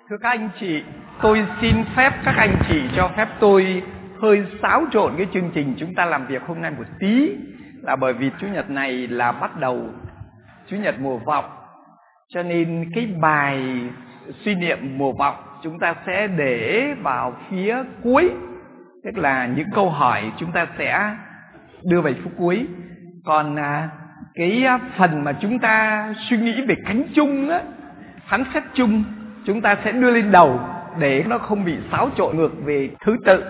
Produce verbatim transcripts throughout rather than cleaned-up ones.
Thưa các anh chị, tôi xin phép các anh chị cho phép tôi hơi xáo trộn cái chương trình chúng ta làm việc hôm nay một tí, là bởi vì Chủ nhật này là bắt đầu Chủ nhật mùa vọng, cho nên cái bài suy niệm mùa vọng chúng ta sẽ để vào phía cuối, tức là những câu hỏi chúng ta sẽ đưa về phút cuối. Còn à, cái phần mà chúng ta suy nghĩ về cánh chung á, phán xét chung, chúng ta sẽ đưa lên đầu để nó không bị xáo trộn ngược về thứ tự.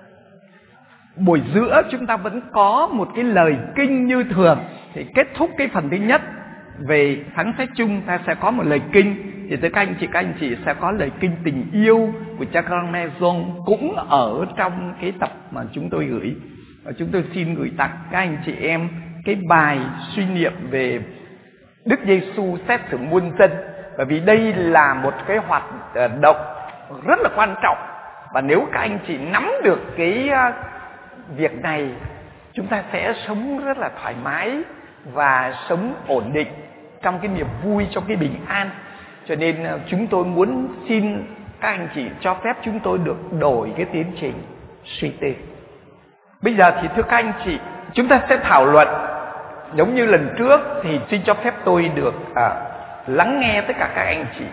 Buổi giữa chúng ta vẫn có một cái lời kinh như thường, thì kết thúc cái phần thứ nhất về phán xét chung ta sẽ có một lời kinh. Thì thưa các anh chị, các anh chị sẽ có lời kinh tình yêu của cha Carmezon cũng ở trong cái tập mà chúng tôi gửi. Và chúng tôi xin gửi tặng các anh chị em cái bài suy niệm về Đức Giêsu xét xử muôn dân. Bởi vì đây là một cái hoạt động rất là quan trọng, và nếu các anh chị nắm được cái việc này, chúng ta sẽ sống rất là thoải mái và sống ổn định trong cái niềm vui, trong cái bình an. Cho nên chúng tôi muốn xin các anh chị cho phép chúng tôi được đổi cái tiến trình suy tư. Bây giờ thì thưa các anh chị, chúng ta sẽ thảo luận giống như lần trước, thì xin cho phép tôi được à, lắng nghe tất cả các anh chị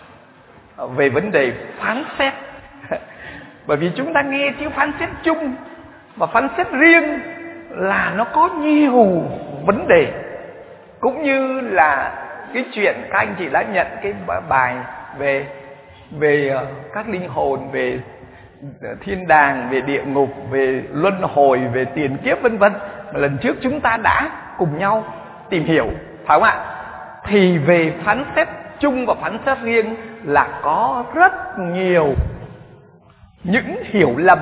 về vấn đề phán xét. Bởi vì chúng ta nghe chữ phán xét chung và phán xét riêng là nó có nhiều vấn đề. Cũng như là cái chuyện các anh chị đã nhận cái bài về về các linh hồn, về thiên đàng, về địa ngục, về luân hồi, về tiền kiếp vân vân, lần trước chúng ta đã cùng nhau tìm hiểu, phải không ạ? Thì về phán xét chung và phán xét riêng là có rất nhiều những hiểu lầm,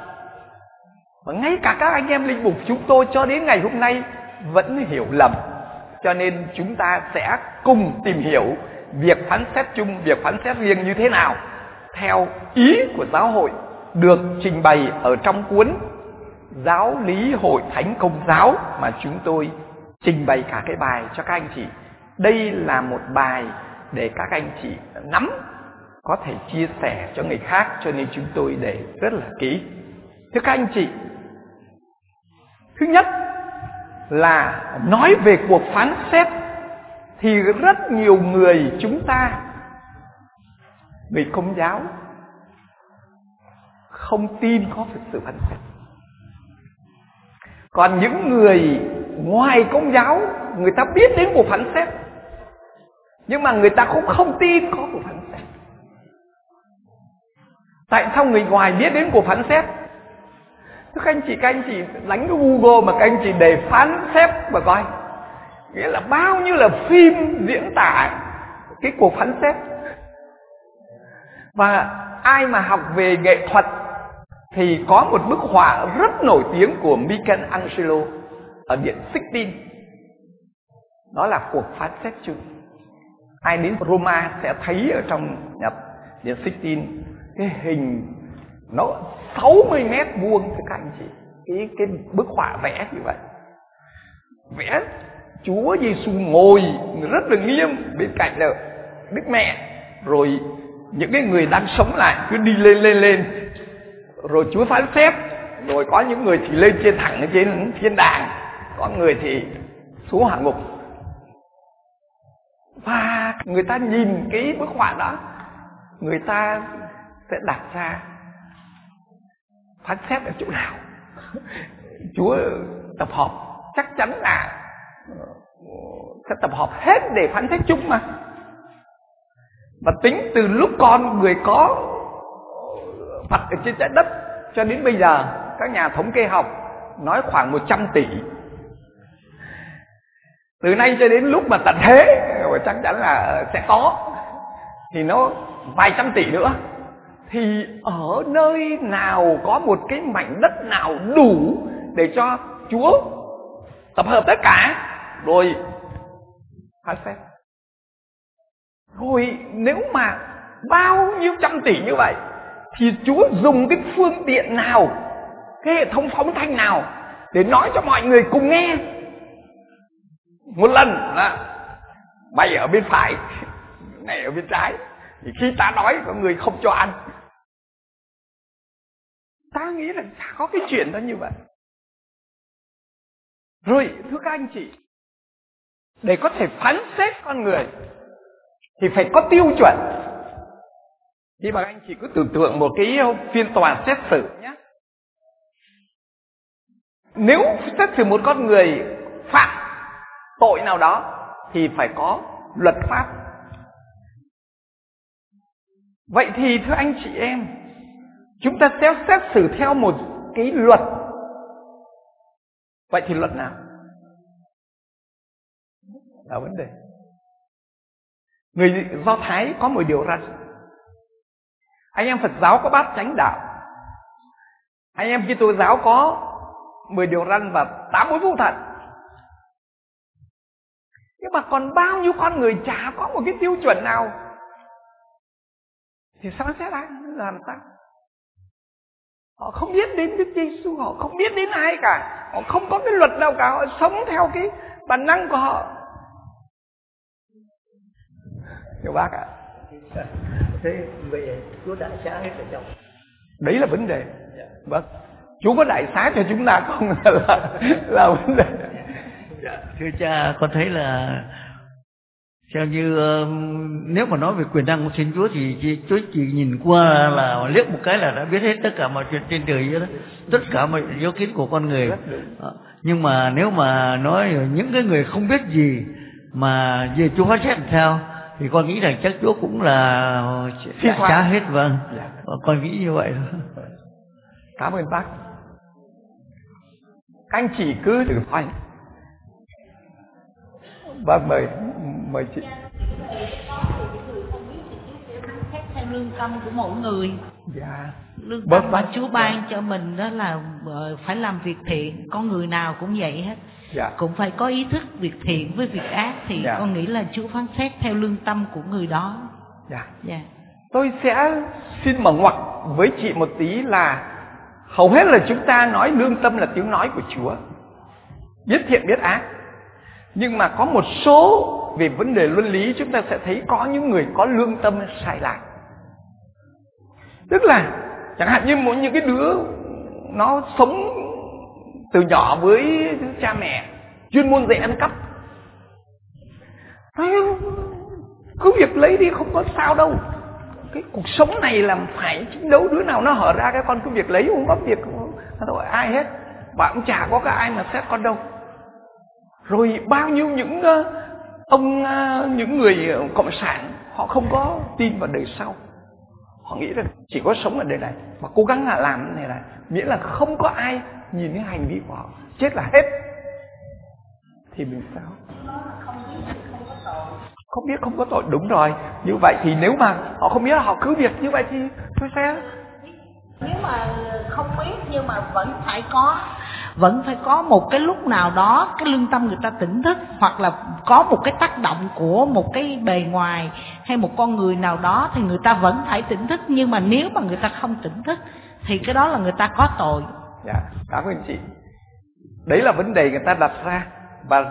và ngay cả các anh em linh mục chúng tôi cho đến ngày hôm nay vẫn hiểu lầm. Cho nên chúng ta sẽ cùng tìm hiểu việc phán xét chung, việc phán xét riêng như thế nào theo ý của giáo hội, được trình bày ở trong cuốn Giáo lý Hội Thánh Công giáo mà chúng tôi trình bày cả cái bài cho các anh chị. Đây là một bài để các anh chị nắm, có thể chia sẻ cho người khác, cho nên chúng tôi để rất là kỹ. Thưa các anh chị, thứ nhất là nói về cuộc phán xét, thì rất nhiều người chúng ta, người Công giáo, không tin có thực sự phán xét. Còn những người ngoài Công giáo, người ta biết đến cuộc phán xét, nhưng mà người ta cũng không tin có cuộc phán xét. Tại sao người ngoài biết đến cuộc phán xét? Thưa các anh chị, các anh chị đánh cái Google mà các anh chị đề phán xét mà coi, nghĩa là bao nhiêu là phim diễn tả cái cuộc phán xét. Và ai mà học về nghệ thuật thì có một bức họa rất nổi tiếng của Michelangelo ở Điện Sixtine, đó là cuộc phán xét chung. Ai đến Roma sẽ thấy ở trong nhập Điện Sixtine cái hình nó sáu mươi mét vuông, thưa các anh chị, cái cái bức họa vẽ như vậy, vẽ Chúa Giêsu ngồi rất là nghiêm, bên cạnh là Đức Mẹ, rồi những cái người đang sống lại cứ đi lên lên lên, rồi Chúa phán xét, rồi có những người thì lên trên thẳng ở trên thiên đàng, có người thì xuống hạ ngục. Và người ta nhìn cái bức họa đó, người ta sẽ đặt ra phán xét ở chỗ nào. Chúa tập họp chắc chắn là sẽ tập họp hết để phán xét chung mà. Và tính từ lúc con người có mặt ở trên trái đất cho đến bây giờ, các nhà thống kê học nói khoảng một trăm tỷ. Từ nay cho đến lúc mà tận thế chắc chắn là sẽ có, thì nó vài trăm tỷ nữa. Thì ở nơi nào có một cái mảnh đất nào đủ để cho Chúa tập hợp tất cả rồi phán xét? Rồi nếu mà bao nhiêu trăm tỷ như vậy thì Chúa dùng cái phương tiện nào, cái hệ thống phóng thanh nào để nói cho mọi người cùng nghe? Một lần là mày ở bên phải, này ở bên trái, Thì khi ta đói có người không cho ăn. Ta nghĩ là sao có cái chuyện đó như vậy. Rồi thưa các anh chị, để có thể phán xét con người thì phải có tiêu chuẩn. Thì mà anh chị cứ tưởng tượng một cái phiên tòa xét xử nhé. Nếu xét xử một con người phạm tội nào đó thì phải có luật pháp. Vậy thì thưa anh chị em, chúng ta sẽ xét xử theo một cái luật. Vậy thì luật nào là vấn đề. Người Do Thái có mười điều răn. Anh em Phật giáo có bát chánh đạo. Anh em Kitô giáo có mười điều răn và tám mối vô thần. Nhưng mà còn bao nhiêu con người chả có một cái tiêu chuẩn nào thì sao xét ai làm sao? Họ không biết đến Đức Giêsu, họ không biết đến ai cả, họ không có cái luật nào cả, họ sống theo cái bản năng của họ. Nhiều bác ạ. À? Thế vậy Chúa đại xá hết ở trong. Đấy là vấn đề. Vâng. Chúa có đại xá cho chúng ta không là, là vấn đề. Thưa cha, con thấy là theo như uh, nếu mà nói về quyền năng của Thiên Chúa thì chỉ, Chúa chỉ nhìn qua là liếc một cái là đã biết hết tất cả mọi chuyện trên trời đó, tất cả mọi dấu kiến của con người. Uh, nhưng mà nếu mà nói những cái người không biết gì mà về Chúa phán xét làm sao thì con nghĩ rằng chắc Chúa cũng là đại xá hết. Vâng, dạ. Con nghĩ như vậy thôi. Cảm ơn bác. Anh chỉ cứ đừng hỏi. Vâng, mời mời chị. Theo lương tâm của mỗi người. Dạ. Lương tâm mà Chúa ban dạ. cho mình đó là phải làm việc thiện. Con người nào cũng vậy hết. Dạ. Cũng phải có ý thức việc thiện với việc ác. Thì dạ. con nghĩ là Chúa phán xét theo lương tâm của người đó. Dạ. Dạ. Tôi sẽ xin mở ngoặc với chị một tí là hầu hết là chúng ta nói lương tâm là tiếng nói của Chúa, biết thiện biết ác. Nhưng mà có một số về vấn đề luân lý chúng ta sẽ thấy có những người có lương tâm sai lạc. Tức là chẳng hạn như một những cái đứa nó sống từ nhỏ với cha mẹ chuyên môn dạy ăn cắp, cứ việc lấy đi không có sao đâu. Cái cuộc sống này làm phải chiến đấu, đứa nào nó hở ra cái con cứ việc lấy, không có việc không có ai hết, và cũng chả có cái ai mà xét con đâu. Rồi bao nhiêu những uh, ông uh, những người cộng sản họ không có tin vào đời sau, họ nghĩ là chỉ có sống ở đời này và cố gắng là làm cái này này, miễn là không có ai nhìn thấy hành vi của họ, chết là hết. Thì mình sao? Không biết không có tội, đúng rồi. Như vậy thì nếu mà họ không biết, họ cứ việc như vậy thì tôi sẽ. Nếu mà không biết nhưng mà vẫn phải có vẫn phải có một cái lúc nào đó cái lương tâm người ta tỉnh thức, hoặc là có một cái tác động của một cái bề ngoài hay một con người nào đó thì người ta vẫn phải tỉnh thức. Nhưng mà nếu mà người ta không tỉnh thức thì cái đó là người ta có tội. Dạ, cảm ơn chị. Đấy là vấn đề người ta đặt ra, và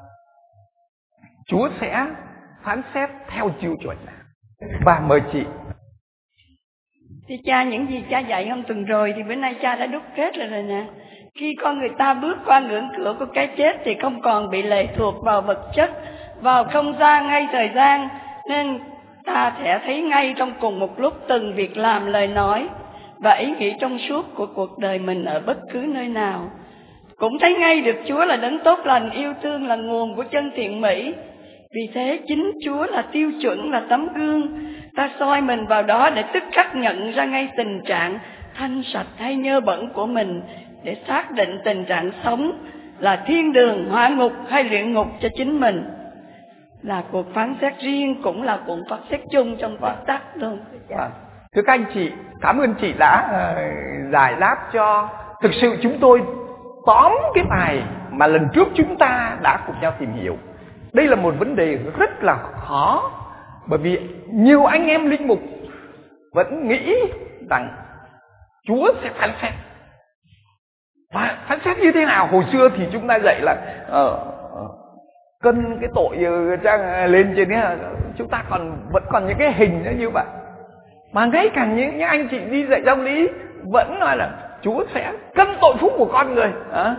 Chúa sẽ phán xét theo tiêu chuẩn nào. Và mời chị. Thì cha, những gì cha dạy hôm tuần rồi thì bữa nay cha đã đúc kết lại rồi nè. Khi con người ta bước qua ngưỡng cửa của cái chết thì không còn bị lệ thuộc vào vật chất, vào không gian hay thời gian, nên ta sẽ thấy ngay trong cùng một lúc từng việc làm, lời nói và ý nghĩ trong suốt của cuộc đời mình ở bất cứ nơi nào. Cũng thấy ngay được Chúa là đấng tốt lành, yêu thương, là nguồn của chân thiện mỹ. Vì thế chính Chúa là tiêu chuẩn, là tấm gương. Ta soi mình vào đó để tức khắc nhận ra ngay tình trạng thanh sạch hay nhơ bẩn của mình, để xác định tình trạng sống là thiên đường, hỏa ngục hay luyện ngục cho chính mình. Là cuộc phán xét riêng cũng là cuộc phán xét chung trong pháp tắc luôn. À, thưa các anh chị, cảm ơn chị đã uh, giải đáp cho. Thực sự chúng tôi tóm cái bài mà lần trước chúng ta đã cùng nhau tìm hiểu. Đây là một vấn đề rất là khó, bởi vì nhiều anh em linh mục vẫn nghĩ rằng Chúa sẽ phán xét. Và phán xét như thế nào? Hồi xưa thì chúng ta dạy là uh, uh, cân cái tội trang lên trên ấy, chúng ta còn vẫn còn những cái hình nó như vậy. Mà ngay cả những, những anh chị đi dạy giáo lý vẫn nói là Chúa sẽ cân tội phúc của con người. À.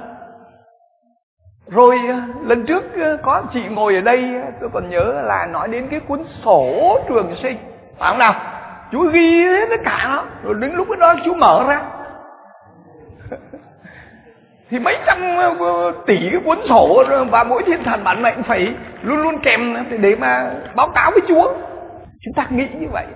Rồi lần trước có chị ngồi ở đây, tôi còn nhớ là nói đến cái cuốn sổ trường sinh, phải không nào? Chúa ghi hết tất cả nó, rồi đến lúc đó Chúa mở ra thì mấy trăm tỷ cái cuốn sổ, và mỗi thiên thần bản mệnh phải luôn luôn kèm để mà báo cáo với Chúa. Chúng ta nghĩ như vậy.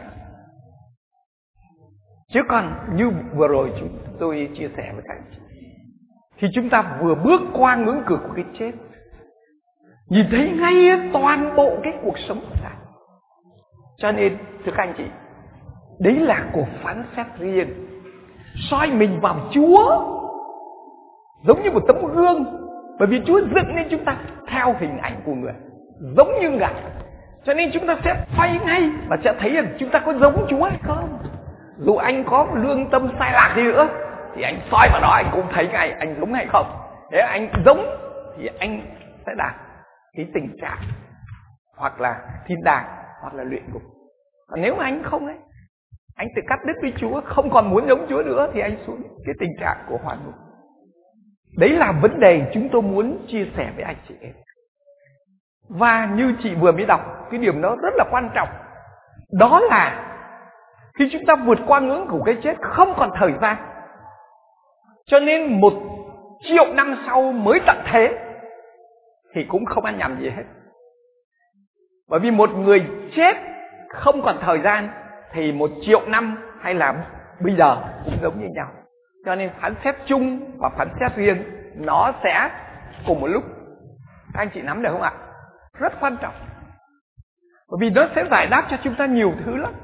Chứ còn như vừa rồi chúng tôi chia sẻ với các anh chị, thì chúng ta vừa bước qua ngưỡng cửa của cái chết, nhìn thấy ngay toàn bộ cái cuộc sống của ta. Cho nên thưa các anh chị, đấy là cuộc phán xét riêng, soi mình vào Chúa giống như một tấm gương. Bởi vì Chúa dựng nên chúng ta theo hình ảnh của người, giống như Ngài. Cho nên chúng ta sẽ phay ngay và sẽ thấy rằng chúng ta có giống Chúa hay không. Dù anh có lương tâm sai lạc đi nữa thì anh soi vào đó anh cũng thấy ngay anh giống hay không. Nếu anh giống thì anh sẽ đạt cái tình trạng hoặc là thiên đàng hoặc là luyện ngục. Còn nếu mà anh không ấy, anh tự cắt đứt với Chúa, không còn muốn giống Chúa nữa, thì anh xuống cái tình trạng của hoàn ngục. Đấy là vấn đề chúng tôi muốn chia sẻ với anh chị em. Và như chị vừa mới đọc, cái điểm đó rất là quan trọng. Đó là khi chúng ta vượt qua ngưỡng của cái chết, không còn thời gian. Cho nên một triệu năm sau mới tận thế thì cũng không ăn nhầm gì hết. Bởi vì một người chết không còn thời gian thì một triệu năm hay là bây giờ cũng giống như nhau. Cho nên phán xét chung và phán xét riêng nó sẽ cùng một lúc. Các anh chị nắm được không ạ? Rất quan trọng. Bởi vì nó sẽ giải đáp cho chúng ta nhiều thứ lắm.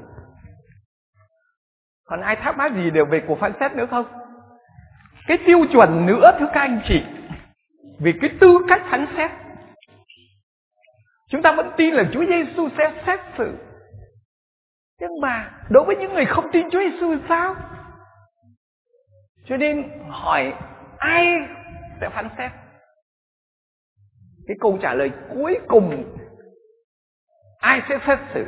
Còn ai thắc mắc gì đều về cuộc phán xét nữa không? Cái tiêu chuẩn nữa thưa các anh chị, vì cái tư cách phán xét, chúng ta vẫn tin là Chúa Giêsu sẽ xét xử. Nhưng mà đối với những người không tin Chúa Giêsu thì sao? Cho nên hỏi ai sẽ phán xét? Cái câu trả lời cuối cùng, ai sẽ xét xử?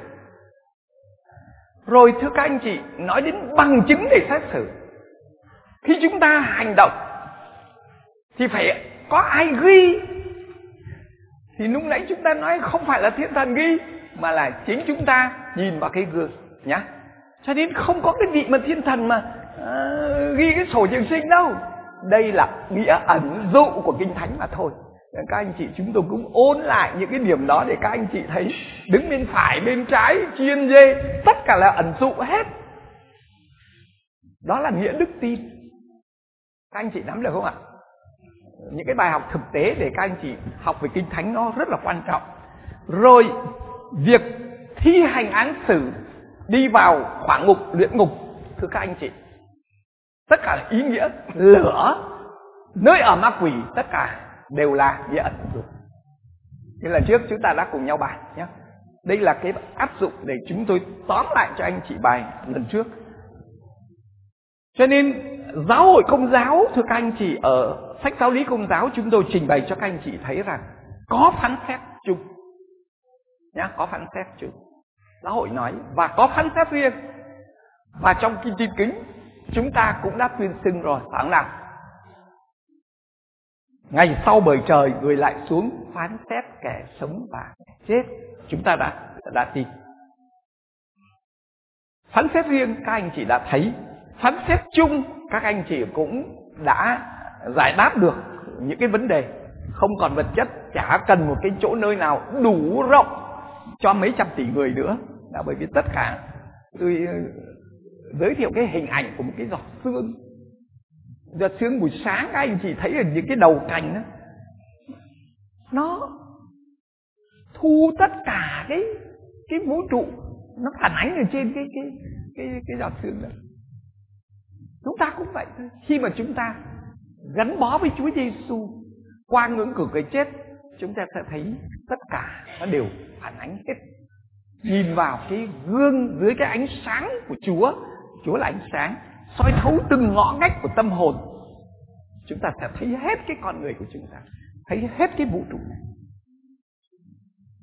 Rồi thưa các anh chị, nói đến bằng chứng để xét xử. Khi chúng ta hành động thì phải có ai ghi. Thì lúc nãy chúng ta nói không phải là thiên thần ghi, mà là chính chúng ta nhìn vào cái gương nhá. Cho nên không có cái vị mà thiên thần mà à, ghi cái sổ trường sinh đâu. Đây là nghĩa ẩn dụ của Kinh Thánh mà thôi. Các anh chị chúng tôi cũng ôn lại những cái điểm đó để các anh chị thấy. Đứng bên phải, bên trái, chiên dê, tất cả là ẩn dụ hết. Đó là nghĩa đức tin. Các anh chị nắm được không ạ? Những cái bài học thực tế để các anh chị học về Kinh Thánh nó rất là quan trọng. Rồi việc thi hành án xử đi vào hỏa ngục, luyện ngục, thưa các anh chị, tất cả là ý nghĩa lửa, nơi ở ma quỷ, tất cả đều là nghĩa ẩn dụ. Như lần trước chúng ta đã cùng nhau bàn nhé. Đây là cái áp dụng để chúng tôi tóm lại cho anh chị bài lần trước. Cho nên giáo hội Công giáo, thưa các anh chị, ở sách giáo lý Công giáo chúng tôi trình bày cho các anh chị thấy rằng có phán xét chung nhá, có phán xét chung. Giáo hội nói và có phán xét riêng. Và trong Kinh Tin Kính chúng ta cũng đã tuyên xưng rồi, phải không nào? Ngày sau bầu trời người lại xuống phán xét kẻ sống và kẻ chết. Chúng ta đã đã tin. Phán xét riêng các anh chị đã thấy. Phán xét chung các anh chị cũng đã giải đáp được những cái vấn đề. Không còn vật chất, chả cần một cái chỗ nơi nào đủ rộng cho mấy trăm tỷ người nữa. Là bởi vì tất cả tôi giới thiệu cái hình ảnh của một cái giọt sương. Giọt sương buổi sáng các anh chị thấy ở những cái đầu cành đó, nó thu tất cả cái cái vũ trụ, nó phản ánh ở trên cái cái cái cái giọt sương đó. Chúng ta cũng vậy thôi. Khi mà chúng ta gắn bó với Chúa Giêsu qua ngưỡng cửa cái chết, chúng ta sẽ thấy tất cả nó đều phản ánh hết. Nhìn vào cái gương dưới cái ánh sáng của Chúa, Chúa là ánh sáng soi thấu từng ngõ ngách của tâm hồn, chúng ta sẽ thấy hết cái con người của chúng ta, thấy hết cái vũ trụ này.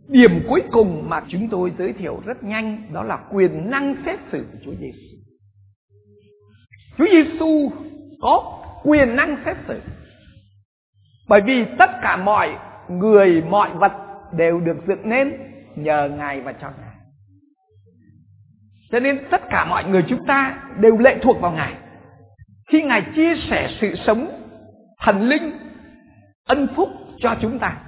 Điểm cuối cùng mà chúng tôi giới thiệu rất nhanh đó là quyền năng xét xử của Chúa Giêsu. Chúa Giêsu có quyền năng xét xử. Bởi vì tất cả mọi người, mọi vật đều được dựng nên nhờ Ngài và cho Ngài. Cho nên tất cả mọi người chúng ta đều lệ thuộc vào Ngài. Khi Ngài chia sẻ sự sống, thần linh, ân phúc cho chúng ta.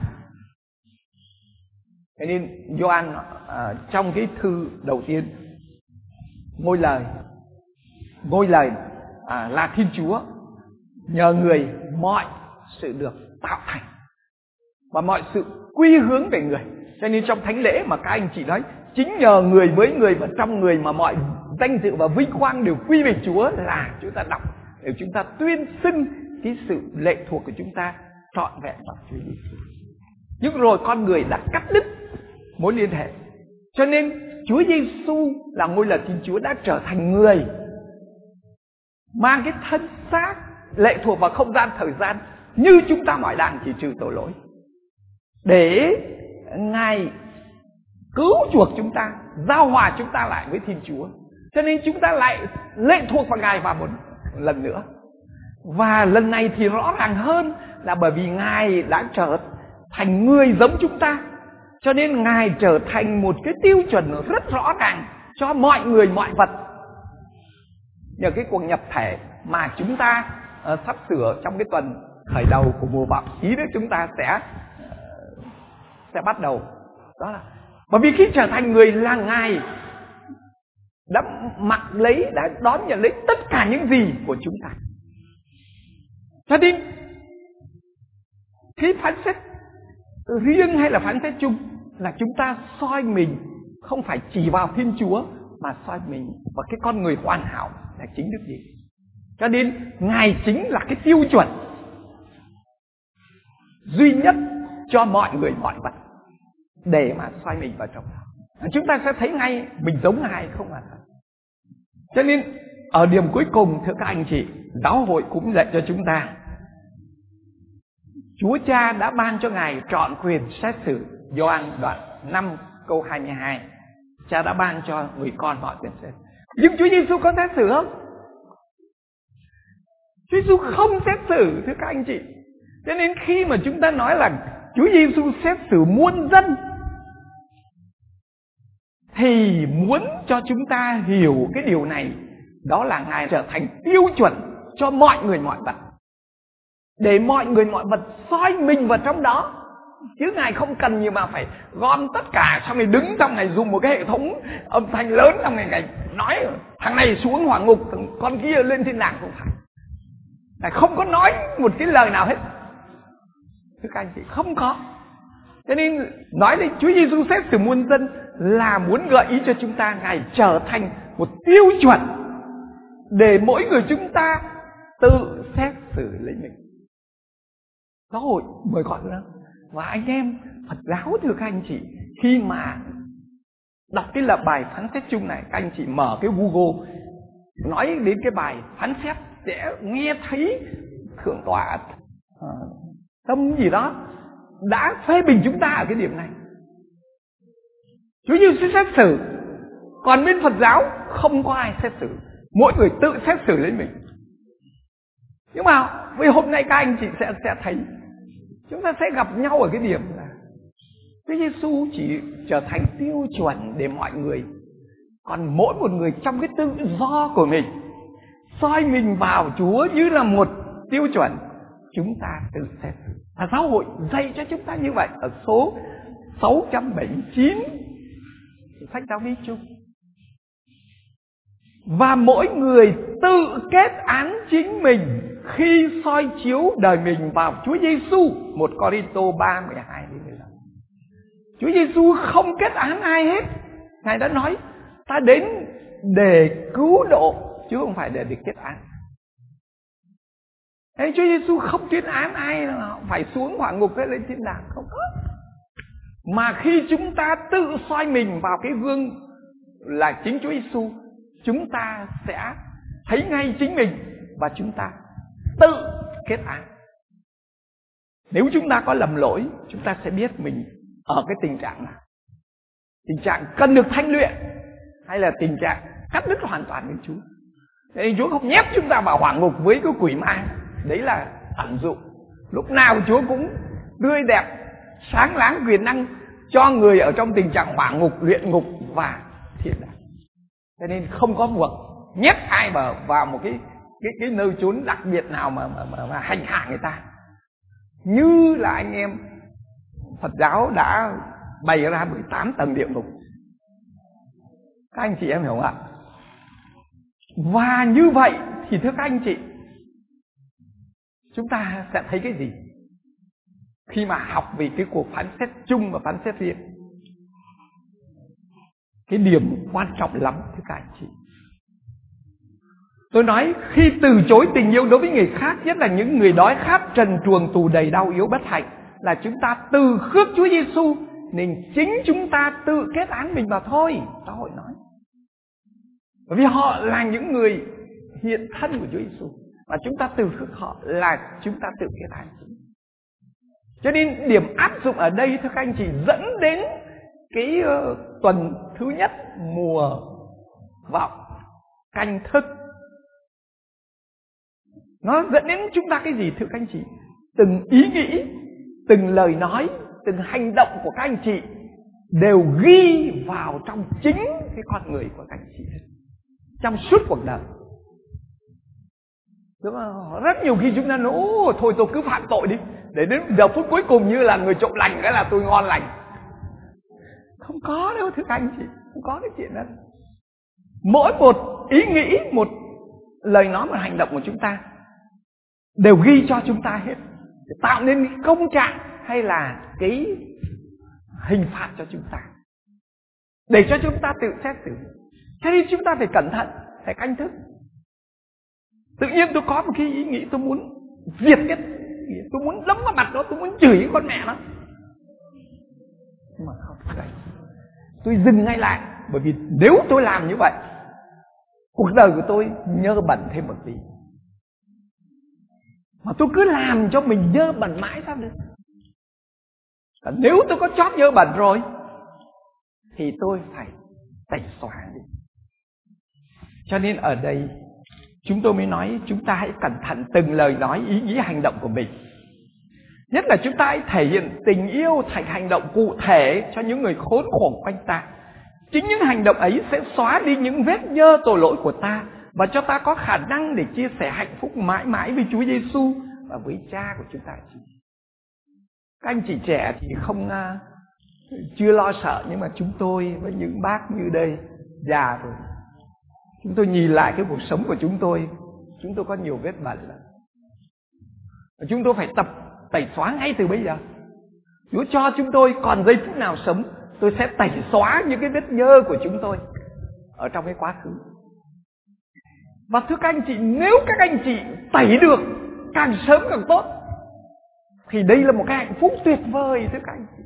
Cho nên Gioan uh, trong cái thư đầu tiên, ngôi lời, ngôi lời uh, là Thiên Chúa, nhờ người mọi sự được tạo thành và mọi sự quy hướng về người. Cho nên trong thánh lễ mà các anh chị nói, chính nhờ người với người và trong người mà mọi danh dự và vinh quang đều quy về Chúa, là chúng ta đọc để chúng ta tuyên xưng cái sự lệ thuộc của chúng ta trọn vẹn vào Chúa Giêsu. Nhưng rồi con người đã cắt đứt mối liên hệ. Cho nên Chúa Giêsu là ngôi lời Thiên Chúa đã trở thành người, mang cái thân xác lệ thuộc vào không gian thời gian như chúng ta mọi đàn, chỉ trừ tội lỗi, để Ngài cứu chuộc chúng ta, giao hòa chúng ta lại với Thiên Chúa. Cho nên chúng ta lại lệ thuộc vào Ngài vào một lần nữa. Và lần này thì rõ ràng hơn là bởi vì Ngài đã trở thành người giống chúng ta. Cho nên Ngài trở thành một cái tiêu chuẩn rất rõ ràng cho mọi người, mọi vật. Nhờ cái cuộc nhập thể mà chúng ta uh, sắp sửa trong cái tuần khởi đầu của mùa baptism, ý đức chúng ta sẽ uh, sẽ bắt đầu. Đó là bởi vì khi trở thành người là Ngài đã mặc lấy, đã đón nhận lấy tất cả những gì của chúng ta. Cho nên khi phán xét riêng hay là phán xét chung là chúng ta soi mình không phải chỉ vào Thiên Chúa, mà soi mình vào cái con người hoàn hảo là chính Đức Giêsu. Cho nên Ngài chính là cái tiêu chuẩn duy nhất cho mọi người, mọi vật để mà soi mình vào trong đó. Chúng ta sẽ thấy ngay mình giống Ngài không à. Cho nên ở điểm cuối cùng, thưa các anh chị, giáo hội cũng dạy cho chúng ta, Chúa Cha đã ban cho Ngài trọn quyền xét xử. Gioan đoạn năm câu hai mươi hai, Cha đã ban cho người con mọi quyền xét. Nhưng Chúa Giêsu có xét xử không? Chúa Giêsu không xét xử, thưa các anh chị. Cho nên khi mà chúng ta nói là Chúa Giêsu xét xử muôn dân, thì muốn cho chúng ta hiểu cái điều này, đó là Ngài trở thành tiêu chuẩn cho mọi người, mọi vật, để mọi người, mọi vật soi mình vào trong đó. Chứ Ngài không cần gì mà phải gom tất cả, xong rồi đứng trong Ngài dùng một cái hệ thống âm thanh lớn, xong rồi Ngài nói thằng này xuống hỏa ngục, thằng con kia lên thiên đàng. Không phải. Ngài không có nói một cái lời nào hết, thưa các anh chị, không có. Cho nên nói đến Chúa Giêsu xét xử muôn dân là muốn gợi ý cho chúng ta Ngài trở thành một tiêu chuẩn để mỗi người chúng ta tự xét xử lấy mình. Giáo hội mời gọi nữa. Và anh em Phật giáo, thưa các anh chị, khi mà đọc cái là bài phán xét chung này, các anh chị mở cái Google, nói đến cái bài phán xét sẽ nghe thấy thượng tọa uh, tâm gì đó đã phê bình chúng ta ở cái điểm này. Chúa Giêsu xét xử, còn bên Phật giáo không có ai xét xử, mỗi người tự xét xử lấy mình. Nhưng mà vì hôm nay các anh chị sẽ sẽ thấy chúng ta sẽ gặp nhau ở cái điểm là Chúa Giêsu chỉ trở thành tiêu chuẩn để mọi người, còn mỗi một người trong cái tự do của mình soi mình vào Chúa như là một tiêu chuẩn, chúng ta tự xét xử. Và giáo hội dạy cho chúng ta như vậy ở số sáu trăm bảy mươi chín sách giáo lý chung. Và mỗi người tự kết án chính mình khi soi chiếu đời mình vào Chúa Giêsu. Một Cô-rinh-tô ba mười hai đến mười lăm. Chúa Giêsu không kết án ai hết. Ngài đã nói ta đến để cứu độ chứ không phải để, để kết án. Thế Chúa Giêsu không tuyên án ai phải xuống hỏa ngục hay lên thiên đàng, không có. Mà khi chúng ta tự soi mình vào cái gương là chính Chúa Giêsu, chúng ta sẽ thấy ngay chính mình và chúng ta tự kết án. Nếu chúng ta có lầm lỗi, chúng ta sẽ biết mình ở cái tình trạng nào. tình trạng cần được thanh luyện, hay là tình trạng cắt đứt hoàn toàn với Chúa. Thế nên Chúa không nhét chúng ta vào hỏa ngục với cái quỷ ma. Đấy là ẩn dụ. Lúc nào Chúa cũng tươi đẹp, sáng láng, quyền năng cho người ở trong tình trạng hỏa ngục, luyện ngục và thiên đàng. Cho nên không có buộc nhét ai vào, vào một cái, cái, cái nơi chốn đặc biệt nào mà, mà, mà, mà hành hạ người ta. Như là anh em Phật giáo đã bày ra mười tám tầng địa ngục. Các anh chị em hiểu không ạ? Và như vậy thì thưa các anh chị, chúng ta sẽ thấy cái gì khi mà học về cái cuộc phán xét chung và phán xét riêng? Cái điểm quan trọng lắm thưa các anh chị. Tôi nói khi từ chối tình yêu đối với người khác, nhất là những người đói khát, trần truồng, tù đầy, đau yếu, bất hạnh, là chúng ta từ khước Chúa Giêsu, nên chính chúng ta tự kết án mình mà thôi. Giáo hội nói. Bởi vì họ là những người hiện thân của Chúa Giêsu, và chúng ta từ khước họ là chúng ta tự kết án chính. Cho nên điểm áp dụng ở đây thưa các anh chị dẫn đến cái uh, tuần thứ nhất mùa vọng canh thức. Nó dẫn đến chúng ta cái gì thưa các anh chị? Từng ý nghĩ, từng lời nói, từng hành động của các anh chị đều ghi vào trong chính cái con người của các anh chị trong suốt cuộc đời. Đúng không? Rất nhiều khi chúng ta nói ồ, thôi tôi cứ phạm tội đi, để đến giờ phút cuối cùng như là người trộm lành cái là tôi ngon lành. Không có đâu thưa các anh chị, không có cái chuyện đó. Mỗi một ý nghĩ, một lời nói, một hành động của chúng ta đều ghi cho chúng ta hết, để tạo nên cái công trạng hay là cái hình phạt cho chúng ta, để cho chúng ta tự xét xử. Cho nên chúng ta phải cẩn thận, phải canh thức. Tự nhiên tôi có một cái ý nghĩ tôi muốn diệt cái, tôi muốn đấm vào mặt nó, tôi muốn chửi con mẹ nó. Nhưng mà không phải. Tôi dừng ngay lại, bởi vì nếu tôi làm như vậy, cuộc đời của tôi nhơ bẩn thêm một tí. Mà tôi cứ làm cho mình nhơ bẩn mãi sao được? Và nếu tôi có chót nhơ bẩn rồi thì tôi phải tẩy xóa đi. Cho nên ở đây chúng tôi mới nói chúng ta hãy cẩn thận từng lời nói, ý nghĩ, hành động của mình. Nhất là chúng ta hãy thể hiện tình yêu thành hành động cụ thể cho những người khốn khổ quanh ta. Chính những hành động ấy sẽ xóa đi những vết nhơ tội lỗi của ta và cho ta có khả năng để chia sẻ hạnh phúc mãi mãi với Chúa Giêsu và với Cha của chúng ta. Các anh chị trẻ thì không uh, chưa lo sợ, nhưng mà chúng tôi với những bác như đây già rồi, chúng tôi nhìn lại cái cuộc sống của chúng tôi, chúng tôi có nhiều vết bẩn lắm. Và chúng tôi phải tập tẩy xóa ngay từ bây giờ. Chúa cho chúng tôi còn giây phút nào sống, tôi sẽ tẩy xóa những cái vết nhơ của chúng tôi ở trong cái quá khứ. Và thưa các anh chị, nếu các anh chị tẩy được càng sớm càng tốt, thì đây là một cái hạnh phúc tuyệt vời thưa các anh chị.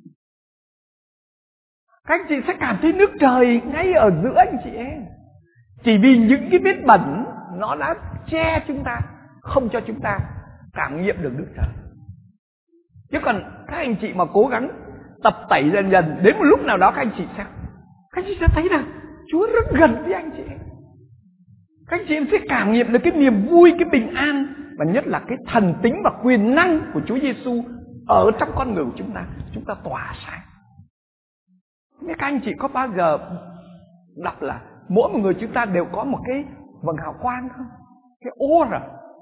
Các anh chị sẽ cảm thấy nước trời ngay ở giữa anh chị em. Chỉ vì những cái vết bẩn nó đã che chúng ta, không cho chúng ta cảm nghiệm được nước trời. Chứ còn các anh chị mà cố gắng tập tẩy dần dần, đến một lúc nào đó các anh chị sẽ Các anh chị sẽ thấy rằng Chúa rất gần với anh chị em. Các anh chị em sẽ cảm nghiệm được cái niềm vui, cái bình an, và nhất là cái thần tính và quyền năng của Chúa Giêsu ở trong con người của chúng ta. Chúng ta tỏa sáng. Các anh chị có bao giờ đọc là mỗi một người chúng ta đều có một cái vầng hào quang không? Cái aura.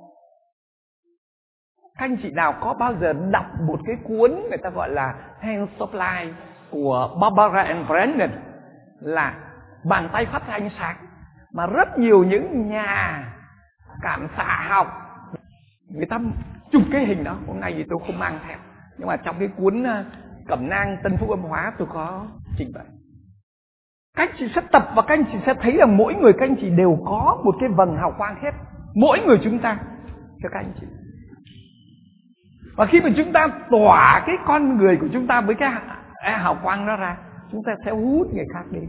Các anh chị nào có bao giờ đọc một cái cuốn người ta gọi là Hands of Light của Barbara and Brandon, là bàn tay phát ra ánh sáng, mà rất nhiều những nhà cảm xạ học người ta chụp cái hình đó. Hôm nay thì tôi không mang theo, nhưng mà trong cái cuốn Cẩm nang Tân Phúc Âm Hóa tôi có trình bày. Các anh chị sẽ tập và các anh chị sẽ thấy rằng mỗi người các anh chị đều có một cái vầng hào quang hết. Mỗi người chúng ta, cho các anh chị. Và khi mà chúng ta tỏa cái con người của chúng ta với cái hào quang đó ra, chúng ta sẽ hút người khác đến.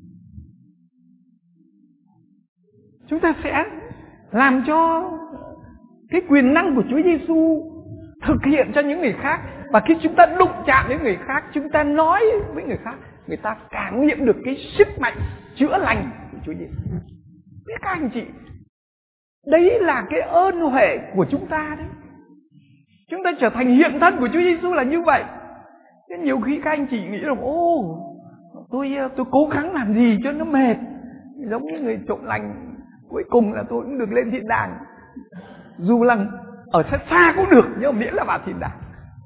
Chúng ta sẽ làm cho cái quyền năng của Chúa Giêsu thực hiện cho những người khác Và khi chúng ta đụng chạm với người khác, chúng ta nói với người khác, người ta cảm nghiệm được cái sức mạnh chữa lành của Chúa Giêsu. Biết các anh chị, đấy là cái ơn huệ của chúng ta đấy. Chúng ta trở thành hiện thân của Chúa Giêsu là như vậy. Thế nhiều khi các anh chị nghĩ rằng ô, tôi tôi cố gắng làm gì cho nó mệt, giống như người trộm lành, cuối cùng là tôi cũng được lên thiên đàng. Dù là ở xa xa cũng được, nhưng miễn là vào thiên đàng.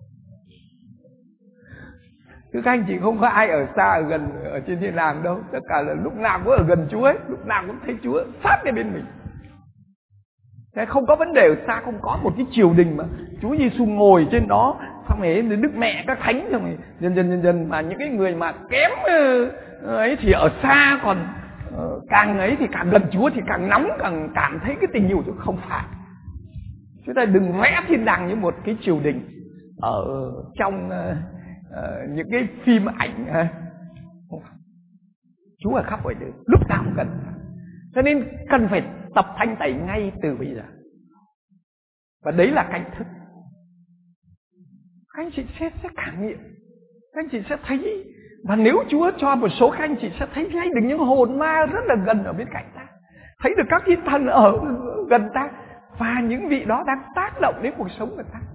Chứ các anh chị không có ai ở xa ở gần ở trên thiên đàng đâu. Tất cả là lúc nào cũng ở gần Chúa ấy, lúc nào cũng thấy Chúa sát ngay bên mình. Thế không có vấn đề ở xa, không có một cái triều đình mà Chúa Giêsu ngồi trên đó, xong rồi Đức Mẹ các thánh, xong rồi dần dần dần dần mà những cái người mà kém ấy thì ở xa, còn càng ấy thì càng gần Chúa thì càng nóng, càng cảm thấy cái tình yêu Chúa. Không phải. Chúng ta đừng vẽ thiên đàng như một cái triều đình ở trong uh, những cái phim ảnh. Uh, Chúa ở khắp mọi nơi, lúc nào cũng cần. Cho nên cần phải tập thanh tẩy ngay từ bây giờ. Và đấy là cách thức. Các anh chị sẽ, sẽ cảm nghiệm, các anh chị sẽ thấy. Và nếu Chúa cho một số các anh chị sẽ thấy ngay được những hồn ma rất là gần ở bên cạnh ta, thấy được các thiên thần ở gần ta, và những vị đó đang tác động đến cuộc sống của ta.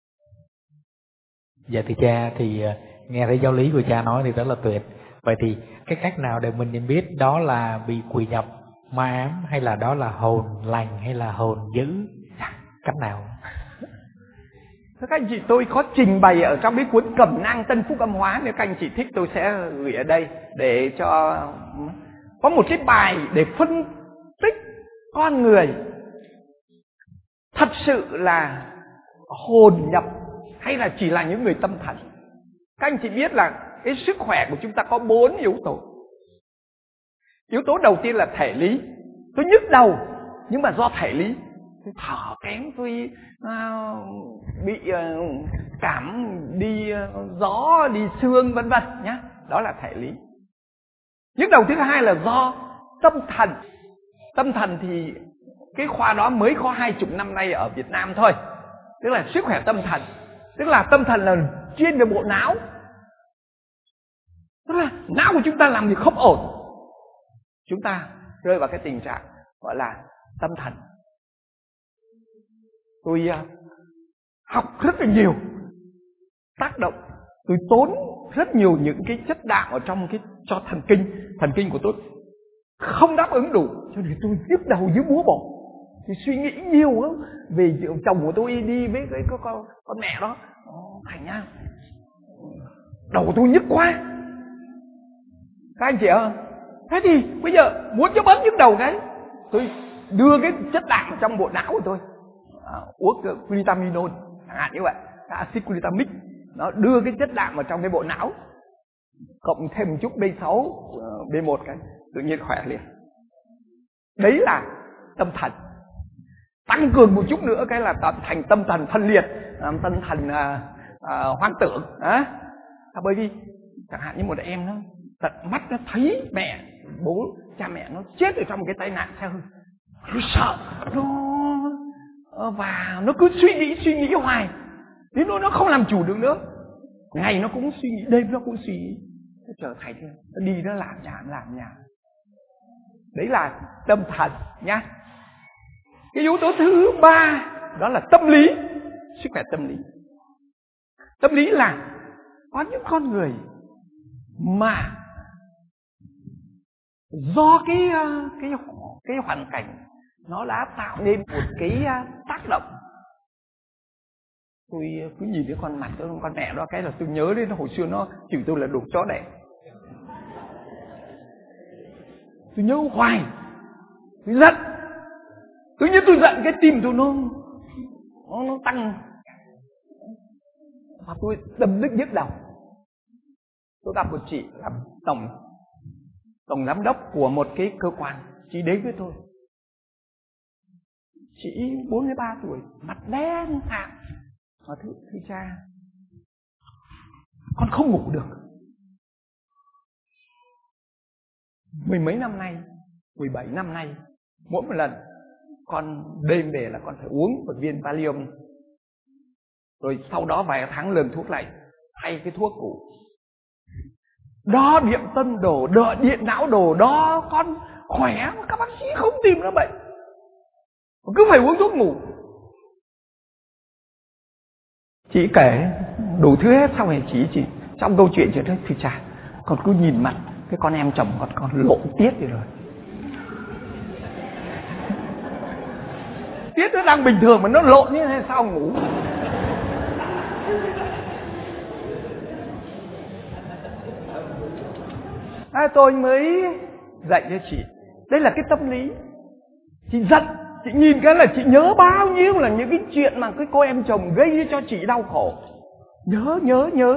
Dạ thưa cha, thì nghe thấy giáo lý của cha nói thì rất là tuyệt. Vậy thì cái cách nào để mình nhận biết đó là bị quỷ nhập, ma ám, hay là đó là hồn lành, hay là hồn dữ? Cách nào? Thưa các anh chị, tôi có trình bày ở trong cái cuốn Cẩm nang Tân Phúc Âm Hóa. Nếu các anh chị thích tôi sẽ gửi ở đây để cho có một cái bài để phân tích con người thật sự là hồn nhập hay là chỉ là những người tâm thần. Các anh chị biết là cái sức khỏe của chúng ta có bốn yếu tố. Yếu tố đầu tiên là thể lý. Tôi nhức đầu, nhưng mà do thể lý. Tôi thở kém, tôi uh, bị uh, cảm đi uh, gió, đi xương vân vân nhá. Đó là thể lý. Nhức đầu thứ hai là do tâm thần. Tâm thần thì cái khoa đó mới có hai chục năm nay ở Việt Nam thôi. Tức là sức khỏe tâm thần. Tức là tâm thần là chuyên về bộ não. Tức là não của chúng ta làm gì không ổn, chúng ta rơi vào cái tình trạng gọi là tâm thần. Tôi uh, học rất là nhiều tác động. Tôi tốn rất nhiều những cái chất đạm ở trong cái cho thần kinh. Thần kinh của tôi không đáp ứng đủ, cho nên tôi nhức đầu như búa bổ. Tôi suy nghĩ nhiều lắm về chồng của tôi đi với cái con, con, con mẹ đó. Thành nha, đầu tôi nhức quá. Các anh chị ơi, thế thì bây giờ muốn cho bớt nhức đầu cái, tôi đưa cái chất đạm trong bộ não của tôi, à, uống glutaminol chẳng hạn như vậy, axit glutamic, nó đưa cái chất đạm vào trong cái bộ não, cộng thêm một chút B sáu, B một cái, tự nhiên khỏe liền. Đấy là tâm thần. Tăng cường một chút nữa cái là thành tâm thần phân liệt, tâm thần à, à, hoang tưởng. À, bởi vì chẳng hạn như một em nó tận mắt nó thấy mẹ, bố, cha mẹ nó chết ở trong một cái tai nạn xe hơi, nó sợ, nó và nó cứ suy nghĩ suy nghĩ hoài, đến nỗi nó không làm chủ được nữa. Ngày nó cũng suy nghĩ, đêm nó cũng suy nghĩ, nó trở thành nó đi nó làm nhà làm nhà. Đấy là tâm thần nhá. Cái yếu tố thứ ba đó là tâm lý, sức khỏe tâm lý. Tâm lý là có những con người mà do cái cái cái hoàn cảnh nó đã tạo nên một cái tác động. Tôi cứ nhìn cái con mặt của con mẹ đó cái là tôi nhớ đến hồi xưa nó chửi tôi là đồ chó đẻ. Tôi nhớ hoài, tôi giận. Tự nhiên tôi giận cái tim tôi nó nó, nó tăng, và tôi đâm đứt nhức đầu. Tôi gặp một chị làm tổng tổng giám đốc của một cái cơ quan, chị đến với tôi. Chị bốn mươi ba tuổi, mặt đen thảm. Và thưa, thưa cha, con không ngủ được. Mười mấy năm nay, mười bảy năm nay, mỗi một lần con đêm về là con phải uống một viên Valium. Rồi sau đó vài tháng lần thuốc lại thay cái thuốc cũ. Đo điện tâm đồ, đo điện não đồ, đo con khỏe, các bác sĩ không tìm ra bệnh, cứ phải uống thuốc ngủ. Chị kể đủ thứ hết, xong rồi chị chị trong câu chuyện chị nói thì chả, còn cứ nhìn mặt cái con em chồng còn còn lộn tiết đi rồi. Tiết nó đang bình thường mà nó lộn như thế sao ngủ. À, tôi mới dạy cho chị, đây là cái tâm lý. Chị giận, chị nhìn cái là chị nhớ bao nhiêu là những cái chuyện mà cái cô em chồng gây cho chị đau khổ. Nhớ, nhớ, nhớ.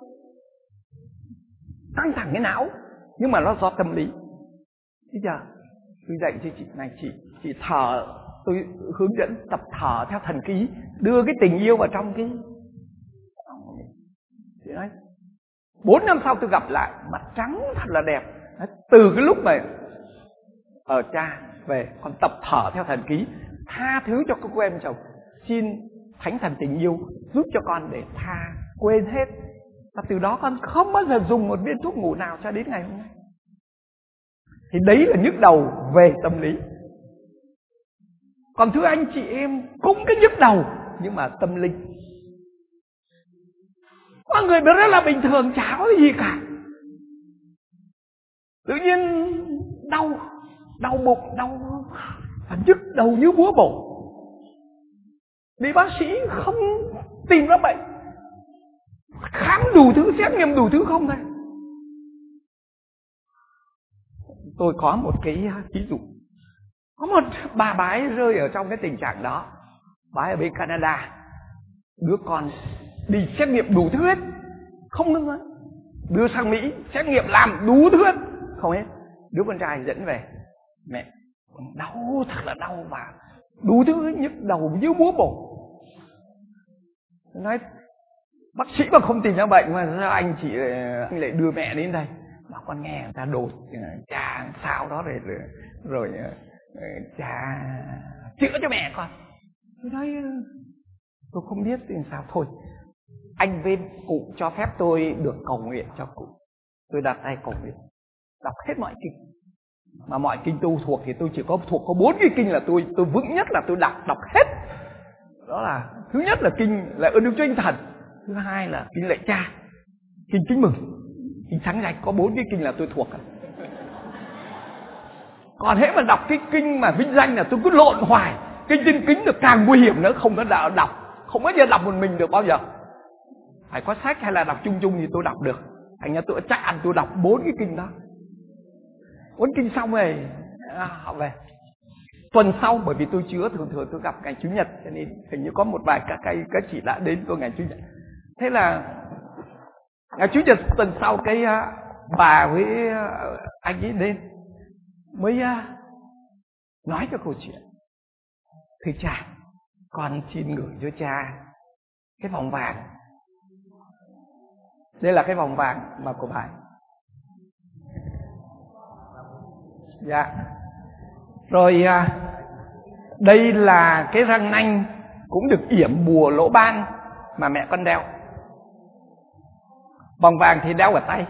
Căng thẳng cái não, nhưng mà nó do tâm lý. Bây giờ tôi dạy cho chị này, chị chị thở, tôi hướng dẫn tập thở theo thần ký, đưa cái tình yêu vào trong cái. Chị nói bốn năm sau tôi gặp lại, mặt trắng thật là đẹp. Từ cái lúc mà ở cha về, con tập thở theo thần ký, tha thứ cho cô em chồng, xin thánh thần tình yêu giúp cho con để tha, quên hết. Và từ đó con không bao giờ dùng một viên thuốc ngủ nào cho đến ngày hôm nay. Thì đấy là nhức đầu về tâm lý. Còn thưa anh chị em, cũng cái nhức đầu nhưng mà tâm linh. Có người biết rất là bình thường, chả có gì cả, tự nhiên đau, đau bụng, đau và nhức đầu như búa bổ. Đi bác sĩ không tìm ra bệnh, khám đủ thứ, xét nghiệm đủ thứ không thôi. Tôi có một cái ví dụ. Có một bà bái rơi ở trong cái tình trạng đó. Bà ấy ở bên Canada, đứa con đi xét nghiệm đủ thứ hết, không nữa. Đưa sang Mỹ xét nghiệm làm đủ thứ hết, không hết. Đứa con trai dẫn về, mẹ đau, thật là đau và đủ thứ, nhức đầu như búa bổ. Nói bác sĩ mà không tìm ra bệnh mà sao anh chị anh lại đưa mẹ đến đây? Bảo con nghe người ta đột cha sao đó rồi rồi cha chữa cho mẹ con. Tôi nói tôi không biết thì sao, thôi anh với cụ cho phép tôi được cầu nguyện cho cụ. Tôi đặt tay cầu nguyện, đọc hết mọi kinh, mà mọi kinh tu thuộc thì tôi chỉ có thuộc có bốn cái kinh là tôi tôi vững nhất là tôi đọc đọc hết. Đó là thứ nhất là kinh lạy ơn Đức Chúa Thánh Thần, thứ hai là kinh lạy cha, kinh kính mừng, kinh sáng danh, có bốn cái kinh là tôi thuộc. Còn hễ mà đọc cái kinh mà vinh danh là tôi cứ lộn hoài. Kinh tiên kính được càng nguy hiểm nữa, không có đạo đọc, không bao giờ đọc một mình được bao giờ. Phải có sách hay là đọc chung chung thì tôi đọc được. Thành ra tôi chắc ăn tôi đọc bốn cái kinh đó. Bốn kinh xong rồi à, họ về. Tuần sau, bởi vì tôi chữa thường thường tôi gặp ngày Chủ nhật, cho nên hình như có một vài các cái các chị đã đến tôi ngày Chủ nhật. Thế là ngày Chủ nhật tuần sau cái bà với anh ấy đến mới nói cho câu chuyện. Thưa cha, con xin gửi cho cha cái vòng vàng. Đây là cái vòng vàng mà của bà. Dạ. Rồi đây là cái răng nanh cũng được yểm bùa lỗ ban mà mẹ con đeo. Vòng vàng thì đeo ở tay,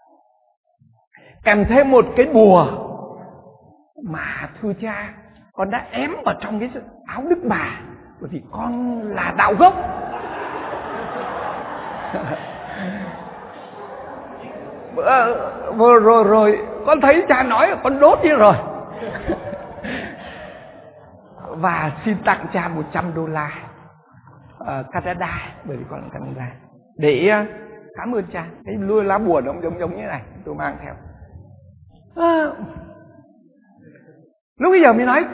kèm thêm một cái bùa mà thưa cha con đã ém vào trong cái áo đức bà, bởi vì con là đạo gốc. Vừa rồi rồi con thấy cha nói con đốt đi rồi. Và xin tặng cha một trăm đô la ở Canada, bởi vì con ở Canada, để cảm ơn cha. Cái lưa lá bùa nó giống giống như này, tôi mang theo. À, lúc bây giờ mới nói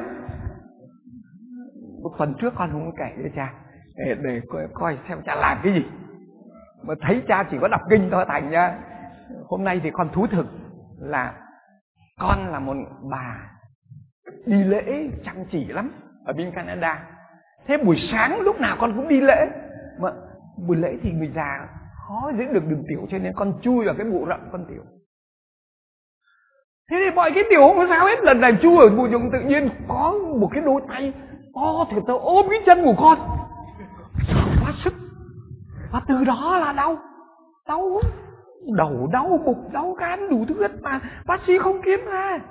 một phần trước con không kể với cha để, để coi, coi xem cha làm cái gì, mà thấy cha chỉ có đọc kinh thôi. Thành ra hôm nay thì con thú thực là con là một bà đi lễ chăm chỉ lắm ở bên Canada. Thế buổi sáng lúc nào con cũng đi lễ, mà buổi lễ thì người già khó giữ được đường tiểu, cho nên con chui vào cái bộ rậm con tiểu. Thế thì mọi cái tiểu không có sao hết. Lần này chui ở bộ rậm tự nhiên có một cái đôi tay to thì tao ôm cái chân của con, sợ quá sức. Và từ đó là đau, đau đầu, đau bụng, đau gan, đủ thứ hết mà bác sĩ không kiếm ra.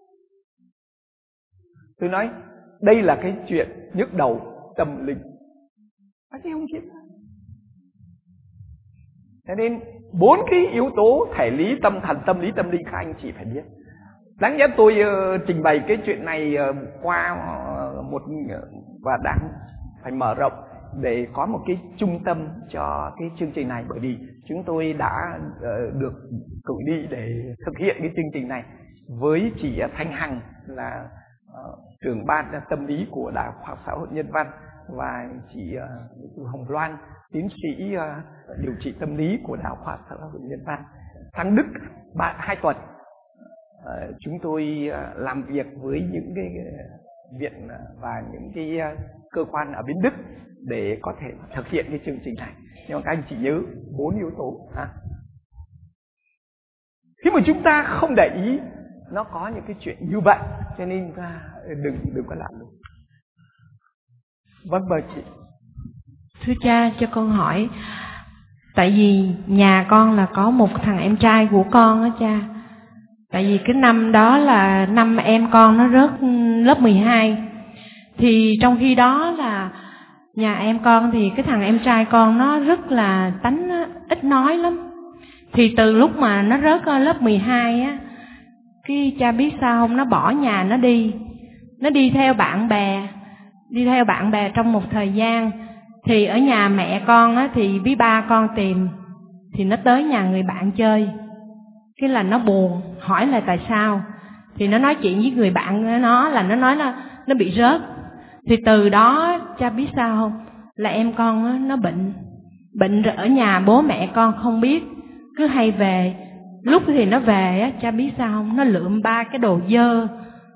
Tôi nói đây là cái chuyện nhức đầu tâm linh, bác sĩ không kiếm ra. Cho nên bốn cái yếu tố thể lý, tâm thần, tâm lý, tâm linh các anh chị phải biết. Đáng nhẽ tôi uh, trình bày cái chuyện này uh, qua uh, một uh, và đang phải mở rộng để có một cái trung tâm cho cái chương trình này, bởi vì chúng tôi đã uh, được cử đi để thực hiện cái chương trình này với chị Thanh Hằng là uh, trưởng ban tâm lý của Đại học Khoa học Xã hội Nhân văn, và chị uh, Hồng Loan, tiến sĩ uh, điều trị tâm lý của Đại học Khoa học Xã hội Nhân văn. Sang Đức ba hai tuần uh, chúng tôi uh, làm việc với những cái viện và những cái uh, cơ quan ở bên Đức để có thể thực hiện cái chương trình này. Nhưng mà các anh chỉ nhớ bốn yếu tố. À. Khi mà chúng ta không để ý, nó có những cái chuyện như vậy, cho nên ta đừng đừng có làm được. Vâng, mời chị. Thưa cha, cho con hỏi, tại vì nhà con là có một thằng em trai của con á cha. Tại vì cái năm đó là năm em con nó rớt lớp mười hai. Thì trong khi đó là nhà em con thì cái thằng em trai con nó rất là tánh ít nói lắm. Thì từ lúc mà nó rớt lớp mười hai á, cái cha biết sao không, nó bỏ nhà nó đi. Nó đi theo bạn bè, đi theo bạn bè trong một thời gian. Thì ở nhà mẹ con á, thì bí ba con tìm, thì nó tới nhà người bạn chơi. Cái là nó buồn, hỏi là tại sao. Thì nó nói chuyện với người bạn nó là nó nói nó, nó bị rớt. Thì từ đó cha biết sao không, là em con á, nó bệnh. Bệnh rồi ở nhà bố mẹ con không biết, cứ hay về. Lúc thì nó về á, cha biết sao không, nó lượm ba cái đồ dơ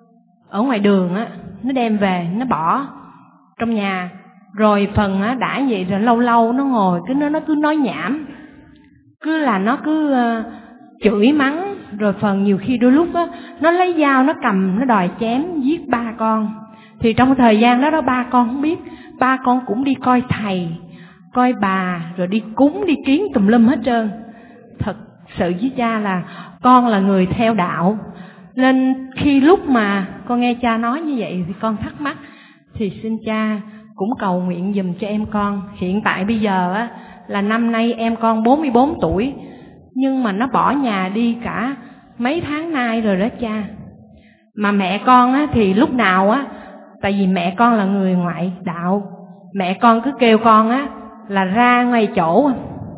ở ngoài đường á, nó đem về, nó bỏ trong nhà. Rồi phần á, đã vậy rồi lâu lâu nó ngồi, cứ nó, nó cứ nói nhảm. Cứ là nó cứ uh, chửi mắng. Rồi phần nhiều khi đôi lúc á, nó lấy dao nó cầm, nó đòi chém, giết ba con. Thì trong thời gian đó đó ba con không biết, ba con cũng đi coi thầy, coi bà, rồi đi cúng, đi kiến tùm lum hết trơn. Thật sự với cha là con là người theo đạo, nên khi lúc mà con nghe cha nói như vậy thì con thắc mắc. Thì xin cha cũng cầu nguyện giùm cho em con. Hiện tại bây giờ á, là năm nay em con bốn mươi bốn tuổi, nhưng mà nó bỏ nhà đi cả mấy tháng nay rồi đó cha. Mà mẹ con á, thì lúc nào á, tại vì mẹ con là người ngoại đạo, mẹ con cứ kêu con á là ra ngoài chỗ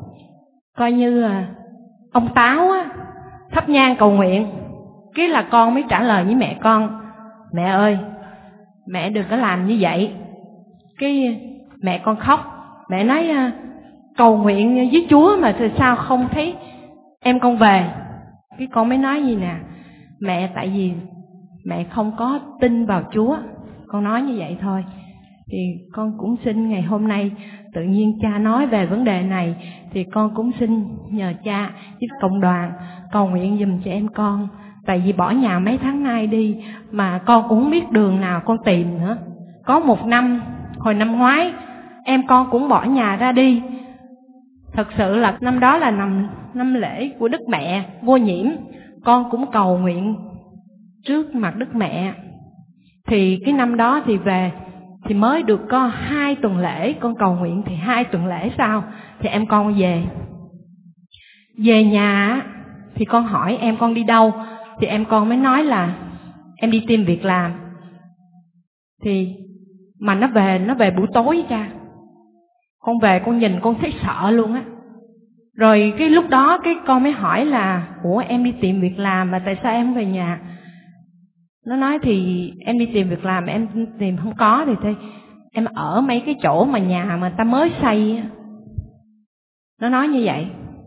coi như là ông Táo á, thắp nhang cầu nguyện. Cái là con mới trả lời với mẹ con, mẹ ơi, mẹ đừng có làm như vậy. Cái mẹ con khóc, mẹ nói cầu nguyện với Chúa mà sao không thấy em con về. Cái con mới nói gì nè, mẹ tại vì mẹ không có tin vào Chúa, con nói như vậy thôi. Thì con cũng xin ngày hôm nay tự nhiên cha nói về vấn đề này, thì con cũng xin nhờ cha với cộng đoàn cầu nguyện giùm cho em con. Tại vì bỏ nhà mấy tháng nay đi mà con cũng không biết đường nào con tìm nữa. Có một năm, hồi năm ngoái em con cũng bỏ nhà ra đi. Thật sự là năm đó là năm, năm lễ của Đức Mẹ Vô Nhiễm. Con cũng cầu nguyện trước mặt Đức Mẹ. Thì cái năm đó thì về, thì mới được có hai tuần lễ con cầu nguyện. Thì hai tuần lễ sau thì em con về. Về nhà thì con hỏi em con đi đâu, thì em con mới nói là em đi tìm việc làm. Thì mà nó về, nó về buổi tối cha. Con về con nhìn con thấy sợ luôn á. Rồi cái lúc đó cái con mới hỏi là ủa em đi tìm việc làm mà tại sao em không về nhà? Nó nói thì em đi tìm việc làm em tìm không có, thì thôi em ở mấy cái chỗ mà nhà mà ta mới xây. Nó nói như vậy.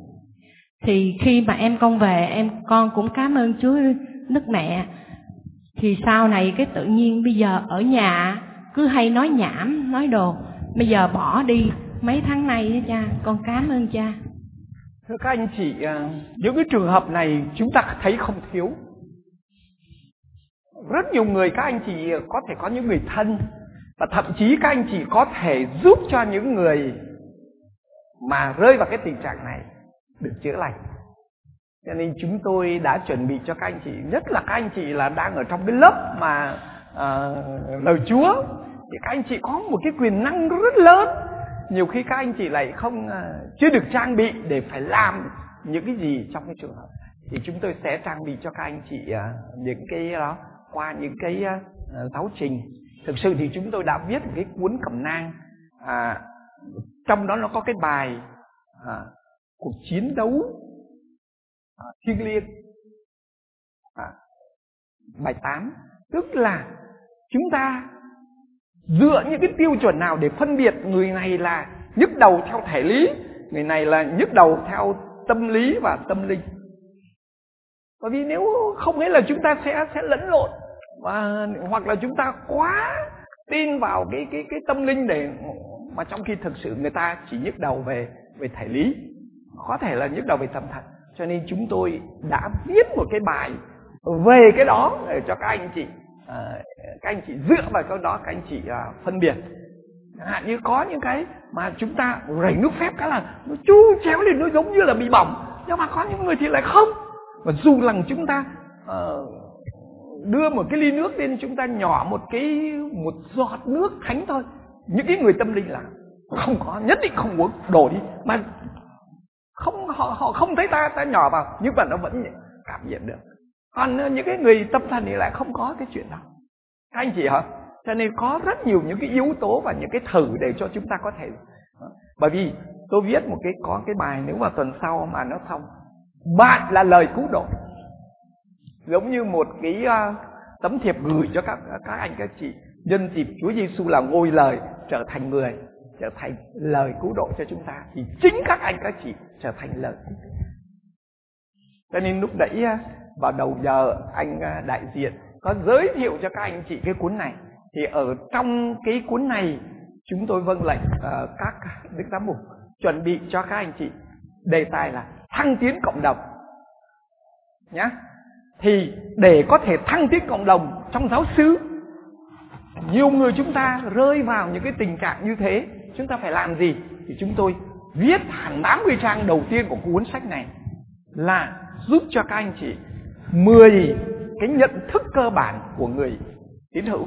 Thì khi mà em con về, em con cũng cảm ơn Chúa Đức Mẹ. Thì sau này cái tự nhiên bây giờ ở nhà cứ hay nói nhảm, nói đồ. Bây giờ bỏ đi mấy tháng nay đó cha, con cảm ơn cha. Thưa các anh chị, những cái trường hợp này chúng ta thấy không thiếu. Rất nhiều người các anh chị có thể có những người thân, và thậm chí các anh chị có thể giúp cho những người mà rơi vào cái tình trạng này được chữa lành. Cho nên chúng tôi đã chuẩn bị cho các anh chị, nhất là các anh chị là đang ở trong cái lớp mà uh, lời Chúa, thì các anh chị có một cái quyền năng rất lớn. Nhiều khi các anh chị lại không uh, chưa được trang bị để phải làm những cái gì trong cái trường hợp, thì chúng tôi sẽ trang bị cho các anh chị uh, những cái đó qua những cái uh, giáo trình. Thực sự thì chúng tôi đã viết một cái cuốn cẩm nang, à, trong đó nó có cái bài à, cuộc chiến đấu à, thiêng liêng, à, bài tám, tức là chúng ta dựa những cái tiêu chuẩn nào để phân biệt người này là nhức đầu theo thể lý, người này là nhức đầu theo tâm lý và tâm linh. Bởi vì nếu không ấy là chúng ta sẽ sẽ lẫn lộn, và hoặc là chúng ta quá tin vào cái cái cái tâm linh để mà trong khi thực sự người ta chỉ nhức đầu về về thể lý, có thể là nhức đầu về tâm thần. Cho nên chúng tôi đã viết một cái bài về cái đó để cho các anh chị à, các anh chị dựa vào cái đó các anh chị à, phân biệt. Chẳng hạn như có những cái mà chúng ta rảy nước phép cái là nó chu chéo lên, nó giống như là bị bỏng, nhưng mà có những người thì lại không. Và dù rằng chúng ta uh, đưa một cái ly nước lên, chúng ta nhỏ một cái một giọt nước thánh thôi, những cái người tâm linh là không có, nhất định không uống, đổ đi, mà không họ họ không thấy ta ta nhỏ vào, nhưng mà nó vẫn cảm nhận được. Còn những cái người tâm thần thì lại không có cái chuyện đó, các anh chị hả? Cho nên có rất nhiều những cái yếu tố và những cái thử để cho chúng ta có thể. Bởi vì tôi viết một cái có cái bài, nếu mà tuần sau mà nó xong, bạn là lời cứu độ, giống như một cái uh, tấm thiệp gửi cho các các anh các chị nhân dịp Chúa Giêsu là ngôi lời trở thành người, trở thành lời cứu độ cho chúng ta, thì chính các anh các chị trở thành lời. Cho nên lúc nãy vào đầu giờ anh đại diện có giới thiệu cho các anh chị cái cuốn này, thì ở trong cái cuốn này chúng tôi vâng lệnh uh, các đức giám mục chuẩn bị cho các anh chị đề tài là thăng tiến cộng đồng nhé. Thì để có thể thăng tiến cộng đồng trong giáo xứ, nhiều người chúng ta rơi vào những cái tình trạng như thế, chúng ta phải làm gì? Thì chúng tôi viết hẳn tám mươi trang đầu tiên của cuốn sách này là giúp cho các anh chị mười cái nhận thức cơ bản của người tín hữu.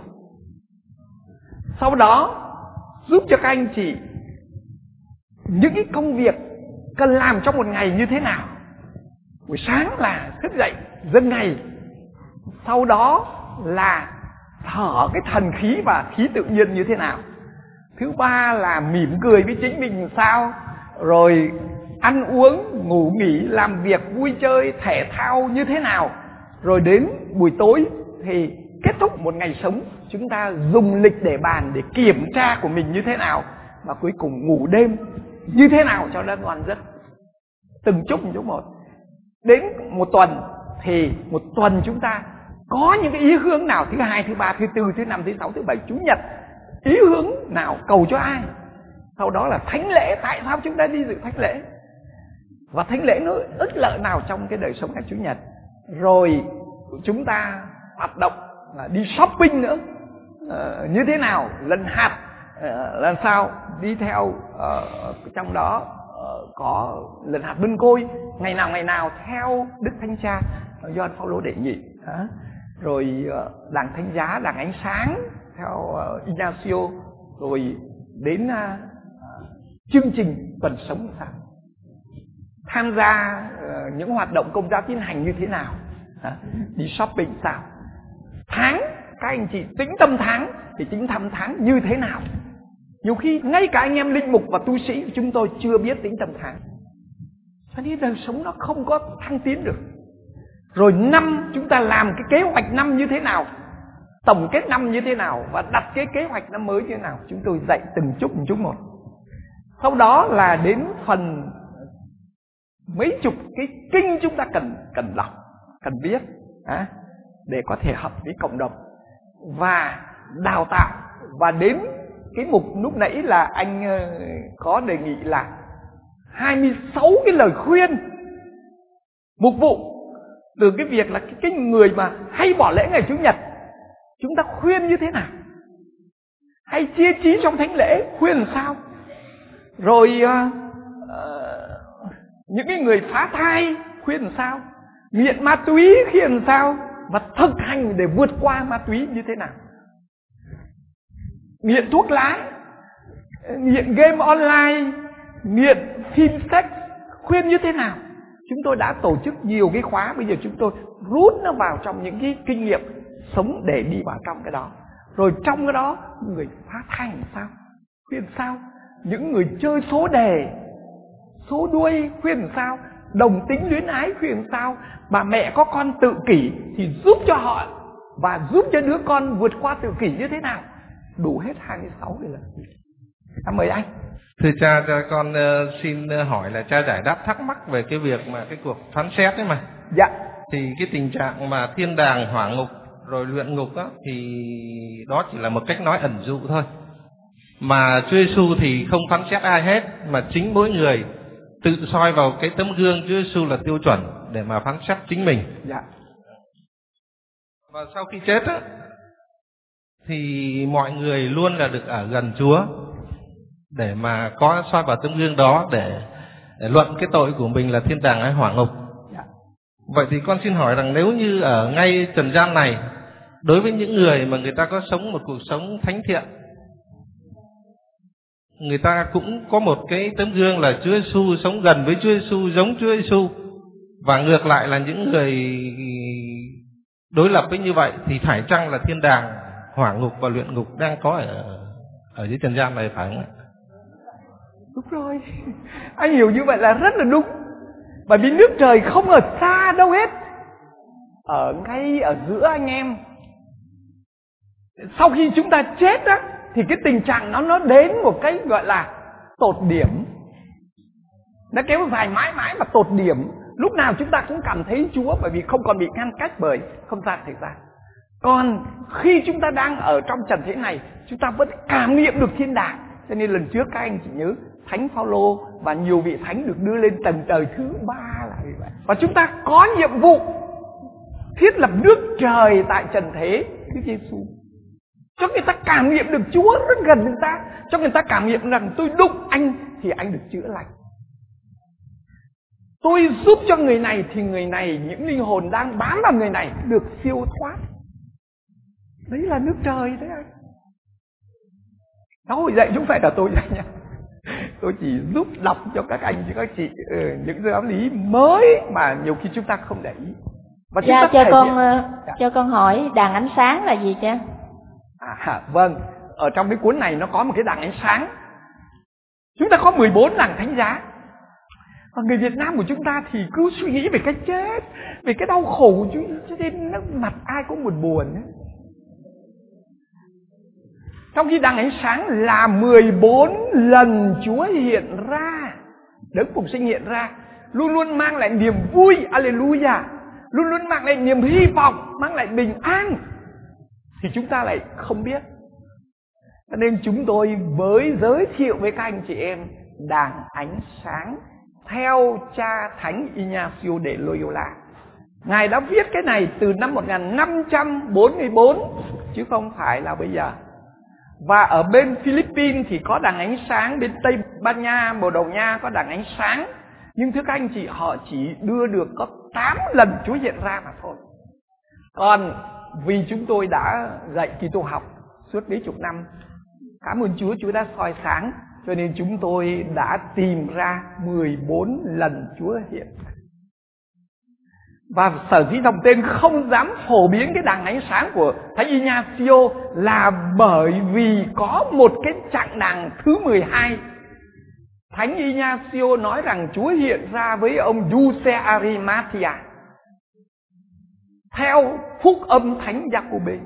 Sau đó giúp cho các anh chị những cái công việc cần làm trong một ngày như thế nào. Buổi sáng là thức dậy dâng ngày, sau đó là thở cái thần khí và khí tự nhiên như thế nào. Thứ ba là mỉm cười với chính mình sao, rồi ăn uống, ngủ nghỉ, làm việc, vui chơi, thể thao như thế nào. Rồi đến buổi tối thì kết thúc một ngày sống, chúng ta dùng lịch để bàn để kiểm tra của mình như thế nào. Và cuối cùng ngủ đêm như thế nào cho nó ngon giấc. Từng chút một chút một. Đến một tuần thì một tuần chúng ta có những cái ý hướng nào, thứ hai, thứ ba, thứ tư, thứ năm, thứ sáu, thứ bảy, chủ nhật, ý hướng nào cầu cho ai. Sau đó là thánh lễ, tại sao chúng ta đi dự thánh lễ, và thánh lễ nó ích lợi nào trong cái đời sống ngày chủ nhật. Rồi chúng ta hoạt động là đi shopping nữa, uh, như thế nào, lần hạt uh, làm sao đi theo uh, trong đó uh, có lần hạt bên côi ngày nào ngày nào theo Đức Thánh Cha Gioan Phaolô đệ nhị, uh, rồi uh, đảng Thánh Giá, đảng Ánh Sáng theo uh, Ignacio, rồi đến uh, chương trình tuần sống sao, tham gia uh, những hoạt động công giáo tiến hành như thế nào, uh, đi shopping sao, tháng các anh chị tĩnh tâm tháng thì tĩnh tâm tháng như thế nào. Nhiều khi ngay cả anh em linh mục và tu sĩ chúng tôi chưa biết tĩnh tâm tháng, cho nên đời sống nó không có thăng tiến được. Rồi năm chúng ta làm cái kế hoạch năm như thế nào, tổng kết năm như thế nào, và đặt cái kế hoạch năm mới như thế nào, chúng tôi dạy từng chút một chút một. Sau đó là đến phần mấy chục cái kinh chúng ta cần cần đọc, cần biết, à, để có thể hợp với cộng đồng và đào tạo. Và đến cái mục lúc nãy là anh có đề nghị là hai mươi sáu cái lời khuyên mục vụ, từ cái việc là cái người mà hay bỏ lễ ngày Chủ nhật, chúng ta khuyên như thế nào, hay chia trí trong thánh lễ khuyên làm sao, rồi uh, uh, những cái người phá thai khuyên làm sao, nghiện ma túy khuyên làm sao, và thực hành để vượt qua ma túy như thế nào, nghiện thuốc lá, nghiện game online, nghiện phim sex khuyên như thế nào. Chúng tôi đã tổ chức nhiều cái khóa, bây giờ chúng tôi rút nó vào trong những cái kinh nghiệm sống để đi vào trong cái đó. Rồi trong cái đó, người phá thai làm sao, khuyên sao, những người chơi số đề, số đuôi khuyên làm sao, đồng tính luyến ái khuyên làm sao, bà mẹ có con tự kỷ thì giúp cho họ và giúp cho đứa con vượt qua tự kỷ như thế nào. Đủ hết hai mươi sáu rồi. À, mời anh. Thưa cha, cho con uh, xin hỏi là cha giải đáp thắc mắc về cái việc mà cái cuộc phán xét ấy mà. Dạ. Thì cái tình trạng mà thiên đàng, hỏa ngục rồi luyện ngục đó, thì đó chỉ là một cách nói ẩn dụ thôi. Mà Chúa Giêsu thì không phán xét ai hết, mà chính mỗi người tự soi vào cái tấm gương Chúa Giêsu là tiêu chuẩn để mà phán xét chính mình. Dạ. Và sau khi chết á, thì mọi người luôn là được ở gần Chúa để mà có soi vào tấm gương đó để, để luận cái tội của mình là thiên đàng hay hỏa ngục. Dạ. Vậy thì con xin hỏi rằng nếu như ở ngay trần gian này, đối với những người mà người ta có sống một cuộc sống thánh thiện, người ta cũng có một cái tấm gương là Chúa Giêsu, sống gần với Chúa Giêsu, giống Chúa Giêsu, và ngược lại là những người đối lập với như vậy, thì phải chăng là thiên đàng, hỏa ngục và luyện ngục đang có ở ở dưới trần gian này, phải không ạ? Đúng rồi, anh hiểu như vậy là rất là đúng. Bởi vì nước trời không ở xa đâu hết, ở ngay ở giữa anh em. Sau khi chúng ta chết á, thì cái tình trạng nó nó đến một cái gọi là tột điểm. Nó kéo dài mãi mãi mà tột điểm. Lúc nào chúng ta cũng cảm thấy Chúa, bởi vì không còn bị ngăn cách bởi không gian thời gian. Còn khi chúng ta đang ở trong trần thế này, chúng ta vẫn cảm nghiệm được thiên đàng. Cho nên lần trước các anh chỉ nhớ Thánh Phaolô và nhiều vị thánh được đưa lên tầng trời thứ ba là như vậy. Và chúng ta có nhiệm vụ thiết lập nước trời tại trần thế Chúa Giêsu, cho người ta cảm nghiệm được Chúa rất gần người ta, cho người ta cảm nghiệm rằng tôi đụng anh thì anh được chữa lành, tôi giúp cho người này thì người này, những linh hồn đang bám vào người này được siêu thoát. Đấy là nước trời đấy anh. Giáo hội dạy chúng phải là tôi dạy nha. Tôi chỉ giúp đọc cho các anh chứ các chị ừ, những giáo lý mới mà nhiều khi chúng ta không để ý. Và dạ, cho con dạ. cho con hỏi đàn ánh sáng là gì cha? À, vâng, ở trong cái cuốn này nó có một cái đàn ánh sáng. Chúng ta có mười bốn đàn thánh giá. Và người Việt Nam của chúng ta thì cứ suy nghĩ về cái chết, về cái đau khổ của Chúa, cho nên nó mặt ai cũng buồn buồn ấy. Trong khi đằng ánh sáng là mười bốn lần Chúa hiện ra, Đấng Phục Sinh hiện ra, luôn luôn mang lại niềm vui, Alleluia, luôn luôn mang lại niềm hy vọng, mang lại bình an, thì chúng ta lại không biết. Cho nên chúng tôi mới giới thiệu với các anh chị em đàn ánh sáng theo cha Thánh Ignacio de Loyola. Ngài đã viết cái này từ năm một nghìn năm trăm bốn mươi bốn, chứ không phải là bây giờ. Và ở bên Philippines thì có đàn ánh sáng, bên Tây Ban Nha, Bồ Đào Nha có đàn ánh sáng. Nhưng thưa các anh chị, họ chỉ đưa được có tám lần Chúa hiện ra mà thôi. Còn vì chúng tôi đã dạy Kitô học suốt mấy chục năm, cảm ơn Chúa, Chúa đã soi sáng, cho nên chúng tôi đã tìm ra mười bốn lần Chúa hiện. Và sở dĩ dòng tên không dám phổ biến cái đàn ánh sáng của Thánh Ignacio là bởi vì có một cái chặng đàn thứ mười hai. Thánh Ignacio nói rằng Chúa hiện ra với ông Giuse Arimathea theo phúc âm Thánh Giacôbê.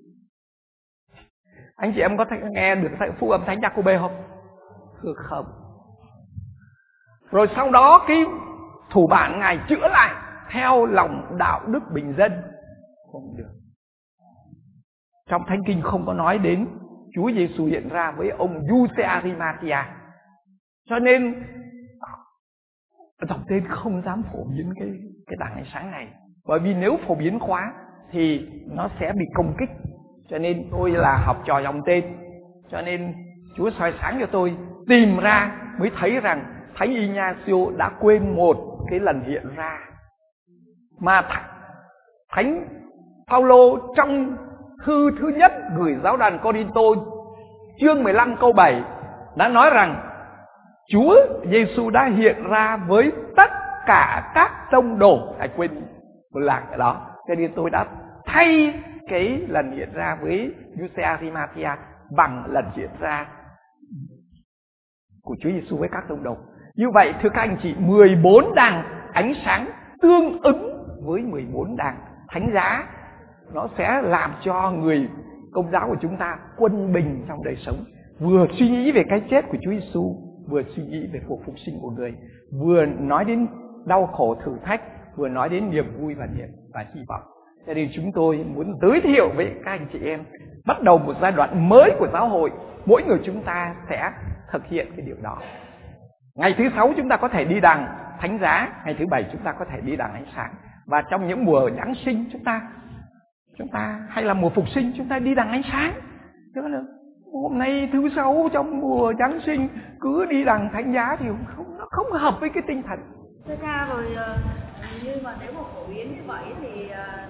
Anh chị em có thể nghe được phúc âm Thánh Giacôbê không? Thưa không. Rồi sau đó cái thủ bản Ngài chữa lại theo lòng đạo đức bình dân. Không được. Trong Thánh Kinh không có nói đến Chúa Giêsu hiện ra với ông Giuse Arimathea. Cho nên dòng tên không dám phổ biến cái, cái đàn ánh sáng này. Bởi vì nếu phổ biến quá thì nó sẽ bị công kích. Cho nên tôi là học trò dòng tên. Cho nên Chúa soi sáng cho tôi, tìm ra mới thấy rằng Thánh Ignacio đã quên một cái lần hiện ra mà Thánh Phaolô trong thư thứ nhất gửi giáo đoàn Corinto chương mười lăm câu bảy đã nói rằng Chúa Giêsu đã hiện ra với tất cả các tông đồ. Hãy quên một lần cái đó. Cho nên tôi đã thay cái lần hiện ra với Giuse Arimathea bằng lần hiện ra của Chúa Giêsu với các tông đồ. Như vậy thưa các anh chị, mười bốn đàng ánh sáng tương ứng với mười bốn đàng thánh giá, nó sẽ làm cho người Công giáo của chúng ta quân bình trong đời sống, vừa suy nghĩ về cái chết của Chúa Giêsu, vừa suy nghĩ về cuộc phục sinh của người, vừa nói đến đau khổ thử thách, vừa nói đến niềm vui và niềm và hy vọng. Cho nên chúng tôi muốn giới thiệu với các anh chị em, bắt đầu một giai đoạn mới của giáo hội, mỗi người chúng ta sẽ thực hiện cái điều đó. Ngày thứ sáu chúng ta có thể đi đằng thánh giá, ngày thứ bảy chúng ta có thể đi đằng ánh sáng. Và trong những mùa Giáng sinh chúng ta chúng ta hay là mùa phục sinh chúng ta đi đằng ánh sáng. Chứ là hôm nay thứ sáu trong mùa Giáng sinh cứ đi đằng thánh giá thì không, nó không hợp với cái tinh thần. Thưa cha, rồi như mà nếu mà phổ biến như vậy thì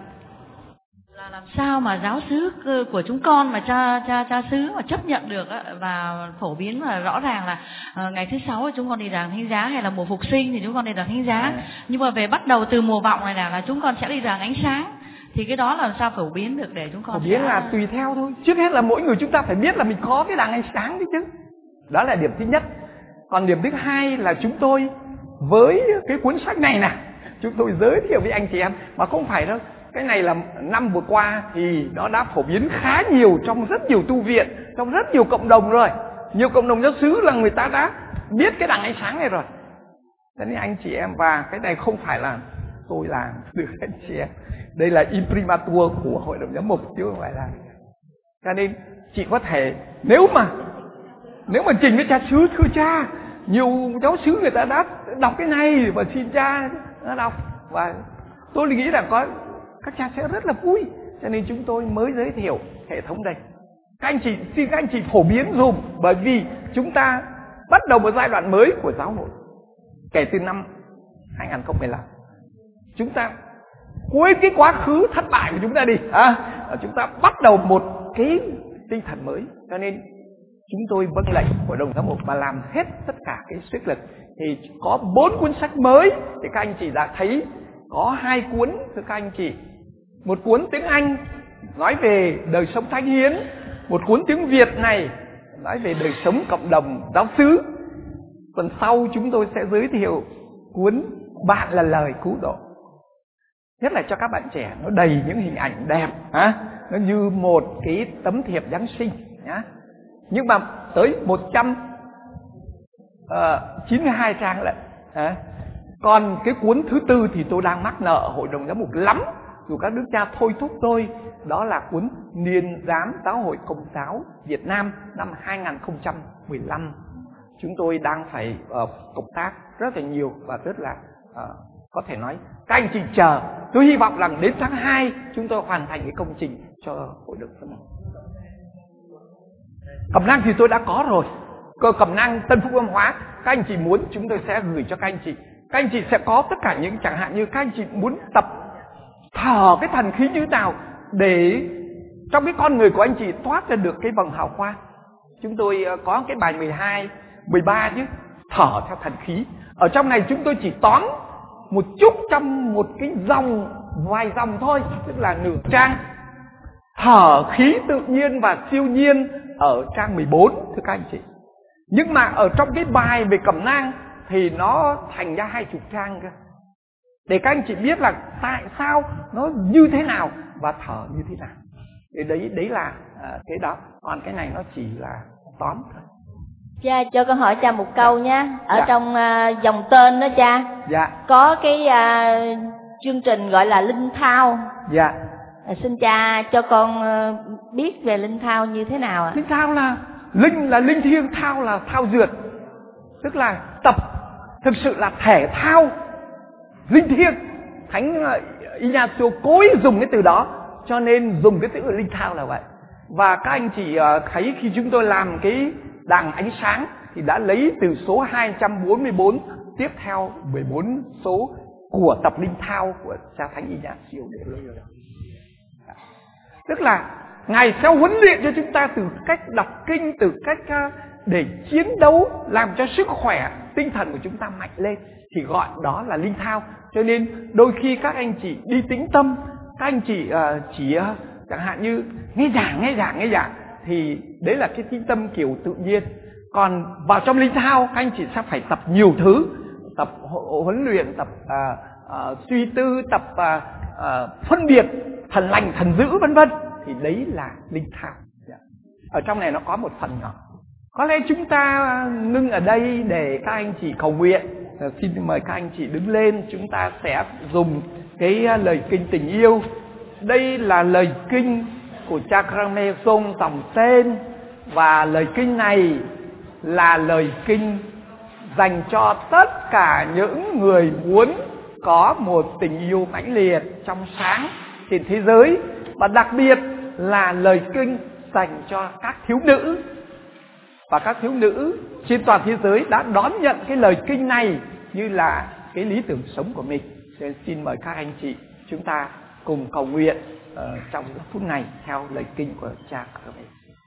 là làm sao mà giáo xứ của chúng con mà cha cha cha xứ mà chấp nhận được và phổ biến mà rõ ràng là ngày thứ sáu chúng con đi đằng thánh giá, hay là mùa phục sinh thì chúng con đi đằng thánh giá, à. Nhưng mà về bắt đầu từ mùa vọng này là, là chúng con sẽ đi đằng ánh sáng, thì cái đó làm sao phổ biến được để chúng con phổ biến sẽ... là tùy theo thôi. Trước hết là mỗi người chúng ta phải biết là mình có cái đằng ánh sáng đấy chứ. Đó là điểm thứ nhất. Còn điểm thứ hai là chúng tôi với cái cuốn sách này nè, chúng tôi giới thiệu với anh chị em mà không phải đâu. Cái này là năm vừa qua thì nó đã phổ biến khá nhiều trong rất nhiều tu viện, trong rất nhiều cộng đồng rồi. Nhiều cộng đồng giáo xứ là người ta đã biết cái đằng ánh sáng này rồi. Cho nên anh chị em, và cái này không phải là tôi làm được anh chị em. Đây là imprimatur của Hội đồng Giám mục chứ không phải là. Cho nên chị có thể, nếu mà nếu mà trình với cha xứ, thưa cha, nhiều giáo xứ người ta đã đọc cái này và xin cha nó đọc, và tôi nghĩ là có các cha sẽ rất là vui. Cho nên chúng tôi mới giới thiệu hệ thống đây. Các anh chị, xin các anh chị phổ biến dùm, bởi vì chúng ta bắt đầu một giai đoạn mới của giáo hội kể từ năm hai nghìn không trăm mười lăm. Chúng ta cuối cái quá khứ thất bại của chúng ta đi, à, chúng ta bắt đầu một cái tinh thần mới. Cho nên chúng tôi vâng lệnh Hội đồng Giám mục và làm hết tất cả cái sức lực. Thì có bốn cuốn sách mới thì các anh chị đã thấy. Có hai cuốn thưa các anh chị. Một cuốn tiếng Anh nói về đời sống thánh hiến, một cuốn tiếng Việt này nói về đời sống cộng đồng giáo xứ. Tuần sau chúng tôi sẽ giới thiệu cuốn Bạn là lời cứu độ. Nhất là cho các bạn trẻ, nó đầy những hình ảnh đẹp, hả? Nó như một cái tấm thiệp Giáng sinh nhá. Nhưng mà tới một trăm chín mươi hai trang lận, hả? Còn cái cuốn thứ tư thì tôi đang mắc nợ Hội đồng Giám mục lắm, dù các đức cha thôi thúc tôi. Đó là cuốn Niên giám Giáo hội Công giáo Việt Nam năm hai nghìn không trăm mười lăm. Chúng tôi đang phải uh, cộng tác rất là nhiều và rất là uh, có thể nói các anh chị chờ. Tôi hy vọng rằng đến tháng hai chúng tôi hoàn thành cái công trình cho Hội đồng Giám mục. Cẩm nang thì tôi đã có rồi. Cơ cẩm nang Tân Phúc Âm Hóa, các anh chị muốn chúng tôi sẽ gửi cho các anh chị. Các anh chị sẽ có tất cả những, chẳng hạn như các anh chị muốn tập thở cái thần khí như thế nào để trong cái con người của anh chị toát ra được cái vầng hào quang. Chúng tôi có cái bài mười hai, mười ba chứ, thở theo thần khí. Ở trong này chúng tôi chỉ tóm một chút trong một cái dòng, vài dòng thôi, tức là nửa trang. Thở khí tự nhiên và siêu nhiên ở trang mười bốn, thưa các anh chị. Nhưng mà ở trong cái bài về cẩm nang thì nó thành ra hai chục trang cơ, để các anh chị biết là tại sao nó như thế nào và thở như thế nào. Thì đấy đấy là uh, cái đó. Còn cái này nó chỉ là tóm thôi. Cha cho con hỏi cha một câu nha. Ở dạ. trong uh, dòng tên đó cha, dạ. có cái uh, chương trình gọi là Linh Thao. Dạ. À, xin cha cho con uh, biết về Linh Thao như thế nào ạ? Linh Thao là linh là linh thiêng, thao là thao dượt, tức là tập, thực sự là thể thao linh thiêng. Thánh Ignacio cố ý dùng cái từ đó, cho nên dùng cái từ linh thao là vậy. Và các anh chị thấy khi chúng tôi làm cái đằng ánh sáng thì đã lấy từ số hai trăm bốn mươi bốn tiếp theo mười bốn số của tập linh thao của cha Thánh Ignacio để lấy rồi. Tức là Ngài sẽ huấn luyện cho chúng ta từ cách đọc kinh, từ cách để chiến đấu, làm cho sức khỏe tinh thần của chúng ta mạnh lên, thì gọi đó là linh thao. Cho nên đôi khi các anh chị đi tĩnh tâm, các anh chị uh, chỉ uh, chẳng hạn như nghe giảng, nghe giảng, nghe giảng, thì đấy là cái tĩnh tâm kiểu tự nhiên. Còn vào trong linh thao, các anh chị sẽ phải tập nhiều thứ, tập huấn luyện, tập uh, uh, suy tư, tập uh, uh, phân biệt thần lành, thần dữ, vân vân. Thì đấy là linh thao. Ở trong này nó có một phần nhỏ. Có lẽ chúng ta ngưng ở đây để các anh chị cầu nguyện. À, xin mời các anh chị đứng lên. Chúng ta sẽ dùng cái lời kinh tình yêu. Đây là lời kinh của cha Crame Sông dòng tên. Và lời kinh này là lời kinh dành cho tất cả những người muốn có một tình yêu mãnh liệt, trong sáng trên thế giới. Và đặc biệt là lời kinh dành cho các thiếu nữ. Và các thiếu nữ trên toàn thế giới đã đón nhận cái lời kinh này như là cái lý tưởng sống của mình. Nên xin mời các anh chị chúng ta cùng cầu nguyện uh, trong phút này theo lời kinh của cha Crame.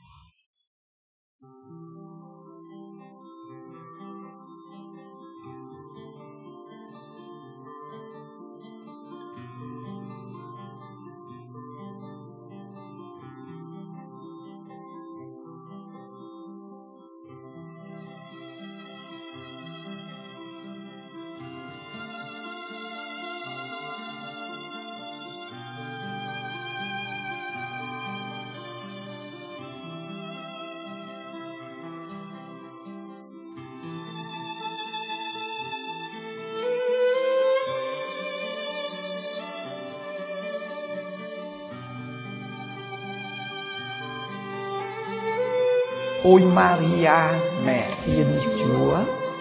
Ôi Maria, mẹ Thiên Chúa,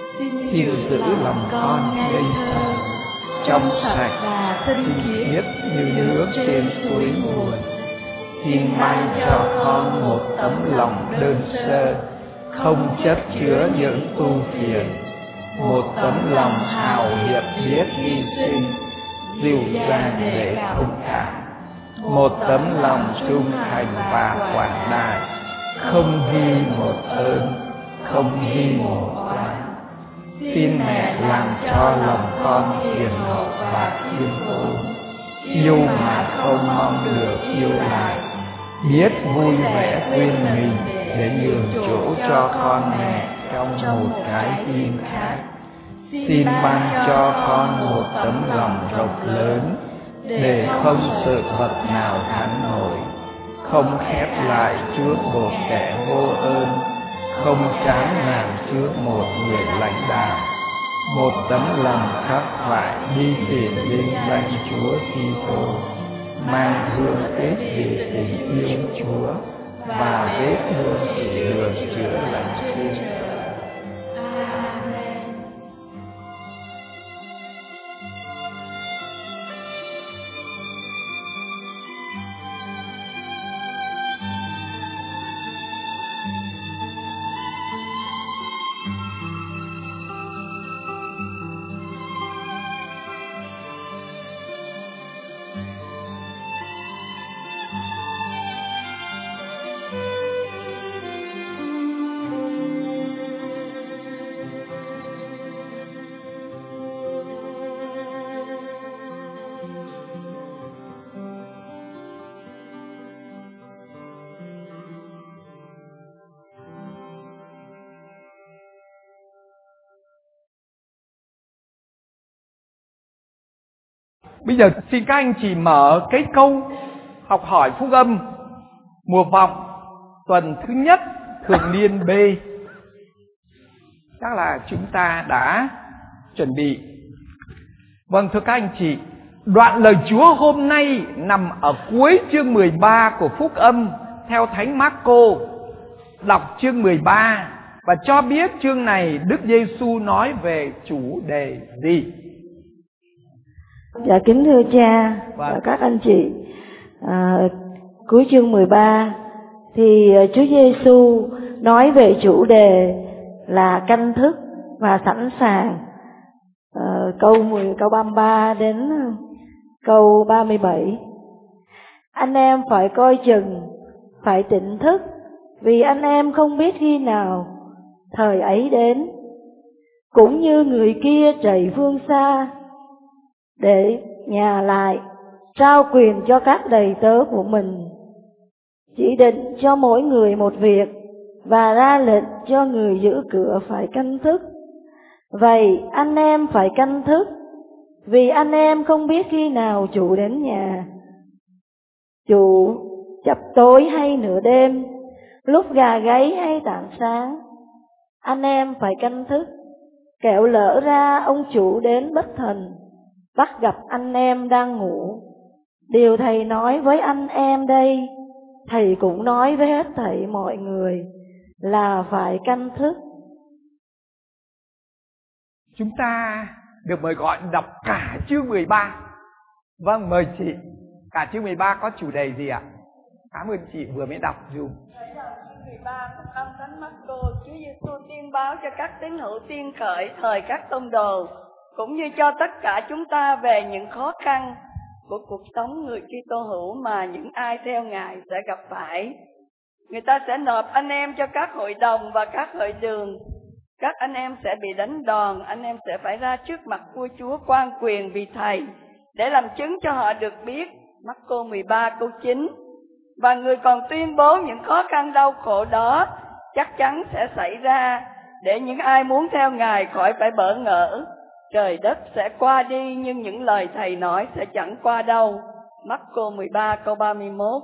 xin giữ lòng con ngây thơ, trong sạch và tinh khiết như nước trên suối nguồn. Xin ban cho con một tấm lòng đơn sơ, không chất chứa những ưu phiền, một tấm lòng hào hiệp biết hy sinh, dịu dàng để thông cảm, một tấm lòng trung thành và quảng đại, không ghi một ơn, không ghi một oán. Xin mẹ làm cho lòng con hiền hậu và khiêm tốn, yêu mà không mong được yêu lại, biết vui vẻ quên mình để nhường chỗ cho con mẹ trong một cái tim khác. Xin ban cho con một tấm lòng rộng lớn, để không sự vật nào thắng nổi, không khép lại trước một kẻ vô ơn, không chán nản trước một người lãnh đạo, một tấm lòng khắc khoải đi tìm linh danh Chúa Kitô, mang thương tiếc vì tình yêu Chúa và vết thương chỉ đường chữa lành sinh. Bây giờ xin các anh chị mở cái câu học hỏi phúc âm mùa vọng tuần thứ nhất thường niên B. Chắc là chúng ta đã chuẩn bị. Vâng, thưa các anh chị, đoạn lời Chúa hôm nay nằm ở cuối chương mười ba của phúc âm theo Thánh Marco. Đọc chương mười ba và cho biết chương này Đức Giêsu nói về chủ đề gì. Dạ kính thưa cha và các anh chị, à, cuối chương mười ba thì Chúa Giêsu nói về chủ đề là canh thức và sẵn sàng. À, câu mười, câu ba mươi ba đến câu ba mươi bảy. Anh em phải coi chừng, phải tỉnh thức, vì anh em không biết khi nào thời ấy đến. Cũng như người kia chạy phương xa để nhà lại, trao quyền cho các đầy tớ của mình, chỉ định cho mỗi người một việc, và ra lệnh cho người giữ cửa phải canh thức. Vậy anh em phải canh thức, vì anh em không biết khi nào chủ đến nhà. Chủ chập tối hay nửa đêm, lúc gà gáy hay tảng sáng, anh em phải canh thức, kẻo lỡ ra ông chủ đến bất thần, bắt gặp anh em đang ngủ. Điều thầy nói với anh em đây, thầy cũng nói với hết thảy mọi người, là phải canh thức. Chúng ta được mời gọi đọc cả chương mười ba. Vâng, mời chị. Cả chương mười ba có chủ đề gì ạ? Cảm ơn chị vừa mới đọc dùm. Chương mười ba của Âm Thánh Marco, Chúa Giêsu tiên báo cho các tín hữu tiên khởi thời các tông đồ, cũng như cho tất cả chúng ta về những khó khăn của cuộc sống người Kitô hữu mà những ai theo Ngài sẽ gặp phải. Người ta sẽ nộp anh em cho các hội đồng và các hội đường. Các anh em sẽ bị đánh đòn, anh em sẽ phải ra trước mặt vua Chúa quan quyền vì Thầy, để làm chứng cho họ được biết. Marco mười ba câu chín. Và người còn tuyên bố những khó khăn đau khổ đó chắc chắn sẽ xảy ra, để những ai muốn theo Ngài khỏi phải bỡ ngỡ. Trời đất sẽ qua đi, nhưng những lời Thầy nói sẽ chẳng qua đâu. Marco mười ba câu ba mươi mốt.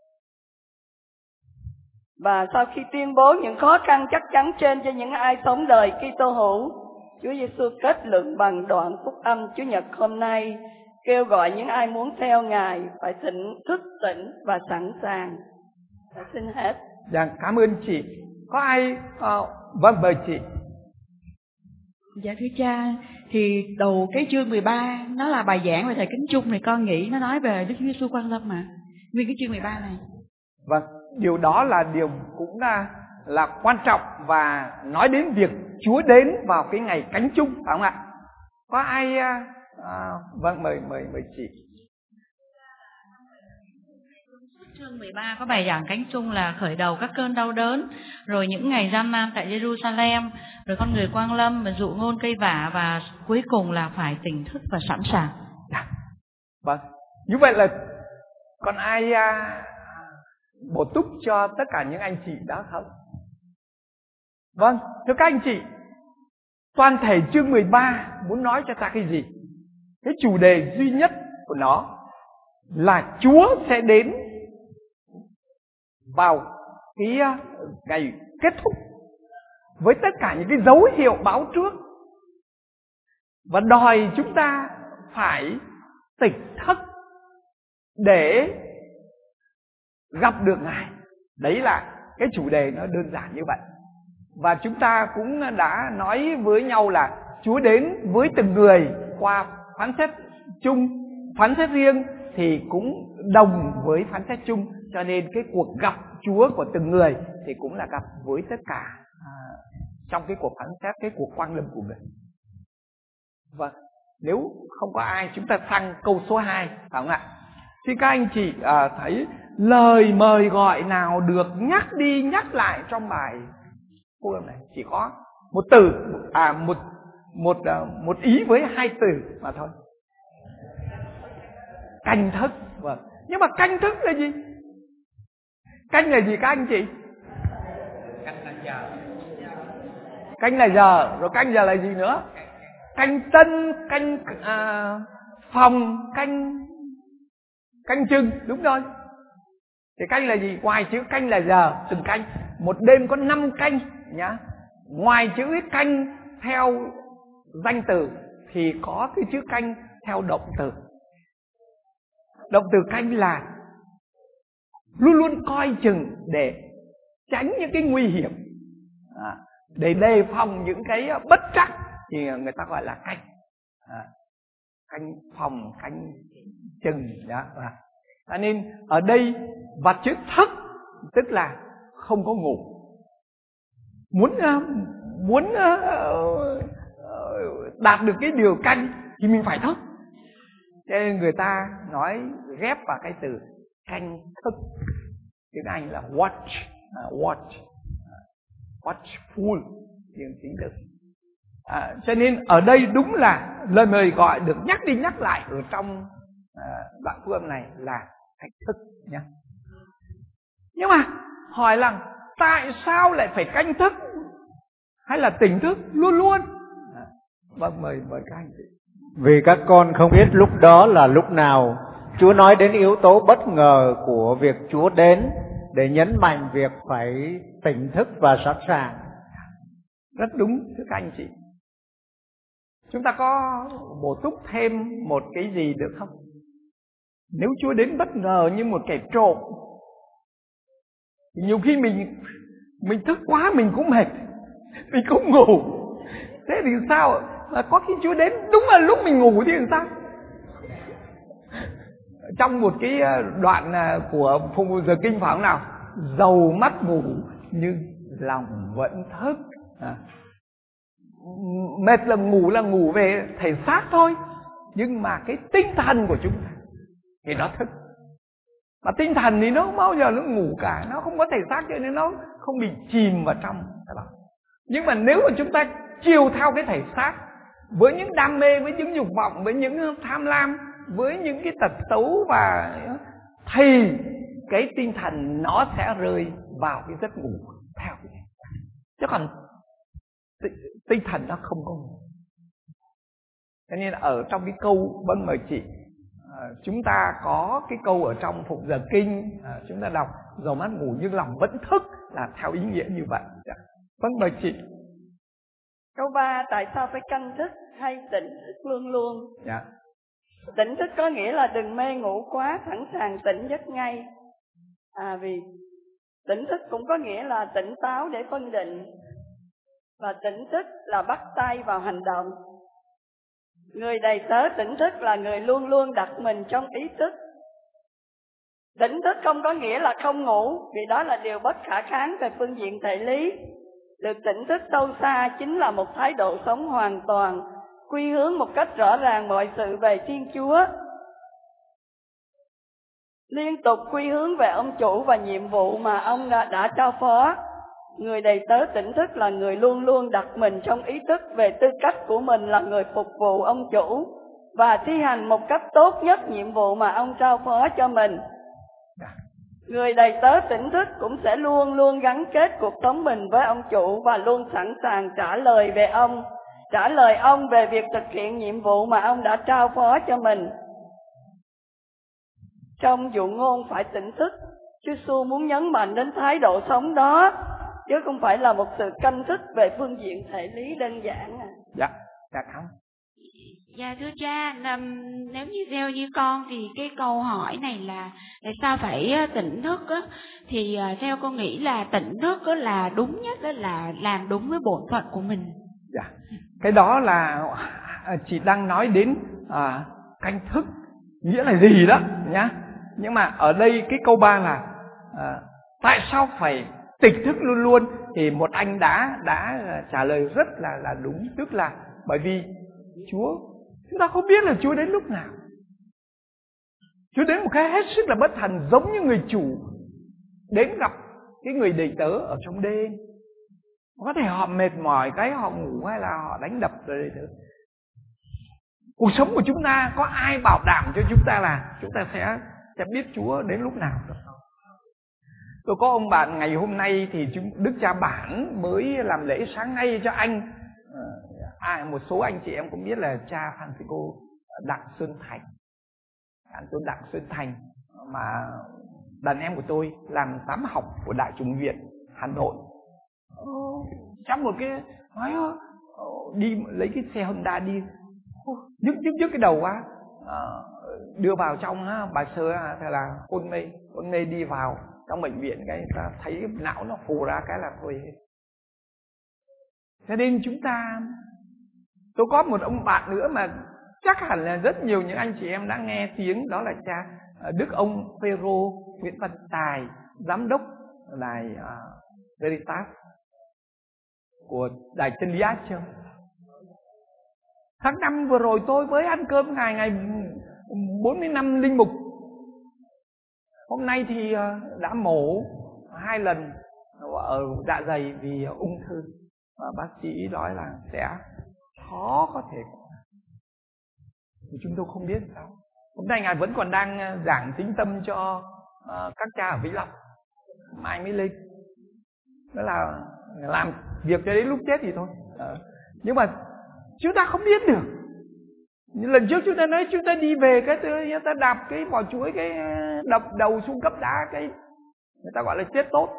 Và sau khi tuyên bố những khó khăn chắc chắn trên cho những ai sống đời Kitô hữu, Chúa Giêsu kết luận bằng đoạn phúc âm Chủ nhật hôm nay, kêu gọi những ai muốn theo Ngài phải tỉnh thức tỉnh và sẵn sàng. Đã xin hết. Dạ, cảm ơn chị. Có ai? Uh, vâng, mời chị. Dạ thưa cha, thì đầu cái chương mười ba nó là bài giảng về thời kính chung này, con nghĩ nó nói về Đức Chúa Giêsu quan lâm mà. Nguyên cái chương mười ba này. Vâng, điều đó là điều cũng là là quan trọng, và nói đến việc Chúa đến vào cái ngày cánh chung, phải không ạ? Có ai? À, vâng, mời mời mời chị. Chương mười ba có bài giảng cánh chung là khởi đầu các cơn đau đớn, rồi những ngày gian nan tại Jerusalem, rồi con người quang lâm và dụ ngôn cây vả, và cuối cùng là phải tỉnh thức và sẵn sàng. Dạ. Vâng, như vậy là còn ai à, bổ túc cho tất cả những anh chị đó không? Vâng, thưa các anh chị, toàn thể chương mười ba muốn nói cho ta cái gì? Cái chủ đề duy nhất của nó là Chúa sẽ đến vào cái ngày kết thúc với tất cả những cái dấu hiệu báo trước, và đòi chúng ta phải tỉnh thức để gặp được Ngài. Đấy là cái chủ đề nó đơn giản như vậy. Và chúng ta cũng đã nói với nhau là Chúa đến với từng người qua phán xét chung, phán xét riêng thì cũng đồng với phán xét chung, cho nên cái cuộc gặp Chúa của từng người thì cũng là gặp với tất cả à, trong cái cuộc phán xét, cái cuộc quang lâm của người. Vâng, nếu không có ai, chúng ta sang câu số hai, phải không ạ? Thì các anh chị à, thấy lời mời gọi nào được nhắc đi nhắc lại trong bài phúc âm này? Chỉ có một từ, à một một một ý với hai từ mà thôi. Canh thức. Vâng. Nhưng mà canh thức là gì? Canh là gì các anh chị? Canh là giờ. Canh là giờ, rồi canh giờ là gì nữa? Canh tân, canh à, phòng, canh canh chừng, đúng rồi. Thì canh là gì? Ngoài chữ canh là giờ, từng canh. Một đêm có năm canh nhá. Ngoài chữ canh theo danh từ thì có cái chữ canh theo động từ. Động từ canh là luôn luôn coi chừng để tránh những cái nguy hiểm, à, để đề phòng những cái bất trắc thì người ta gọi là canh. À, canh phòng, canh chừng đó. À. Cho nên ở đây và chữ thức tức là không có ngủ. Muốn uh, muốn uh, uh, đạt được cái điều canh thì mình phải thức. Cho nên người ta nói ghép vào cái từ canh thức, tiếng Anh là watch, uh, watch, uh, watchful, tiếng tiếng Đức. À, cho nên ở đây đúng là lời mời gọi được nhắc đi nhắc lại ở trong uh, đoạn phúc âm này là thách thức nhé. Nhưng mà hỏi là tại sao lại phải canh thức hay là tỉnh thức luôn luôn? À, vâng, mời mời các anh chị. Vì các con không biết lúc đó là lúc nào. Chúa nói đến yếu tố bất ngờ của việc Chúa đến để nhấn mạnh việc phải tỉnh thức và sẵn sàng. Rất đúng thưa các anh chị. Chúng ta có bổ túc thêm một cái gì được không? Nếu Chúa đến bất ngờ như một kẻ trộm thì nhiều khi mình mình thức quá mình cũng mệt, mình cũng ngủ. Thế thì sao? Mà có khi Chúa đến đúng là lúc mình ngủ thì làm sao? Trong một cái đoạn của Phục vụ giờ kinh phải không nào? Dầu mắt ngủ nhưng lòng vẫn thức. À. Mệt là ngủ là ngủ về thể xác thôi, nhưng mà cái tinh thần của chúng ta thì nó thức. Mà tinh thần thì nó không bao giờ nó ngủ cả, nó không có thể xác cho nên nó không bị chìm vào trong. Nhưng mà nếu mà chúng ta chiều theo cái thể xác với những đam mê, với những dục vọng, với những tham lam, với những cái tật xấu và thì cái tinh thần nó sẽ rơi vào cái giấc ngủ theo cái này. Chứ còn tinh thần nó không có ngủ. Cho nên ở trong cái câu vâng mời chị, chúng ta có cái câu ở trong Phục Giờ Kinh, chúng ta đọc dầu mắt ngủ nhưng lòng vẫn thức là theo ý nghĩa như vậy. Vâng mời chị. Câu ba, tại sao phải canh thức hay tỉnh thức luôn luôn? Dạ. Tỉnh thức có nghĩa là đừng mê ngủ quá, sẵn sàng tỉnh giấc ngay. À, vì tỉnh thức cũng có nghĩa là tỉnh táo để phân định, và tỉnh thức là bắt tay vào hành động. Người đầy tớ tỉnh thức là người luôn luôn đặt mình trong ý thức. Tỉnh thức không có nghĩa là không ngủ, vì đó là điều bất khả kháng về phương diện thể lý. Được tỉnh thức sâu xa chính là một thái độ sống hoàn toàn, quy hướng một cách rõ ràng mọi sự về Thiên Chúa. Liên tục quy hướng về ông chủ và nhiệm vụ mà ông đã, đã trao phó. Người đầy tớ tỉnh thức là người luôn luôn đặt mình trong ý thức về tư cách của mình là người phục vụ ông chủ và thi hành một cách tốt nhất nhiệm vụ mà ông trao phó cho mình. Người đầy tớ tỉnh thức cũng sẽ luôn luôn gắn kết cuộc sống mình với ông chủ và luôn sẵn sàng trả lời về ông, trả lời ông về việc thực hiện nhiệm vụ mà ông đã trao phó cho mình. Trong dụ ngôn phải tỉnh thức, Chúa Giêsu muốn nhấn mạnh đến thái độ sống đó, chứ không phải là một sự canh thức về phương diện thể lý đơn giản. À. Dạ, dạ không. Dạ thưa cha, nếu như theo như con thì cái câu hỏi này là tại sao phải tỉnh thức á, thì theo con nghĩ là tỉnh thức á là đúng nhất đó là làm đúng với bổn phận của mình. Dạ, cái đó là chị đang nói đến à, canh thức nghĩa là gì đó nhá. Nhưng mà ở đây cái câu ba là à, tại sao phải tỉnh thức luôn luôn, thì một anh đã đã trả lời rất là là đúng, tức là bởi vì Chúa, chúng ta không biết là Chúa đến lúc nào. Chúa đến một cái hết sức là bất thần, giống như người chủ đến gặp cái người đầy tớ ở trong đêm. Có thể họ mệt mỏi cái họ ngủ hay là họ đánh đập rồi đầy tớ. Cuộc sống của chúng ta có ai bảo đảm cho chúng ta là chúng ta sẽ sẽ biết Chúa đến lúc nào được không? Tôi có ông bạn ngày hôm nay thì chúng, Đức Cha Bản mới làm lễ sáng nay cho anh. À, một số anh chị em cũng biết là cha Francisco Đặng Xuân Thành, anh tôi Đặng Xuân Thành mà đàn em của tôi làm giám học của Đại chủng viện Hà Nội. Trong một cái nói đi lấy cái xe Honda đi nhức nhức nhức cái đầu á, đưa vào trong á, bà sơ thế là hôn mê hôn mê đi vào trong bệnh viện, cái ta thấy cái não nó phù ra cái là thôi. Cho nên chúng ta, tôi có một ông bạn nữa mà chắc hẳn là rất nhiều những anh chị em đã nghe tiếng, đó là cha Đức ông Phêrô Nguyễn Văn Tài, giám đốc đài uh, Veritas. của Đài Chân Lý Á Châu. Tháng năm vừa rồi tôi mới ăn cơm Ngài ngày bốn mươi năm linh mục. Hôm nay thì đã mổ hai lần ở dạ dày vì ung thư, và bác sĩ nói là sẽ khó có thể. Thì chúng tôi không biết sao. Hôm nay Ngài vẫn còn đang giảng tĩnh tâm cho uh, các cha ở Vĩnh Long, mai mới lên. Đó là làm việc cho đến lúc chết thì thôi. Uh, nhưng mà chúng ta không biết được. Lần trước chúng ta nói chúng ta đi về cái chúng ta đạp cái vỏ chuối, cái đập đầu xuống cấp đá, cái người ta gọi là chết tốt,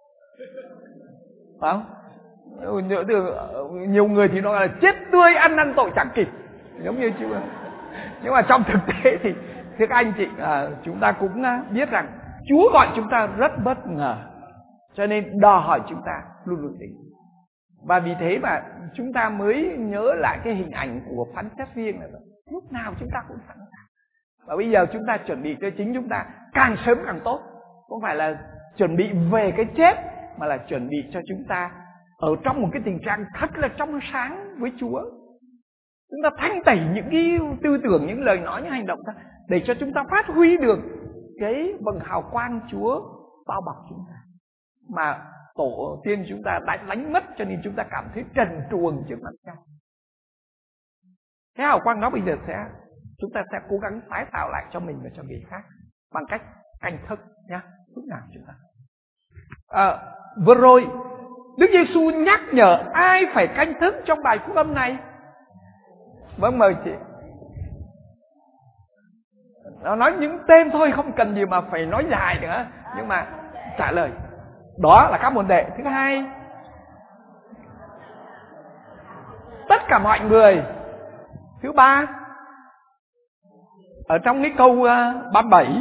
phải không? Nhiều người thì nó gọi là chết tươi ăn năn tội chẳng kịp, giống như chú. Nhưng mà trong thực tế thì thưa các anh chị, à, chúng ta cũng biết rằng Chúa gọi chúng ta rất bất ngờ, cho nên đòi hỏi chúng ta luôn luôn tỉnh. Và vì thế mà chúng ta mới nhớ lại cái hình ảnh của phán xét viên là lúc nào chúng ta cũng sẵn sàng. Và bây giờ chúng ta chuẩn bị cho chính chúng ta càng sớm càng tốt. Không phải là chuẩn bị về cái chết, mà là chuẩn bị cho chúng ta ở trong một cái tình trạng thật là trong sáng với Chúa. Chúng ta thanh tẩy những cái tư tưởng, những lời nói, những hành động ta, để cho chúng ta phát huy được cái vầng hào quang Chúa bao bọc chúng ta. Mà tổ tiên chúng ta đã đánh mất, cho nên chúng ta cảm thấy trần truồng trước mặt Cha. Cái hào quang đó bây giờ sẽ chúng ta sẽ cố gắng tái tạo lại cho mình và cho người khác bằng cách canh thức nhá, lúc nào chúng ta. À, vừa rồi Đức Giêsu nhắc nhở ai phải canh thức trong bài phúc âm này? Vâng, mời chị. Nó nói những tên thôi, không cần gì mà phải nói dài nữa, nhưng mà trả lời. Đó là các môn đệ. Thứ hai, tất cả mọi người. Thứ ba, ở trong cái câu uh, ba mươi bảy,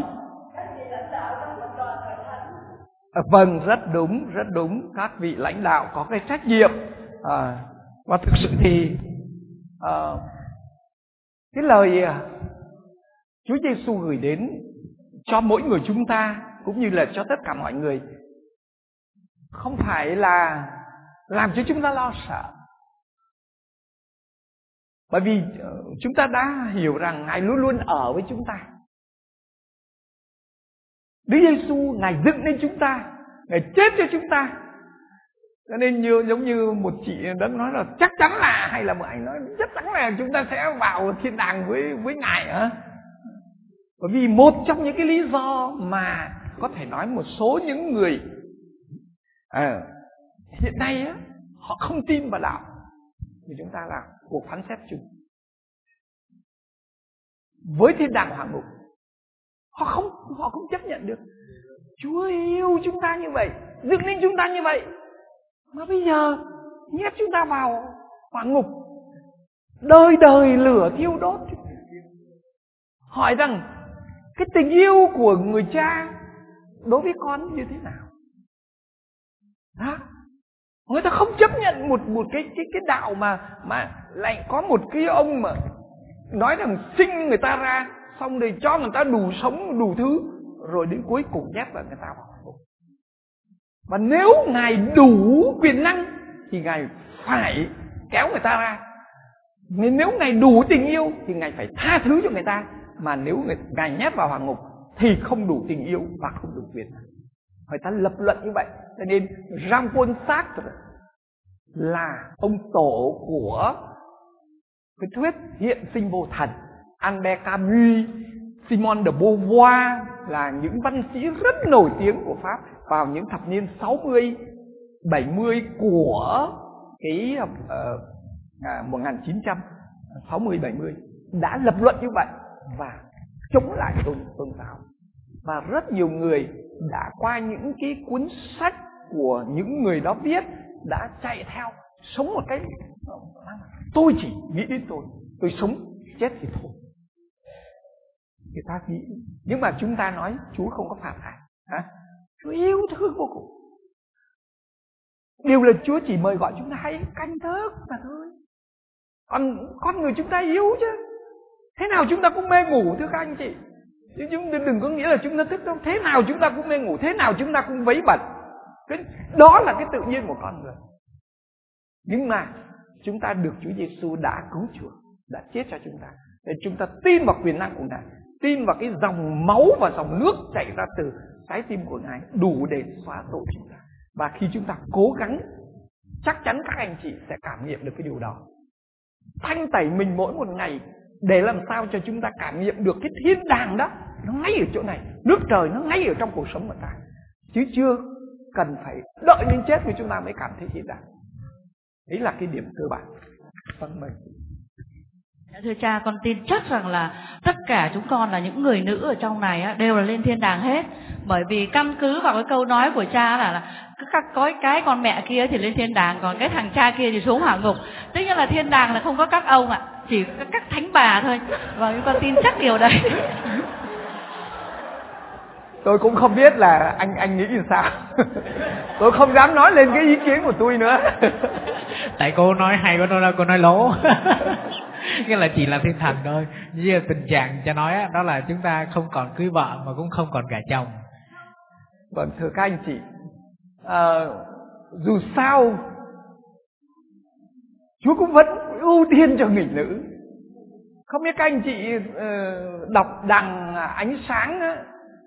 à, vâng, rất đúng, rất đúng. Các vị lãnh đạo có cái trách nhiệm. À, và thực sự thì uh, cái lời uh, Chúa Giêsu gửi đến cho mỗi người chúng ta, cũng như là cho tất cả mọi người, không phải là làm cho chúng ta lo sợ. Bởi vì chúng ta đã hiểu rằng Ngài luôn luôn ở với chúng ta. Đức Giêsu Ngài dựng nên chúng ta, Ngài chết cho chúng ta. Cho nên như, giống như một chị đã nói là chắc chắn là, hay là một anh nói chắc chắn là chúng ta sẽ vào thiên đàng với, với Ngài hả? Bởi vì một trong những cái lý do mà có thể nói một số những người à, hiện nay á, họ không tin vào đạo, thì chúng ta là cuộc phán xét chung với thiên đàng hỏa ngục. Họ không họ không chấp nhận được. Chúa yêu chúng ta như vậy, dựng nên chúng ta như vậy, mà bây giờ nhét chúng ta vào hỏa ngục, đời đời lửa thiêu đốt. Hỏi rằng cái tình yêu của người cha đối với con như thế nào? Đó. Người ta không chấp nhận một một cái cái cái đạo mà mà lại có một cái ông mà nói rằng sinh người ta ra, xong rồi cho người ta đủ sống đủ thứ, rồi đến cuối cùng nhét vào người ta vào hỏa ngục. Và nếu Ngài đủ quyền năng thì Ngài phải kéo người ta ra. Nếu Ngài đủ tình yêu thì Ngài phải tha thứ cho người ta. Mà nếu Ngài nhét vào hỏa ngục thì không đủ tình yêu và không đủ quyền năng. Người ta lập luận như vậy. Cho nên Jean-Paul Sartre là ông tổ của cái thuyết hiện sinh vô thần. Albert Camus, Simone de Beauvoir là những văn sĩ rất nổi tiếng của Pháp vào những thập niên sáu mươi, bảy mươi của cái uh, uh, một nghìn chín trăm sáu mươi bảy mươi đã lập luận như vậy và chống lại tôn, tôn giáo. Và rất nhiều người đã qua những cái cuốn sách của những người đó viết đã chạy theo, sống một cái tôi chỉ nghĩ đến tôi, tôi sống chết thì thôi. Người ta nghĩ, nhưng mà chúng ta nói Chúa không có phạm hại, hả? Chúa yêu thương vô cùng. Điều là Chúa chỉ mời gọi chúng ta hãy canh thức mà thôi. Còn con người chúng ta yếu chứ. Thế nào chúng ta cũng mê ngủ, thưa các anh chị. Chứ chúng đừng có nghĩa là chúng ta thức đâu. Thế nào chúng ta cũng mê ngủ, thế nào chúng ta cũng vấy bẩn. Đó là cái tự nhiên của con người. Nhưng mà chúng ta được Chúa Giêsu đã cứu chuộc, đã chết cho chúng ta. Để chúng ta tin vào quyền năng của Ngài, tin vào cái dòng máu và dòng nước chảy ra từ trái tim của Ngài đủ để xóa tội chúng ta. Và khi chúng ta cố gắng, chắc chắn các anh chị sẽ cảm nghiệm được cái điều đó. Thanh tẩy mình mỗi một ngày để làm sao cho chúng ta cảm nghiệm được cái thiên đàng đó, nó ngay ở chỗ này, nước trời nó ngay ở trong cuộc sống của ta, chứ chưa cần phải đợi đến chết thì chúng ta mới cảm thấy thiên đàng. Đấy là cái điểm cơ bản. Vâng, mời. Thưa cha, con tin chắc rằng là tất cả chúng con là những người nữ ở trong này á, đều là lên thiên đàng hết. Bởi vì căn cứ vào cái câu nói của cha là, là các có cái con mẹ kia thì lên thiên đàng, còn cái thằng cha kia thì xuống hỏa ngục. Tất nhiên là thiên đàng là không có các ông ạ, chỉ có các thánh bà thôi. Và chúng con tin chắc điều đấy. Tôi cũng không biết là anh anh nghĩ như sao. Tôi không dám nói lên cái ý kiến của tôi nữa. Tại cô nói hay quá, cô nói lố. Nghĩa là chỉ là thiên thần thôi. Như tình trạng cha nói đó, đó là chúng ta không còn cưới vợ mà cũng không còn gả chồng. Vâng, thưa các anh chị, à, dù sao Chúa cũng vẫn ưu tiên cho người nữ. Không biết các anh chị uh, đọc đằng Ánh Sáng á,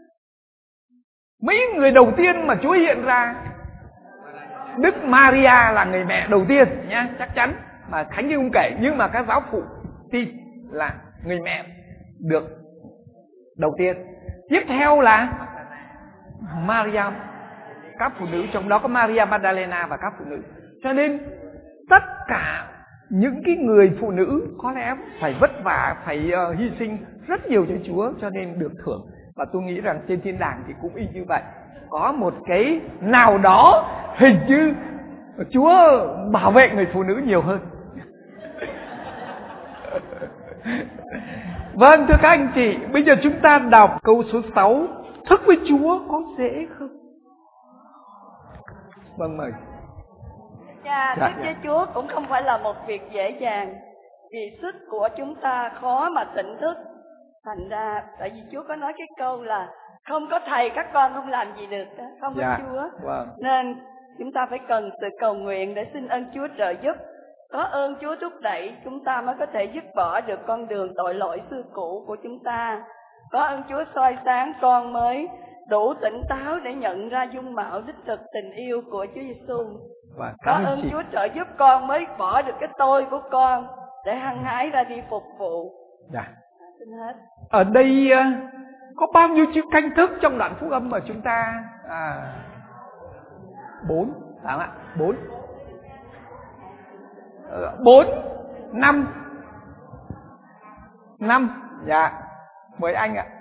mấy người đầu tiên mà Chúa hiện ra, Đức Maria là người mẹ đầu tiên nhá, chắc chắn. Mà Thánh Kinh không kể, nhưng mà các giáo phụ tin là người mẹ được đầu tiên. Tiếp theo là Maria, các phụ nữ, trong đó có Maria Magdalena và các phụ nữ. Cho nên tất cả những cái người phụ nữ có lẽ phải vất vả, phải uh, hy sinh rất nhiều cho Chúa, cho nên được thưởng. Và tôi nghĩ rằng trên thiên đàng thì cũng y như vậy. Có một cái nào đó hình như Chúa bảo vệ người phụ nữ nhiều hơn. Vâng, thưa các anh chị, bây giờ chúng ta đọc câu số sáu. Thức với Chúa có dễ không? Vâng, mời. Cha, thức với Chúa cũng không phải là một việc dễ dàng, vì sức của chúng ta khó mà tỉnh thức. Thành ra, tại vì Chúa có nói cái câu là không có thầy các con không làm gì được đó, không có dạ. Chúa. Vâng. Nên chúng ta phải cần sự cầu nguyện để xin ơn Chúa trợ giúp. Có ơn Chúa thúc đẩy, chúng ta mới có thể dứt bỏ được con đường tội lỗi xưa cũ của chúng ta. Có ơn Chúa soi sáng con mới đủ tỉnh táo để nhận ra dung mạo đích thực tình yêu của Chúa Giêsu. Vâng, có ơn chị. Chúa trợ giúp con mới bỏ được cái tôi của con để hăng hái ra đi phục vụ. Dạ. Xin hết. Ở đây có bao nhiêu chữ canh thức trong đoạn phúc âm mà chúng ta à, bốn, phải không ạ? Bốn, bốn, năm, năm. Dạ, mời anh ạ.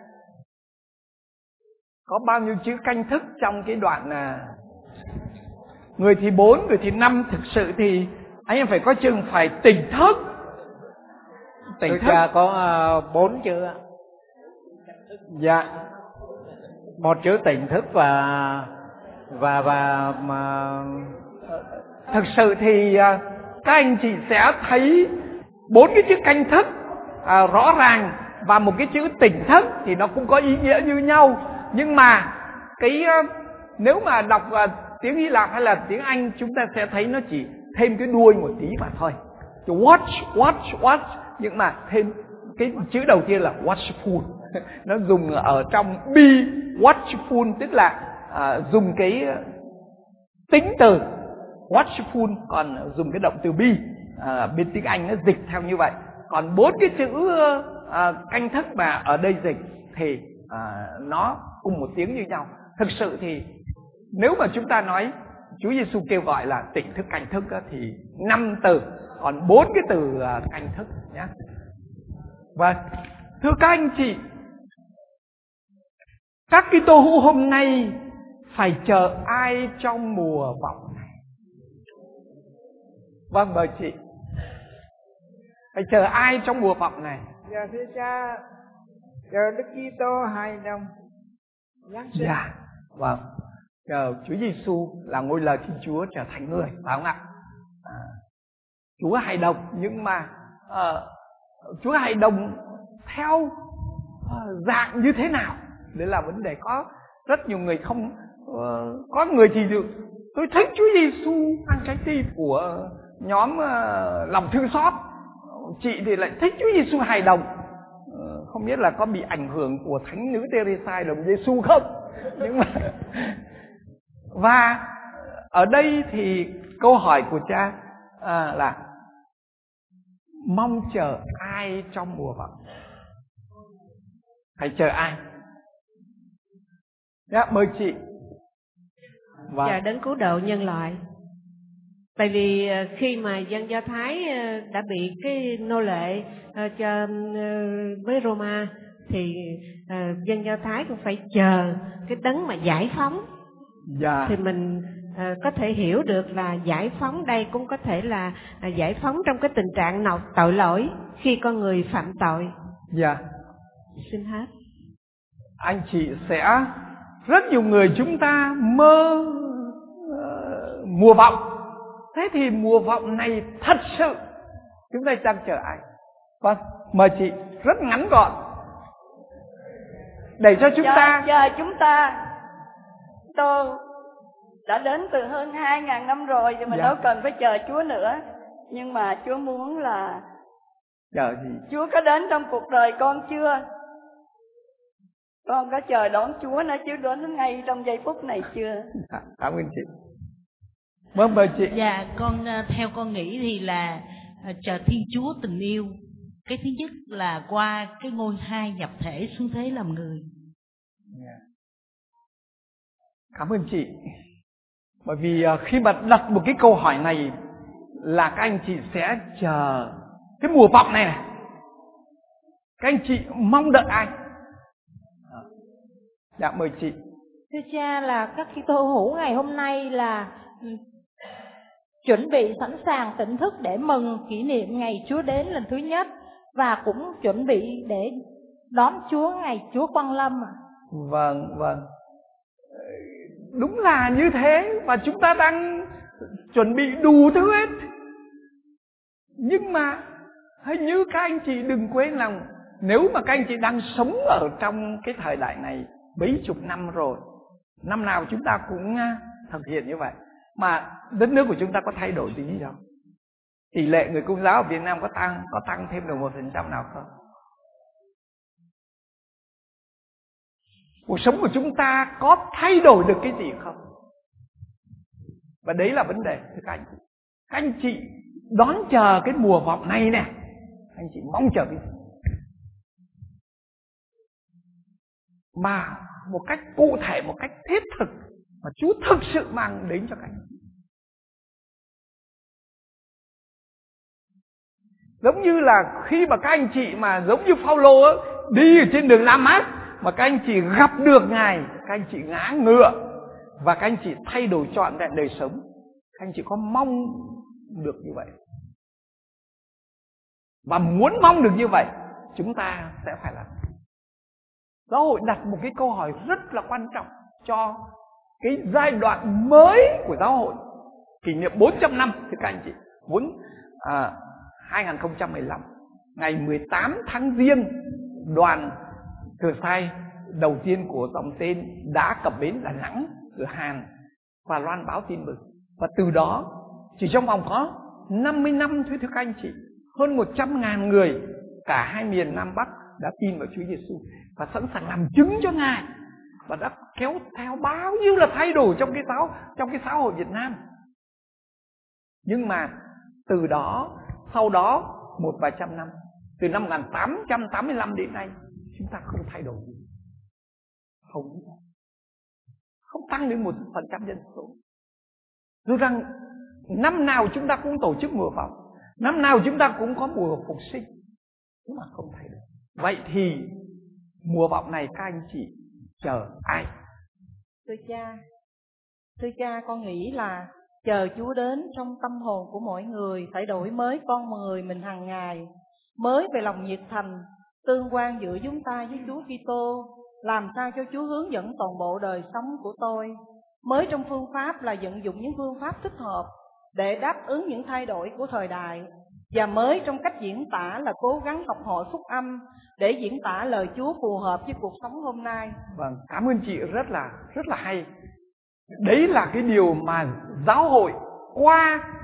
Có bao nhiêu chữ canh thức trong cái đoạn à, người thì bốn, người thì năm. Thực sự thì anh em phải có chừng phải tỉnh thức. Tỉnh thức cha có uh, bốn chữ. Dạ, một chữ tỉnh thức và và và mà thực sự thì uh, các anh chị sẽ thấy bốn cái chữ canh thức uh, rõ ràng, và một cái chữ tỉnh thức thì nó cũng có ý nghĩa như nhau. Nhưng mà cái uh, nếu mà đọc uh, tiếng Hy Lạp hay là tiếng Anh, chúng ta sẽ thấy nó chỉ thêm cái đuôi một tí mà thôi. Watch, watch, watch. Nhưng mà thêm cái chữ đầu tiên là watchful. Nó dùng ở trong be watchful, tức là uh, dùng cái tính từ watchful, còn dùng cái động từ be. Uh, bên tiếng Anh nó dịch theo như vậy. Còn bốn cái chữ uh, canh thức mà ở đây dịch thì uh, nó cùng một tiếng như nhau. Thực sự thì nếu mà chúng ta nói Chúa Giêsu kêu gọi là tỉnh thức canh thức á, thì năm từ, còn bốn cái từ uh, canh thức nhé. Vâng, thưa các anh chị, các Kitô hữu hôm nay phải chờ ai trong mùa vọng này? Vâng, mời chị. Phải chờ ai trong mùa vọng này? Dạ thưa cha, chờ Đức Kitô hài đồng giáng sinh. Dạ, vâng. Chờ Chúa Giêsu là ngôi lời Thiên Chúa trở thành người, phải không ạ? À, Chúa hài đồng, nhưng mà uh, Chúa hài đồng theo uh, dạng như thế nào? Đấy là vấn đề. Có rất nhiều người không uh, có người thì được tôi thích Chúa Giêsu ăn trái tim của nhóm uh, lòng thương xót. Chị thì lại thích Chúa Giêsu hài đồng. uh, Không biết là có bị ảnh hưởng của thánh nữ Teresa đồng Giêsu không. Nhưng mà và ở đây thì câu hỏi của cha à, là mong chờ ai trong mùa vọng? Hãy chờ ai? Dạ, mời chị. Và chờ đến cứu độ nhân loại. Tại vì khi mà dân Do Thái đã bị cái nô lệ cho với Roma thì dân Do Thái cũng phải chờ cái đấng mà giải phóng. Dạ. Thì mình có thể hiểu được là giải phóng đây cũng có thể là giải phóng trong cái tình trạng nào tội lỗi khi con người phạm tội. Dạ. Xin hết. Anh chị sẽ rất nhiều người chúng ta mơ uh, mùa vọng. Thế thì mùa vọng này thật sự chúng ta đang chờ ai? Vâng, mời chị, rất ngắn gọn để cho chúng chờ, ta chờ chúng ta. Tôi đã đến từ hơn hai ngàn năm rồi thì mình dạ. đâu cần phải chờ Chúa nữa. Nhưng mà Chúa muốn là chờ gì? Chúa có đến trong cuộc đời con chưa? Con có chờ đón Chúa nữa chứ đến ngay trong giây phút này chưa? À, cảm ơn chị. Vâng, mời chị. Dạ, con theo con nghĩ thì là chờ Thiên Chúa tình yêu. Cái thứ nhất là qua cái ngôi hai nhập thể xuống thế làm người. Yeah. Cảm ơn chị. Bởi vì khi mà đặt một cái câu hỏi này là các anh chị sẽ chờ cái mùa vọng này này. Các anh chị mong đợi ai? Dạ, mời chị. Thưa cha, là các Kitô hữu ngày hôm nay là chuẩn bị sẵn sàng tỉnh thức để mừng kỷ niệm ngày Chúa đến lần thứ nhất và cũng chuẩn bị để đón Chúa ngày Chúa Quang Lâm ạ. Vâng, vâng. Đúng là như thế, và chúng ta đang chuẩn bị đủ thứ hết. Nhưng mà hình như các anh chị đừng quên rằng nếu mà các anh chị đang sống ở trong cái thời đại này mấy chục năm rồi, năm nào chúng ta cũng thực hiện như vậy, mà đất nước của chúng ta có thay đổi gì đâu? Tỷ lệ người Công giáo ở Việt Nam có tăng có tăng thêm được một phần trăm nào không? Cuộc sống của chúng ta có thay đổi được cái gì không? Và đấy là vấn đề thưa các anh chị. Các anh chị đón chờ cái mùa vọng này nè, anh chị mong chờ cái gì? Mà một cách cụ thể, một cách thiết thực mà Chúa thực sự mang đến cho các anh chị. Giống như là khi mà các anh chị mà giống như Phao-lô á, đi ở trên đường Lam-mát mà các anh chị gặp được Ngài, các anh chị ngã ngựa và các anh chị thay đổi trọn vẹn đời sống. Các anh chị có mong được như vậy? Và muốn mong được như vậy, chúng ta sẽ phải làm. Giáo hội đặt một cái câu hỏi rất là quan trọng cho cái giai đoạn mới của giáo hội, kỷ niệm bốn trăm năm thưa các anh chị. Bốn, à, hai không một lăm, ngày mười tám tháng Giêng, đoàn Thừa Sai đầu tiên của dòng tên đã cập bến Đà Nẵng ở Hàn và loan báo tin mừng. Và từ đó chỉ trong vòng có năm mươi năm thôi thưa các anh chị, hơn một trăm ngàn người cả hai miền Nam Bắc đã tin vào Chúa Giêsu và sẵn sàng làm chứng cho Ngài, và đã kéo theo bao nhiêu là thay đổi trong cái giáo trong cái xã hội Việt Nam. Nhưng mà từ đó, sau đó một vài trăm năm, từ năm một nghìn tám trăm tám mươi lăm đến nay, chúng ta không thay đổi gì, không không tăng đến một phần trăm dân số. Dù rằng năm nào chúng ta cũng tổ chức mùa vọng, năm nào chúng ta cũng có mùa phục sinh, nhưng mà không thay đổi. Vậy thì mùa vọng này các anh chị chờ ai? Thưa cha, thưa cha, con nghĩ là chờ Chúa đến trong tâm hồn của mỗi người, phải đổi mới con người mình hàng ngày, mới về lòng nhiệt thành, tương quan giữa chúng ta với Chúa Kitô, làm sao cho Chúa hướng dẫn toàn bộ đời sống của tôi, mới trong phương pháp là vận dụng những phương pháp thích hợp để đáp ứng những thay đổi của thời đại, và mới trong cách diễn tả là cố gắng học hỏi phúc âm để diễn tả lời Chúa phù hợp với cuộc sống hôm nay. Vâng, cảm ơn chị, rất là rất là hay. Đấy là cái điều mà giáo hội qua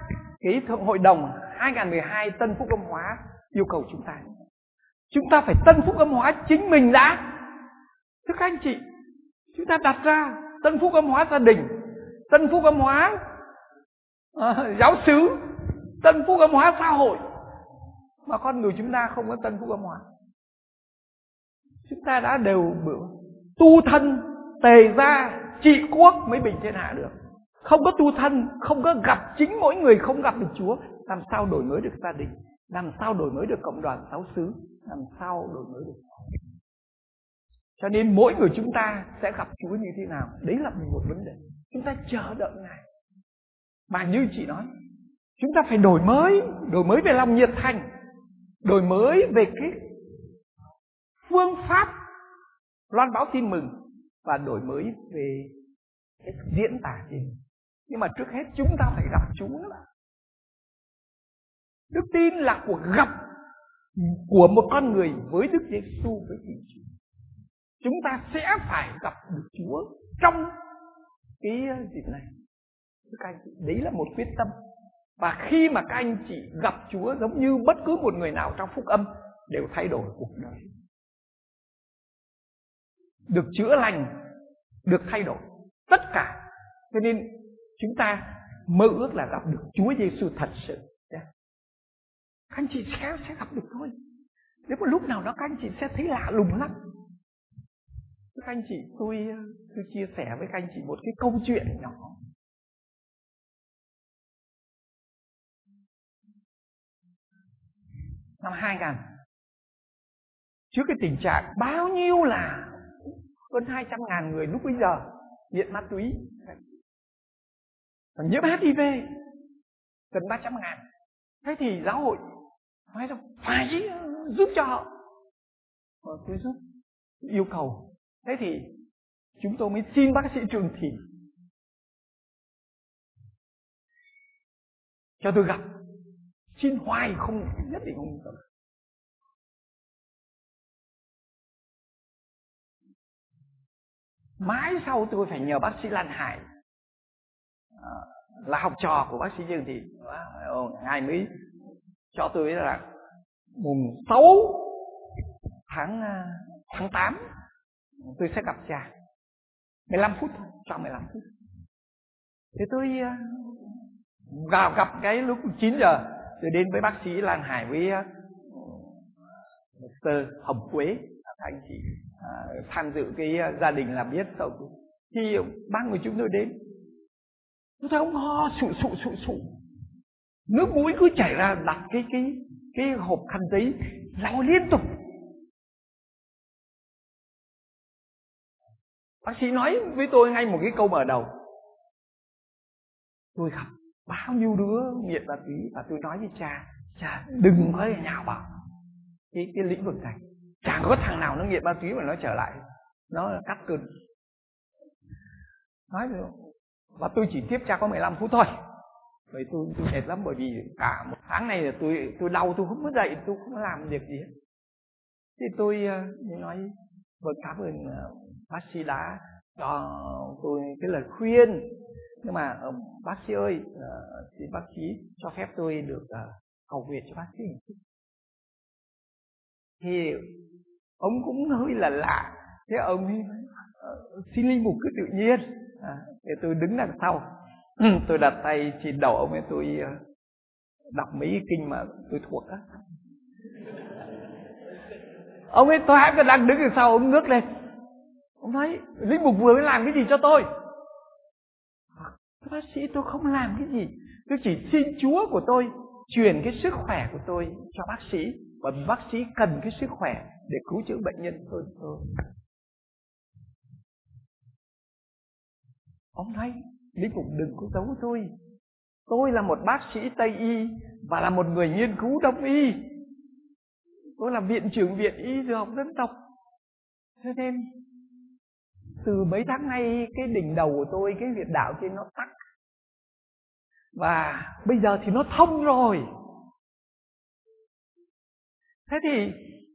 cái Thượng Hội đồng hai không một hai Tân Phúc Âm Hóa yêu cầu chúng ta. Chúng ta phải Tân Phúc Âm Hóa chính mình đã. Thưa các anh chị, chúng ta đặt ra Tân Phúc Âm Hóa gia đình, Tân Phúc Âm Hóa uh, giáo xứ, Tân Phúc Âm Hóa xã hội, mà con người chúng ta không có Tân Phúc Âm Hóa. Chúng ta đã đều tu thân, tề gia, trị quốc mới bình thiên hạ được. Không có tu thân, không có gặp chính mỗi người, không gặp được Chúa, làm sao đổi mới được gia đình, làm sao đổi mới được cộng đoàn giáo xứ, làm sao đổi mới được. Cho nên mỗi người chúng ta sẽ gặp Chúa như thế nào, đấy là một vấn đề. Chúng ta chờ đợi Ngài. Mà như chị nói, chúng ta phải đổi mới, đổi mới về lòng nhiệt thành, đổi mới về cái phương pháp loan báo tin mừng, và đổi mới về cái diễn tả tin. Nhưng mà trước hết chúng ta phải gặp Chúa. Đức tin là cuộc gặp của một con người với Đức Giêsu, với Thiên Chúa. Chúng ta sẽ phải gặp được Chúa trong cái dịp này. Các anh chị, đấy là một quyết tâm. Và khi mà các anh chị gặp Chúa, giống như bất cứ một người nào trong phúc âm, đều thay đổi cuộc đời, được chữa lành, được thay đổi tất cả. Cho nên chúng ta mơ ước là gặp được Chúa Giêsu thật sự. Các anh chị sẽ, sẽ gặp được thôi. Nếu một lúc nào đó các anh chị sẽ thấy lạ lùng lắm. Các anh chị, tôi, tôi chia sẻ với các anh chị một cái câu chuyện nhỏ. Năm hai nghìn, trước cái tình trạng bao nhiêu là hơn hai trăm ngàn người lúc bây giờ nghiện ma túy, và nhiễm hát i vê gần ba trăm ngàn. Thế thì giáo hội nói rằng phải giúp cho họ. Và tôi giúp, yêu cầu. Thế thì chúng tôi mới xin bác sĩ Trường Thủy cho tôi gặp. Xin hoài không, nhất định không gặp. Mãi sau tôi phải nhờ bác sĩ Lan Hải, à, là học trò của bác sĩ Trường Thủy, ngài mới cho tôi là mùng sáu tháng tháng tám tôi sẽ gặp cha. mười lăm phút thôi, trong mười lăm phút. Thế tôi vào gặp cái lúc chín giờ, tôi đến với bác sĩ Lan Hải với Mister Hồng Quế, các anh chị à, tham dự cái gia đình là biết rồi. Thì ba người chúng tôi đến, tôi thấy ông ho sụ sụ sụ sụ, nước mũi cứ chảy ra, đặt cái cái cái hộp khăn giấy lau liên tục. Bác sĩ nói với tôi ngay một cái câu mở đầu: tôi gặp bao nhiêu đứa nghiện ma túy, và tôi nói với cha, cha đừng có nhào vào cái, cái lĩnh vực này. Chẳng có thằng nào nó nghiện ma túy mà nó trở lại, nó cắt cơn. Nói rồi, và tôi chỉ tiếp cha có mười lăm phút thôi. Bởi tôi, tôi mệt lắm, bởi vì cả một tháng này là tôi tôi đau, tôi không có dậy, tôi không có làm việc gì hết. Thì tôi uh, nói vâng, cảm ơn uh, bác sĩ đã cho tôi cái lời khuyên. Nhưng mà uh, bác sĩ ơi, uh, thì bác sĩ cho phép tôi được uh, cầu nguyện cho bác sĩ. Thì ông cũng hơi là lạ. Thế ông ấy uh, xin linh mục cứ tự nhiên. À, để tôi đứng đằng sau. Tôi đặt tay trên đầu ông ấy, tôi uh, đọc mấy kinh mà tôi thuộc á. Ông ấy tôi hãy đang đứng đằng sau, ông ngước lên. Ông nói, linh mục vừa mới làm cái gì cho tôi? Bác sĩ, tôi không làm cái gì. Tôi chỉ xin Chúa của tôi truyền cái sức khỏe của tôi cho bác sĩ, bởi vì bác sĩ cần cái sức khỏe để cứu chữa bệnh nhân hơn tôi. Ông nói, linh mục đừng có giấu tôi. Tôi là một bác sĩ Tây Y và là một người nghiên cứu Đông Y. Tôi là viện trưởng viện Y dược học dân tộc. Cho nên từ mấy tháng nay cái đỉnh đầu của tôi, cái huyệt đạo trên nó tắc, và bây giờ thì nó thông rồi. Thế thì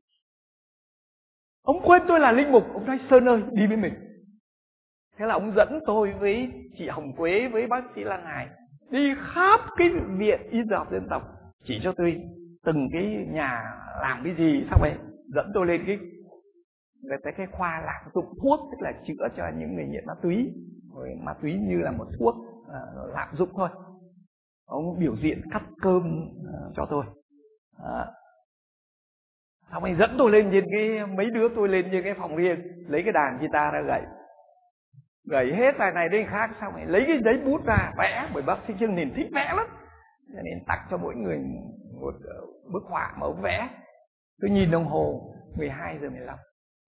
ông quên tôi là linh mục. Ông nói, Sơn ơi, đi với mình. Thế là ông dẫn tôi với chị Hồng Quế, với bác sĩ Lan Hải đi khắp cái viện y học dân tộc, chỉ cho tôi từng cái nhà làm cái gì, xong rồi dẫn tôi lên cái về tới cái khoa lạm dụng thuốc, tức là chữa cho những người nghiện ma túy. Rồi ma túy như là một thuốc uh, lạm dụng thôi. Ông biểu diễn cắt cơm uh, cho tôi. Uh, xong rồi dẫn tôi lên trên cái, mấy đứa tôi lên trên cái phòng riêng, lấy cái đàn guitar ra gảy, gảy hết bài này đến khác, xong rồi lấy cái giấy bút ra vẽ, bởi bác sĩ Trương Hiền thích vẽ lắm, cho nên tặng cho mỗi người một uh, bức họa mà ông vẽ. Tôi nhìn đồng hồ mười hai giờ mười lăm.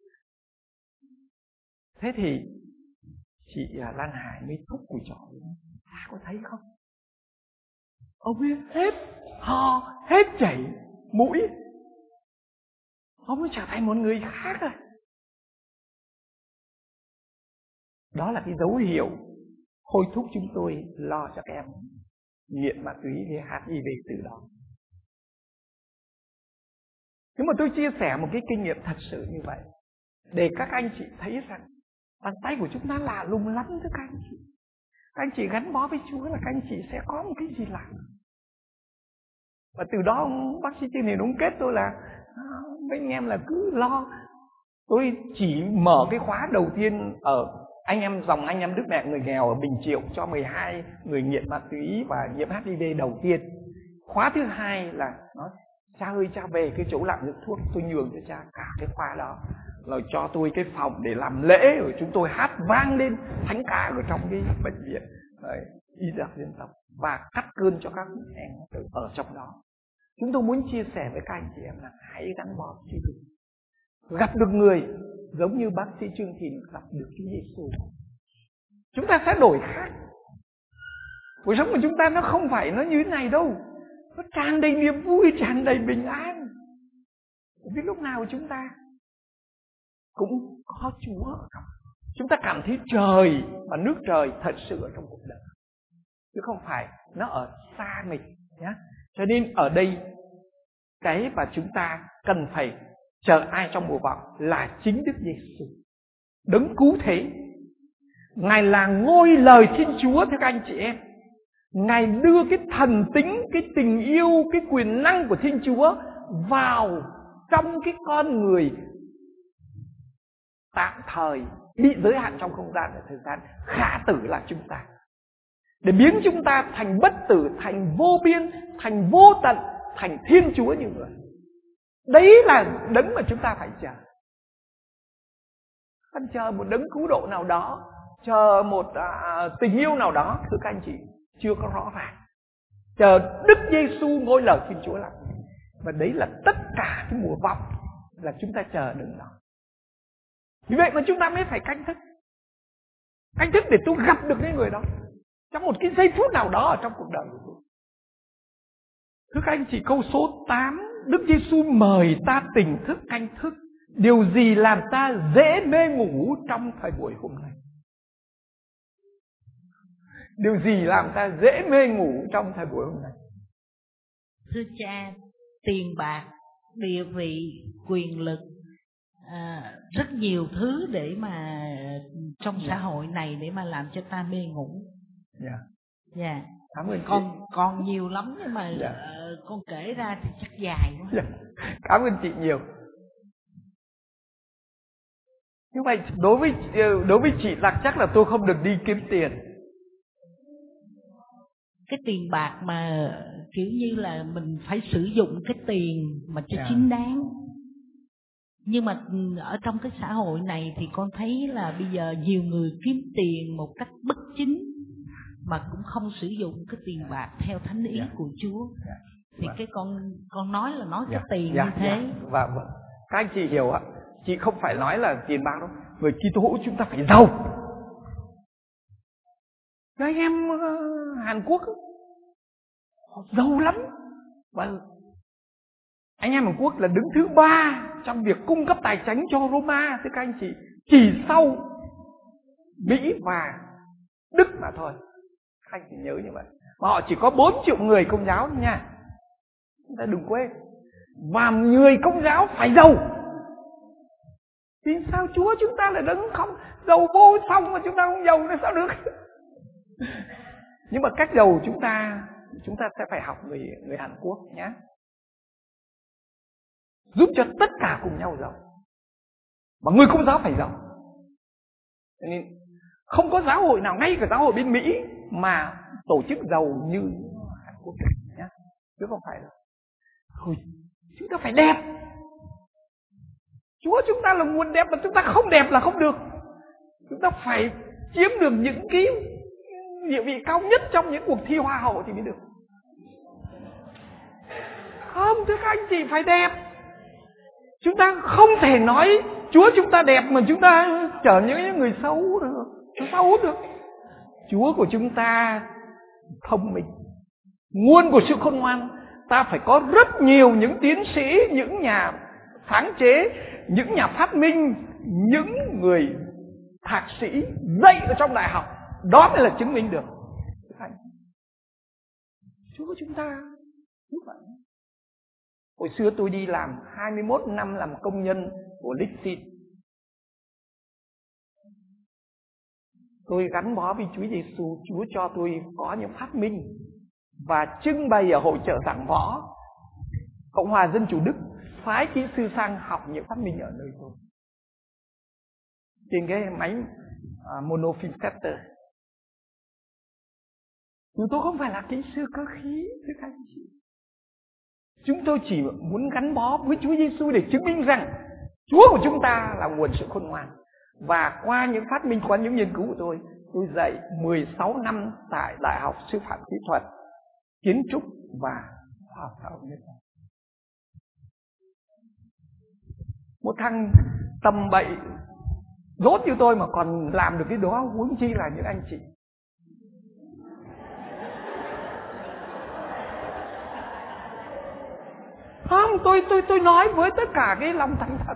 Thế thì chị Lan Hải mới thúc cùi trỏ, ta có thấy không? Ông ấy hết ho, hết chảy mũi, ông ấy trở thành một người khác rồi. Đó là cái dấu hiệu thôi thúc chúng tôi lo cho các em nghiện ma túy với hát i vê từ đó. Nhưng mà tôi chia sẻ một cái kinh nghiệm thật sự như vậy, để các anh chị thấy rằng bàn tay của chúng ta lạ lùng lắm thưa các anh chị. Các anh chị gắn bó với Chúa là các anh chị sẽ có một cái gì lạ. Và từ đó ông bác sĩ Trương Hiền ông kết tôi là mấy anh em là cứ lo. Tôi chỉ mở cái khóa đầu tiên ở anh em dòng anh em Đức Mẹ Người Nghèo ở Bình Triệu cho mười hai người nghiện ma túy và nhiễm hát i vê đầu tiên. Khóa thứ hai là nói cha ơi cha về cái chỗ lạm dụng thuốc, tôi nhường cho cha cả cái khóa đó, rồi cho tôi cái phòng để làm lễ, rồi chúng tôi hát vang lên thánh ca ở trong cái bệnh viện y học dân tộc và cắt cơn cho các em ở trong đó. Chúng tôi muốn chia sẻ với các anh chị em là hãy gắn bó với Chúa, gặp được người giống như bác sĩ Trương Thìn gặp được Chúa Giêsu, chúng ta sẽ đổi khác. Cuộc sống của chúng ta nó không phải nó như thế này đâu, nó tràn đầy niềm vui, tràn đầy bình an. Vì lúc nào chúng ta cũng có Chúa ở trong, chúng ta cảm thấy trời và nước trời thật sự ở trong cuộc đời, chứ không phải nó ở xa mình nhé. Cho nên ở đây cái mà chúng ta cần phải chờ ai trong mùa vọng là chính Đức Giêsu, đấng cứu thế. Ngài là ngôi lời Thiên Chúa thưa các anh chị em. Ngài đưa cái thần tính, cái tình yêu, cái quyền năng của Thiên Chúa vào trong cái con người tạm thời bị giới hạn trong không gian và thời gian, khả tử là chúng ta, để biến chúng ta thành bất tử, thành vô biên, thành vô tận, thành Thiên Chúa như người. Đấy là đấng mà chúng ta phải chờ. Không chờ một đấng cứu độ nào đó, chờ một à, tình yêu nào đó, thưa các anh chị, chưa có rõ ràng. Chờ Đức Giêsu ngôi lời Thiên Chúa làm. Và đấy là tất cả cái mùa vọng là chúng ta chờ đừng đó. Vì vậy mà chúng ta mới phải canh thức. Canh thức để tôi gặp được cái người đó trong một cái giây phút nào đó ở trong cuộc đời của tôi. Thưa các anh chị, câu số tám, Đức Giêsu mời ta tỉnh thức canh thức. Điều gì làm ta dễ mê ngủ trong thời buổi hôm nay? Điều gì làm ta dễ mê ngủ trong thời buổi hôm nay? Thưa cha, tiền bạc, địa vị, quyền lực, à, rất nhiều thứ để mà trong xã hội này để mà làm cho ta mê ngủ. Dạ. Dạ. Cảm ơn con chị. còn nhiều lắm nhưng mà Dạ. uh, con kể ra thì chắc dài quá. Dạ. Cảm ơn chị nhiều. Như vậy đối với đối với chị là chắc là tôi không được đi kiếm tiền. Cái tiền bạc mà kiểu như là mình phải sử dụng cái tiền mà cho Yeah. chính đáng. Nhưng mà ở trong cái xã hội này thì con thấy là bây giờ nhiều người kiếm tiền một cách bất chính mà cũng không sử dụng cái tiền bạc theo thánh ý Yeah. của Chúa. Yeah. Thì Vâng. cái con con nói là nói Yeah. cái tiền Yeah. như thế. Yeah. Và vâng. Các anh chị hiểu ạ. Chị không phải nói là tiền bạc đâu. Người Kitô hữu chúng ta phải giàu. Các anh em uh, Hàn Quốc họ giàu lắm. Và anh em Hàn Quốc là đứng thứ ba trong việc cung cấp tài chính cho Roma, thưa các anh chị, chỉ sau Mỹ và Đức mà thôi. Các anh chị nhớ như vậy. Mà họ chỉ có bốn triệu người Công giáo nha. Chúng ta đừng quên. Và người Công giáo phải giàu. Vì sao Chúa chúng ta lại đứng không giàu vô xong mà chúng ta không giàu nữa sao được? Nhưng mà cách đầu chúng ta chúng ta sẽ phải học người người Hàn Quốc nhé. Giúp cho tất cả cùng nhau giàu. Mà người Công giáo phải giàu. Nên không có giáo hội nào, ngay cả giáo hội bên Mỹ mà tổ chức giàu như Hàn Quốc nhé. Chứ không phải là thôi, chúng ta phải đẹp. Chúa chúng ta là nguồn đẹp, mà chúng ta không đẹp là không được. Chúng ta phải chiếm được những cái địa vị cao nhất trong những cuộc thi hoa hậu thì mới được. Không, thưa các anh chị, phải đẹp. Chúng ta không thể nói Chúa chúng ta đẹp mà chúng ta trở những người xấu được, xấu được. Chúa của chúng ta thông minh, nguồn của sự khôn ngoan. Ta phải có rất nhiều những tiến sĩ, những nhà sáng chế, những nhà phát minh, những người thạc sĩ dạy ở trong đại học. Đó mới là chứng minh được. Chúa của chúng ta như vậy. Hồi xưa tôi đi làm hai mươi mốt năm làm công nhân của Lixin. Tôi gắn bó với Chúa Giêsu. Chúa cho tôi có những phát minh và trưng bày ở hội chợ giảng võ. Cộng hòa Dân chủ Đức phái kỹ sư sang học những phát minh ở nơi tôi. Trên cái máy uh, monofilm setter. Chúng tôi không phải là kỹ sư cơ khí, thưa các anh chị. Chúng tôi chỉ muốn gắn bó với Chúa Giêsu để chứng minh rằng Chúa của chúng ta là nguồn sự khôn ngoan. Và qua những phát minh, qua những nghiên cứu của tôi, tôi dạy mười sáu năm tại Đại học Sư phạm Kỹ thuật, Kiến trúc và Khoa học xã hội nhân văn. Một thằng tầm bậy dốt như tôi mà còn làm được cái đó, huống chi là những anh chị. Không, tôi tôi tôi nói với tất cả cái lòng thành thật.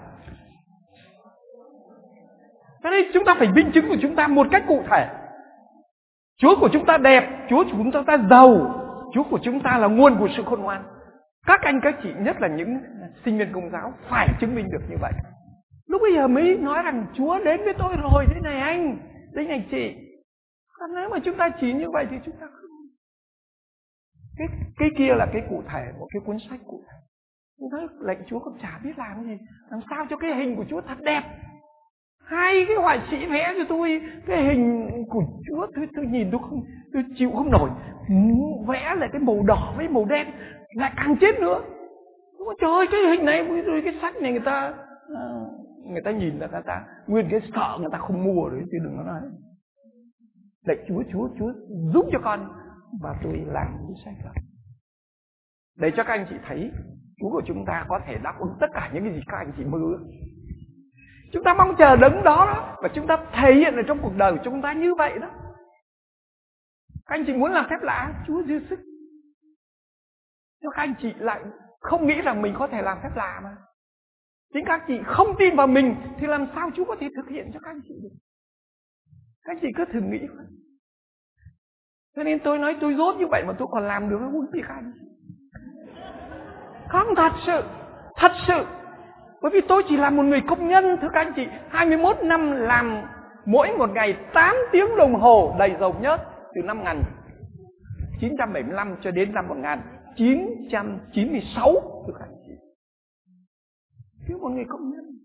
Cho nên chúng ta phải minh chứng của chúng ta một cách cụ thể. Chúa của chúng ta đẹp, Chúa của chúng ta giàu, Chúa của chúng ta là nguồn của sự khôn ngoan. Các anh các chị, nhất là những sinh viên Công giáo, phải chứng minh được như vậy. Lúc bây giờ mới nói rằng Chúa đến với tôi rồi, thế này anh, thế này chị. Còn nếu mà chúng ta chỉ như vậy thì chúng ta không. Cái, cái kia là cái cụ thể, một cái cuốn sách cụ thể. Tôi nói lệnh Chúa cũng chả biết làm gì, làm sao cho cái hình của Chúa thật đẹp. Hai cái họa sĩ vẽ cho tôi cái hình của Chúa, tôi, tôi nhìn tôi không, tôi chịu không nổi. Vẽ lại cái màu đỏ với màu đen lại càng chết nữa. Trời ơi, cái hình này rồi cái sách này người ta người ta nhìn là người ta nguyên cái sợ người ta không mua đấy, chứ đừng có nói. Lệnh Chúa, Chúa, Chúa giúp cho con, và tôi làm cái sách đó để cho các anh chị thấy Chúa của chúng ta có thể đáp ứng tất cả những cái gì các anh chị mơ ước. Chúng ta mong chờ đấng đó, đó và chúng ta thể hiện ở trong cuộc đời của chúng ta như vậy đó. Các anh chị muốn làm phép lạ, Chúa dư sức. Nhưng các anh chị lại không nghĩ rằng mình có thể làm phép lạ mà. Chính các chị không tin vào mình thì làm sao Chúa có thể thực hiện cho các anh chị được. Các anh chị cứ thử nghĩ. Cho nên tôi nói tôi dốt như vậy mà tôi còn làm được cái huống gì các anh chị. Không, thật sự, thật sự. Bởi vì tôi chỉ là một người công nhân, thưa các anh chị. hai mươi mốt năm làm mỗi một ngày tám tiếng đồng hồ đầy dầu nhớt. Từ năm một nghìn chín trăm bảy mươi lăm cho đến năm một nghìn chín trăm chín mươi sáu, thưa các anh chị. Chứ một người công nhân.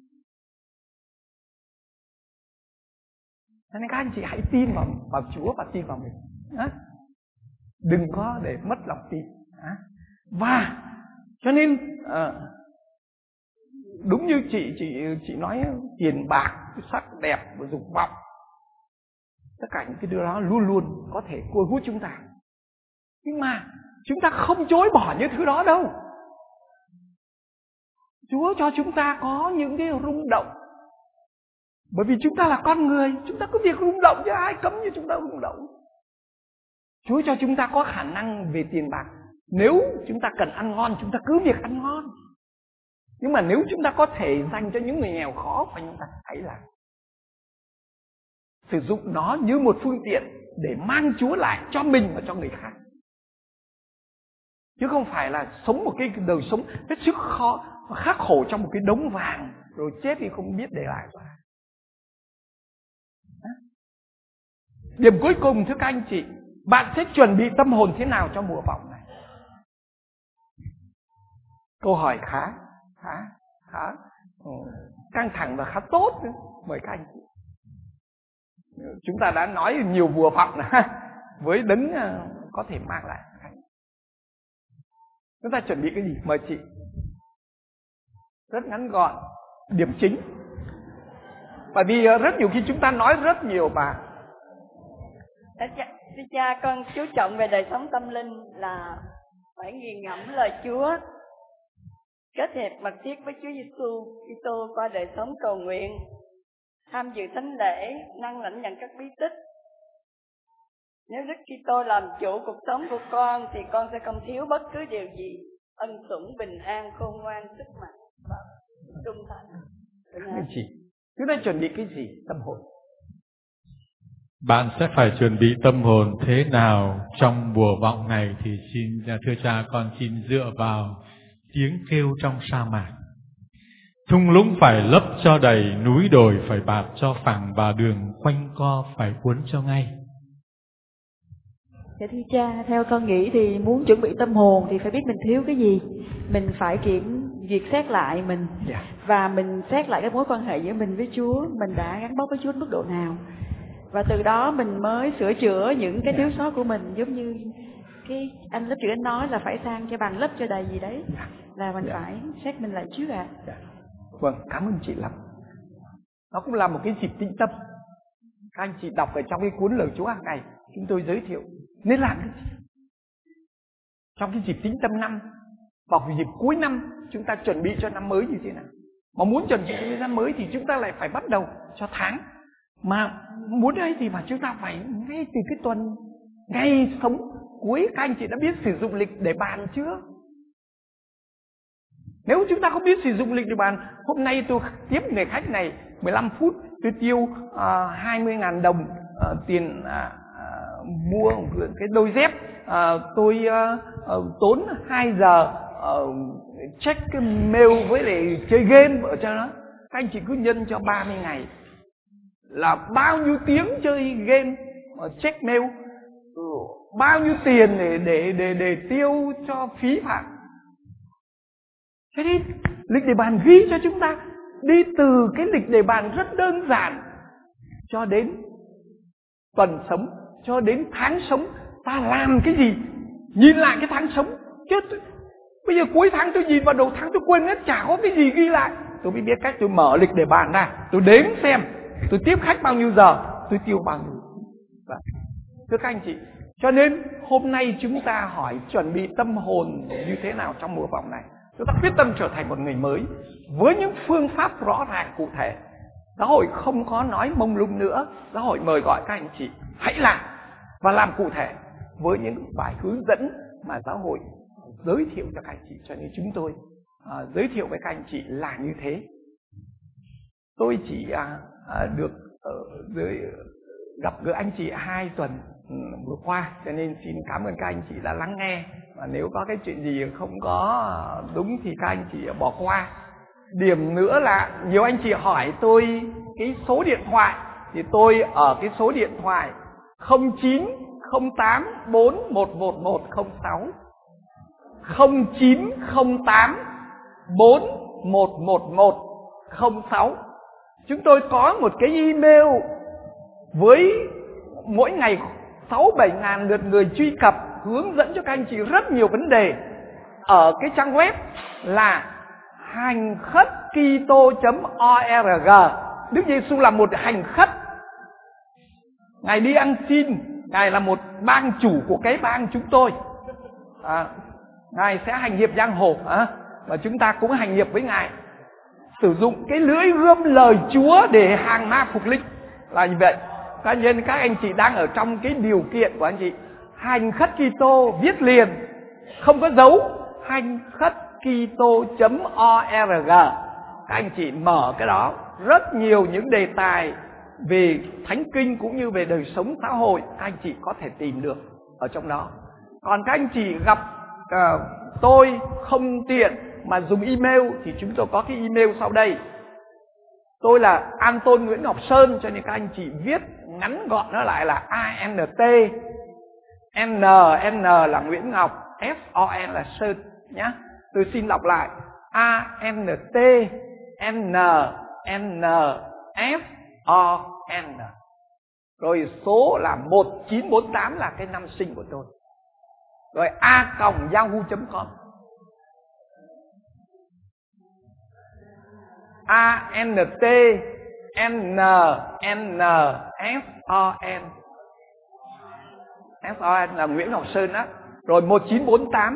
Cho nên các anh chị hãy tin vào, vào Chúa và tin vào mình. Đó. Đừng có để mất lòng tin. Đó. Và cho nên à, đúng như chị chị chị nói, tiền bạc, sắc đẹp và dục vọng, tất cả những cái điều đó luôn luôn có thể cuốn hút chúng ta. Nhưng mà chúng ta không chối bỏ những thứ đó đâu. Chúa cho chúng ta có những cái rung động. Bởi vì chúng ta là con người, chúng ta có việc rung động chứ ai cấm như chúng ta rung động. Chúa cho chúng ta có khả năng về tiền bạc. Nếu chúng ta cần ăn ngon, chúng ta cứ việc ăn ngon. Nhưng mà nếu chúng ta có thể dành cho những người nghèo khó, và chúng ta hãy làm. Sử dụng nó như một phương tiện để mang Chúa lại cho mình và cho người khác. Chứ không phải là sống một cái đời sống hết sức khó, khắc khổ trong một cái đống vàng, rồi chết thì không biết để lại cho ai. Điểm cuối cùng, thưa các anh chị, Bạn sẽ chuẩn bị tâm hồn thế nào cho mùa vọng này? Câu hỏi khá khá khá căng thẳng và khá tốt. Mời các anh chị. Chúng ta đã nói nhiều mùa vọng với đấng có thể mang lại. Chúng ta chuẩn bị cái gì? Mời chị. Rất ngắn gọn, điểm chính. Bởi vì rất nhiều khi chúng ta nói rất nhiều mà. Thưa cha, con chú trọng về đời sống tâm linh là phải nghiền ngẫm lời Chúa, kết hợp mật thiết với Chúa Giêsu Kitô qua đời sống cầu nguyện, tham dự thánh lễ, năng lãnh nhận các bí tích. Nếu Đức Kitô làm chủ cuộc sống của con thì con sẽ không thiếu bất cứ điều gì: ân sủng, bình an, khôn ngoan, sức mạnh và trung thành. Cái gì? Chúng ta chuẩn bị cái gì? Tâm hồn. Bạn sẽ phải chuẩn bị tâm hồn thế nào trong mùa vọng này thì xin thưa cha con xin dựa vào tiếng kêu trong sa mạc. Thung lũng phải lấp cho đầy, núi đồi phải bạt cho phẳng và đường quanh co phải cuốn cho ngay. Dạ thưa cha, theo con nghĩ thì muốn chuẩn bị tâm hồn thì phải biết mình thiếu cái gì. Mình phải kiểm duyệt xét lại mình yeah. Và mình xét lại cái mối quan hệ giữa mình với Chúa. Mình đã gắn bó với Chúa đến mức độ nào. Và từ đó mình mới sửa chữa những cái thiếu sót của mình. Giống như cái anh lớp trưởng anh nói là phải sang cho bằng lớp cho đầy gì đấy. Là mình yeah. phải xét mình lại trước ạ. À. Yeah. Vâng, cảm ơn chị lắm. Nó cũng là một cái dịp tĩnh tâm. Các anh chị đọc ở trong cái cuốn lời Chúa hàng ngày, chúng tôi giới thiệu nên làm cái gì trong cái dịp tĩnh tâm năm, vào dịp cuối năm chúng ta chuẩn bị cho năm mới như thế nào. Mà muốn chuẩn bị cho năm mới thì chúng ta lại phải bắt đầu cho tháng. Mà muốn ấy thì mà chúng ta phải ngay từ cái tuần ngày sống cuối. Các anh chị đã biết sử dụng lịch để bàn chưa? Nếu chúng ta không biết sử dụng lịch để bàn, hôm nay tôi tiếp người khách này mười lăm phút, tôi tiêu uh, hai mươi nghìn đồng uh, tiền uh, uh, mua cái đôi dép, uh, tôi uh, uh, tốn hai giờ uh, check cái mail với lại chơi game ở cho nó. Các anh chị cứ nhân cho ba mươi ngày là bao nhiêu tiếng chơi game, uh, check mail, uh, bao nhiêu tiền để để để để tiêu cho phí phạm. Thế thì lịch đề bàn ghi cho chúng ta đi từ cái lịch đề bàn rất đơn giản cho đến tuần sống, cho đến tháng sống. Ta làm cái gì? Nhìn lại cái tháng sống. Chứ bây giờ cuối tháng tôi nhìn vào đầu tháng tôi quên hết, chả có cái gì ghi lại. Tôi mới biết cách tôi mở lịch đề bàn ra, tôi đếm xem tôi tiếp khách bao nhiêu giờ, tôi tiêu bao nhiêu. Thưa các anh chị, cho nên hôm nay chúng ta hỏi chuẩn bị tâm hồn như thế nào trong mùa vọng này. Chúng ta quyết tâm trở thành một người mới với những phương pháp rõ ràng cụ thể. Giáo hội không có nói mông lung nữa. Giáo hội mời gọi các anh chị hãy làm và làm cụ thể với những bài hướng dẫn mà giáo hội giới thiệu cho các anh chị. Cho nên chúng tôi à, giới thiệu với các anh chị là như thế. Tôi chỉ à, à, được ở dưới gặp gỡ anh chị hai tuần vừa qua, cho nên xin cảm ơn các anh chị đã lắng nghe. Và nếu có cái chuyện gì không có đúng thì các anh chị bỏ qua. Điểm nữa là nhiều anh chị hỏi tôi cái số điện thoại, thì tôi ở cái số điện thoại không chín không tám bốn một một một không sáu, không chín không tám bốn một một một không sáu. Chúng tôi có một cái email với mỗi ngày sáu bảy ngàn lượt người truy cập, hướng dẫn cho các anh chị rất nhiều vấn đề. Ở cái trang web là hành khất kitô chấm org. Đức Giêsu là một hành khất. Ngài đi ăn xin, Ngài là một bang chủ của cái bang chúng tôi. à, Ngài sẽ hành hiệp giang hồ, à, và chúng ta cũng hành hiệp với Ngài, sử dụng cái lưỡi gươm lời Chúa để hàng ma phục linh. Là như vậy. Các nhân các anh chị đang ở trong cái điều kiện của anh chị hành khất Kitô, viết liền không có dấu, hành khất kitô chấm org. Các anh chị mở cái đó, rất nhiều những đề tài về thánh kinh cũng như về đời sống xã hội các anh chị có thể tìm được ở trong đó. Còn các anh chị gặp uh, tôi không tiện mà dùng email thì chúng tôi có cái email sau đây. Tôi là Anton Nguyễn Ngọc Sơn, cho nên các anh chị viết ngắn gọn nó lại là A N T N, N là Nguyễn Ngọc, S O N là Sơn nhá. Tôi xin đọc lại. A N T N N S O N. Rồi số là một chín bốn tám là cái năm sinh của tôi. Rồi a còng yahoo chấm com. A N T N N S O N. S O N là Nguyễn Ngọc Sơn đó. Rồi một chín bốn tám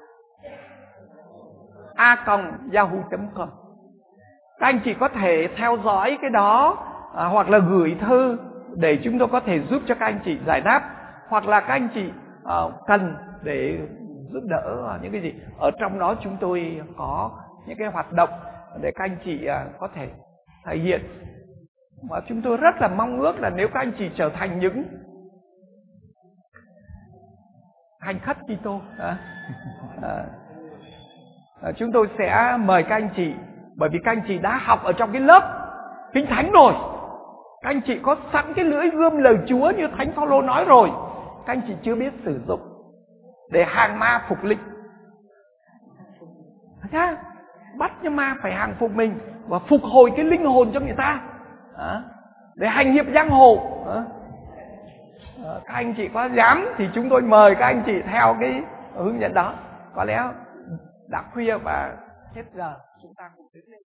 a còng yahoo chấm com. Các anh chị có thể theo dõi cái đó, à, hoặc là gửi thư để chúng tôi có thể giúp cho các anh chị giải đáp, hoặc là các anh chị uh, cần để giúp đỡ những cái gì. Ở trong đó chúng tôi có những cái hoạt động để các anh chị uh, có thể thể hiện. Và chúng tôi rất là mong ước là nếu các anh chị trở thành những hành khách Kitô, à, à, à, chúng tôi sẽ mời các anh chị, bởi vì các anh chị đã học ở trong cái lớp Kinh Thánh rồi. Các anh chị có sẵn cái lưỡi gươm lời Chúa như Thánh Phaolô nói rồi. Các anh chị chưa biết sử dụng để hàng ma phục linh. Thế bắt nhưng ma phải hàng phục mình và phục hồi cái linh hồn cho người ta, à, để hành hiệp giang hồ. À, các anh chị có dám thì chúng tôi mời các anh chị theo cái hướng dẫn đó. Có lẽ đã khuya và hết giờ, chúng ta cùng đứng lên.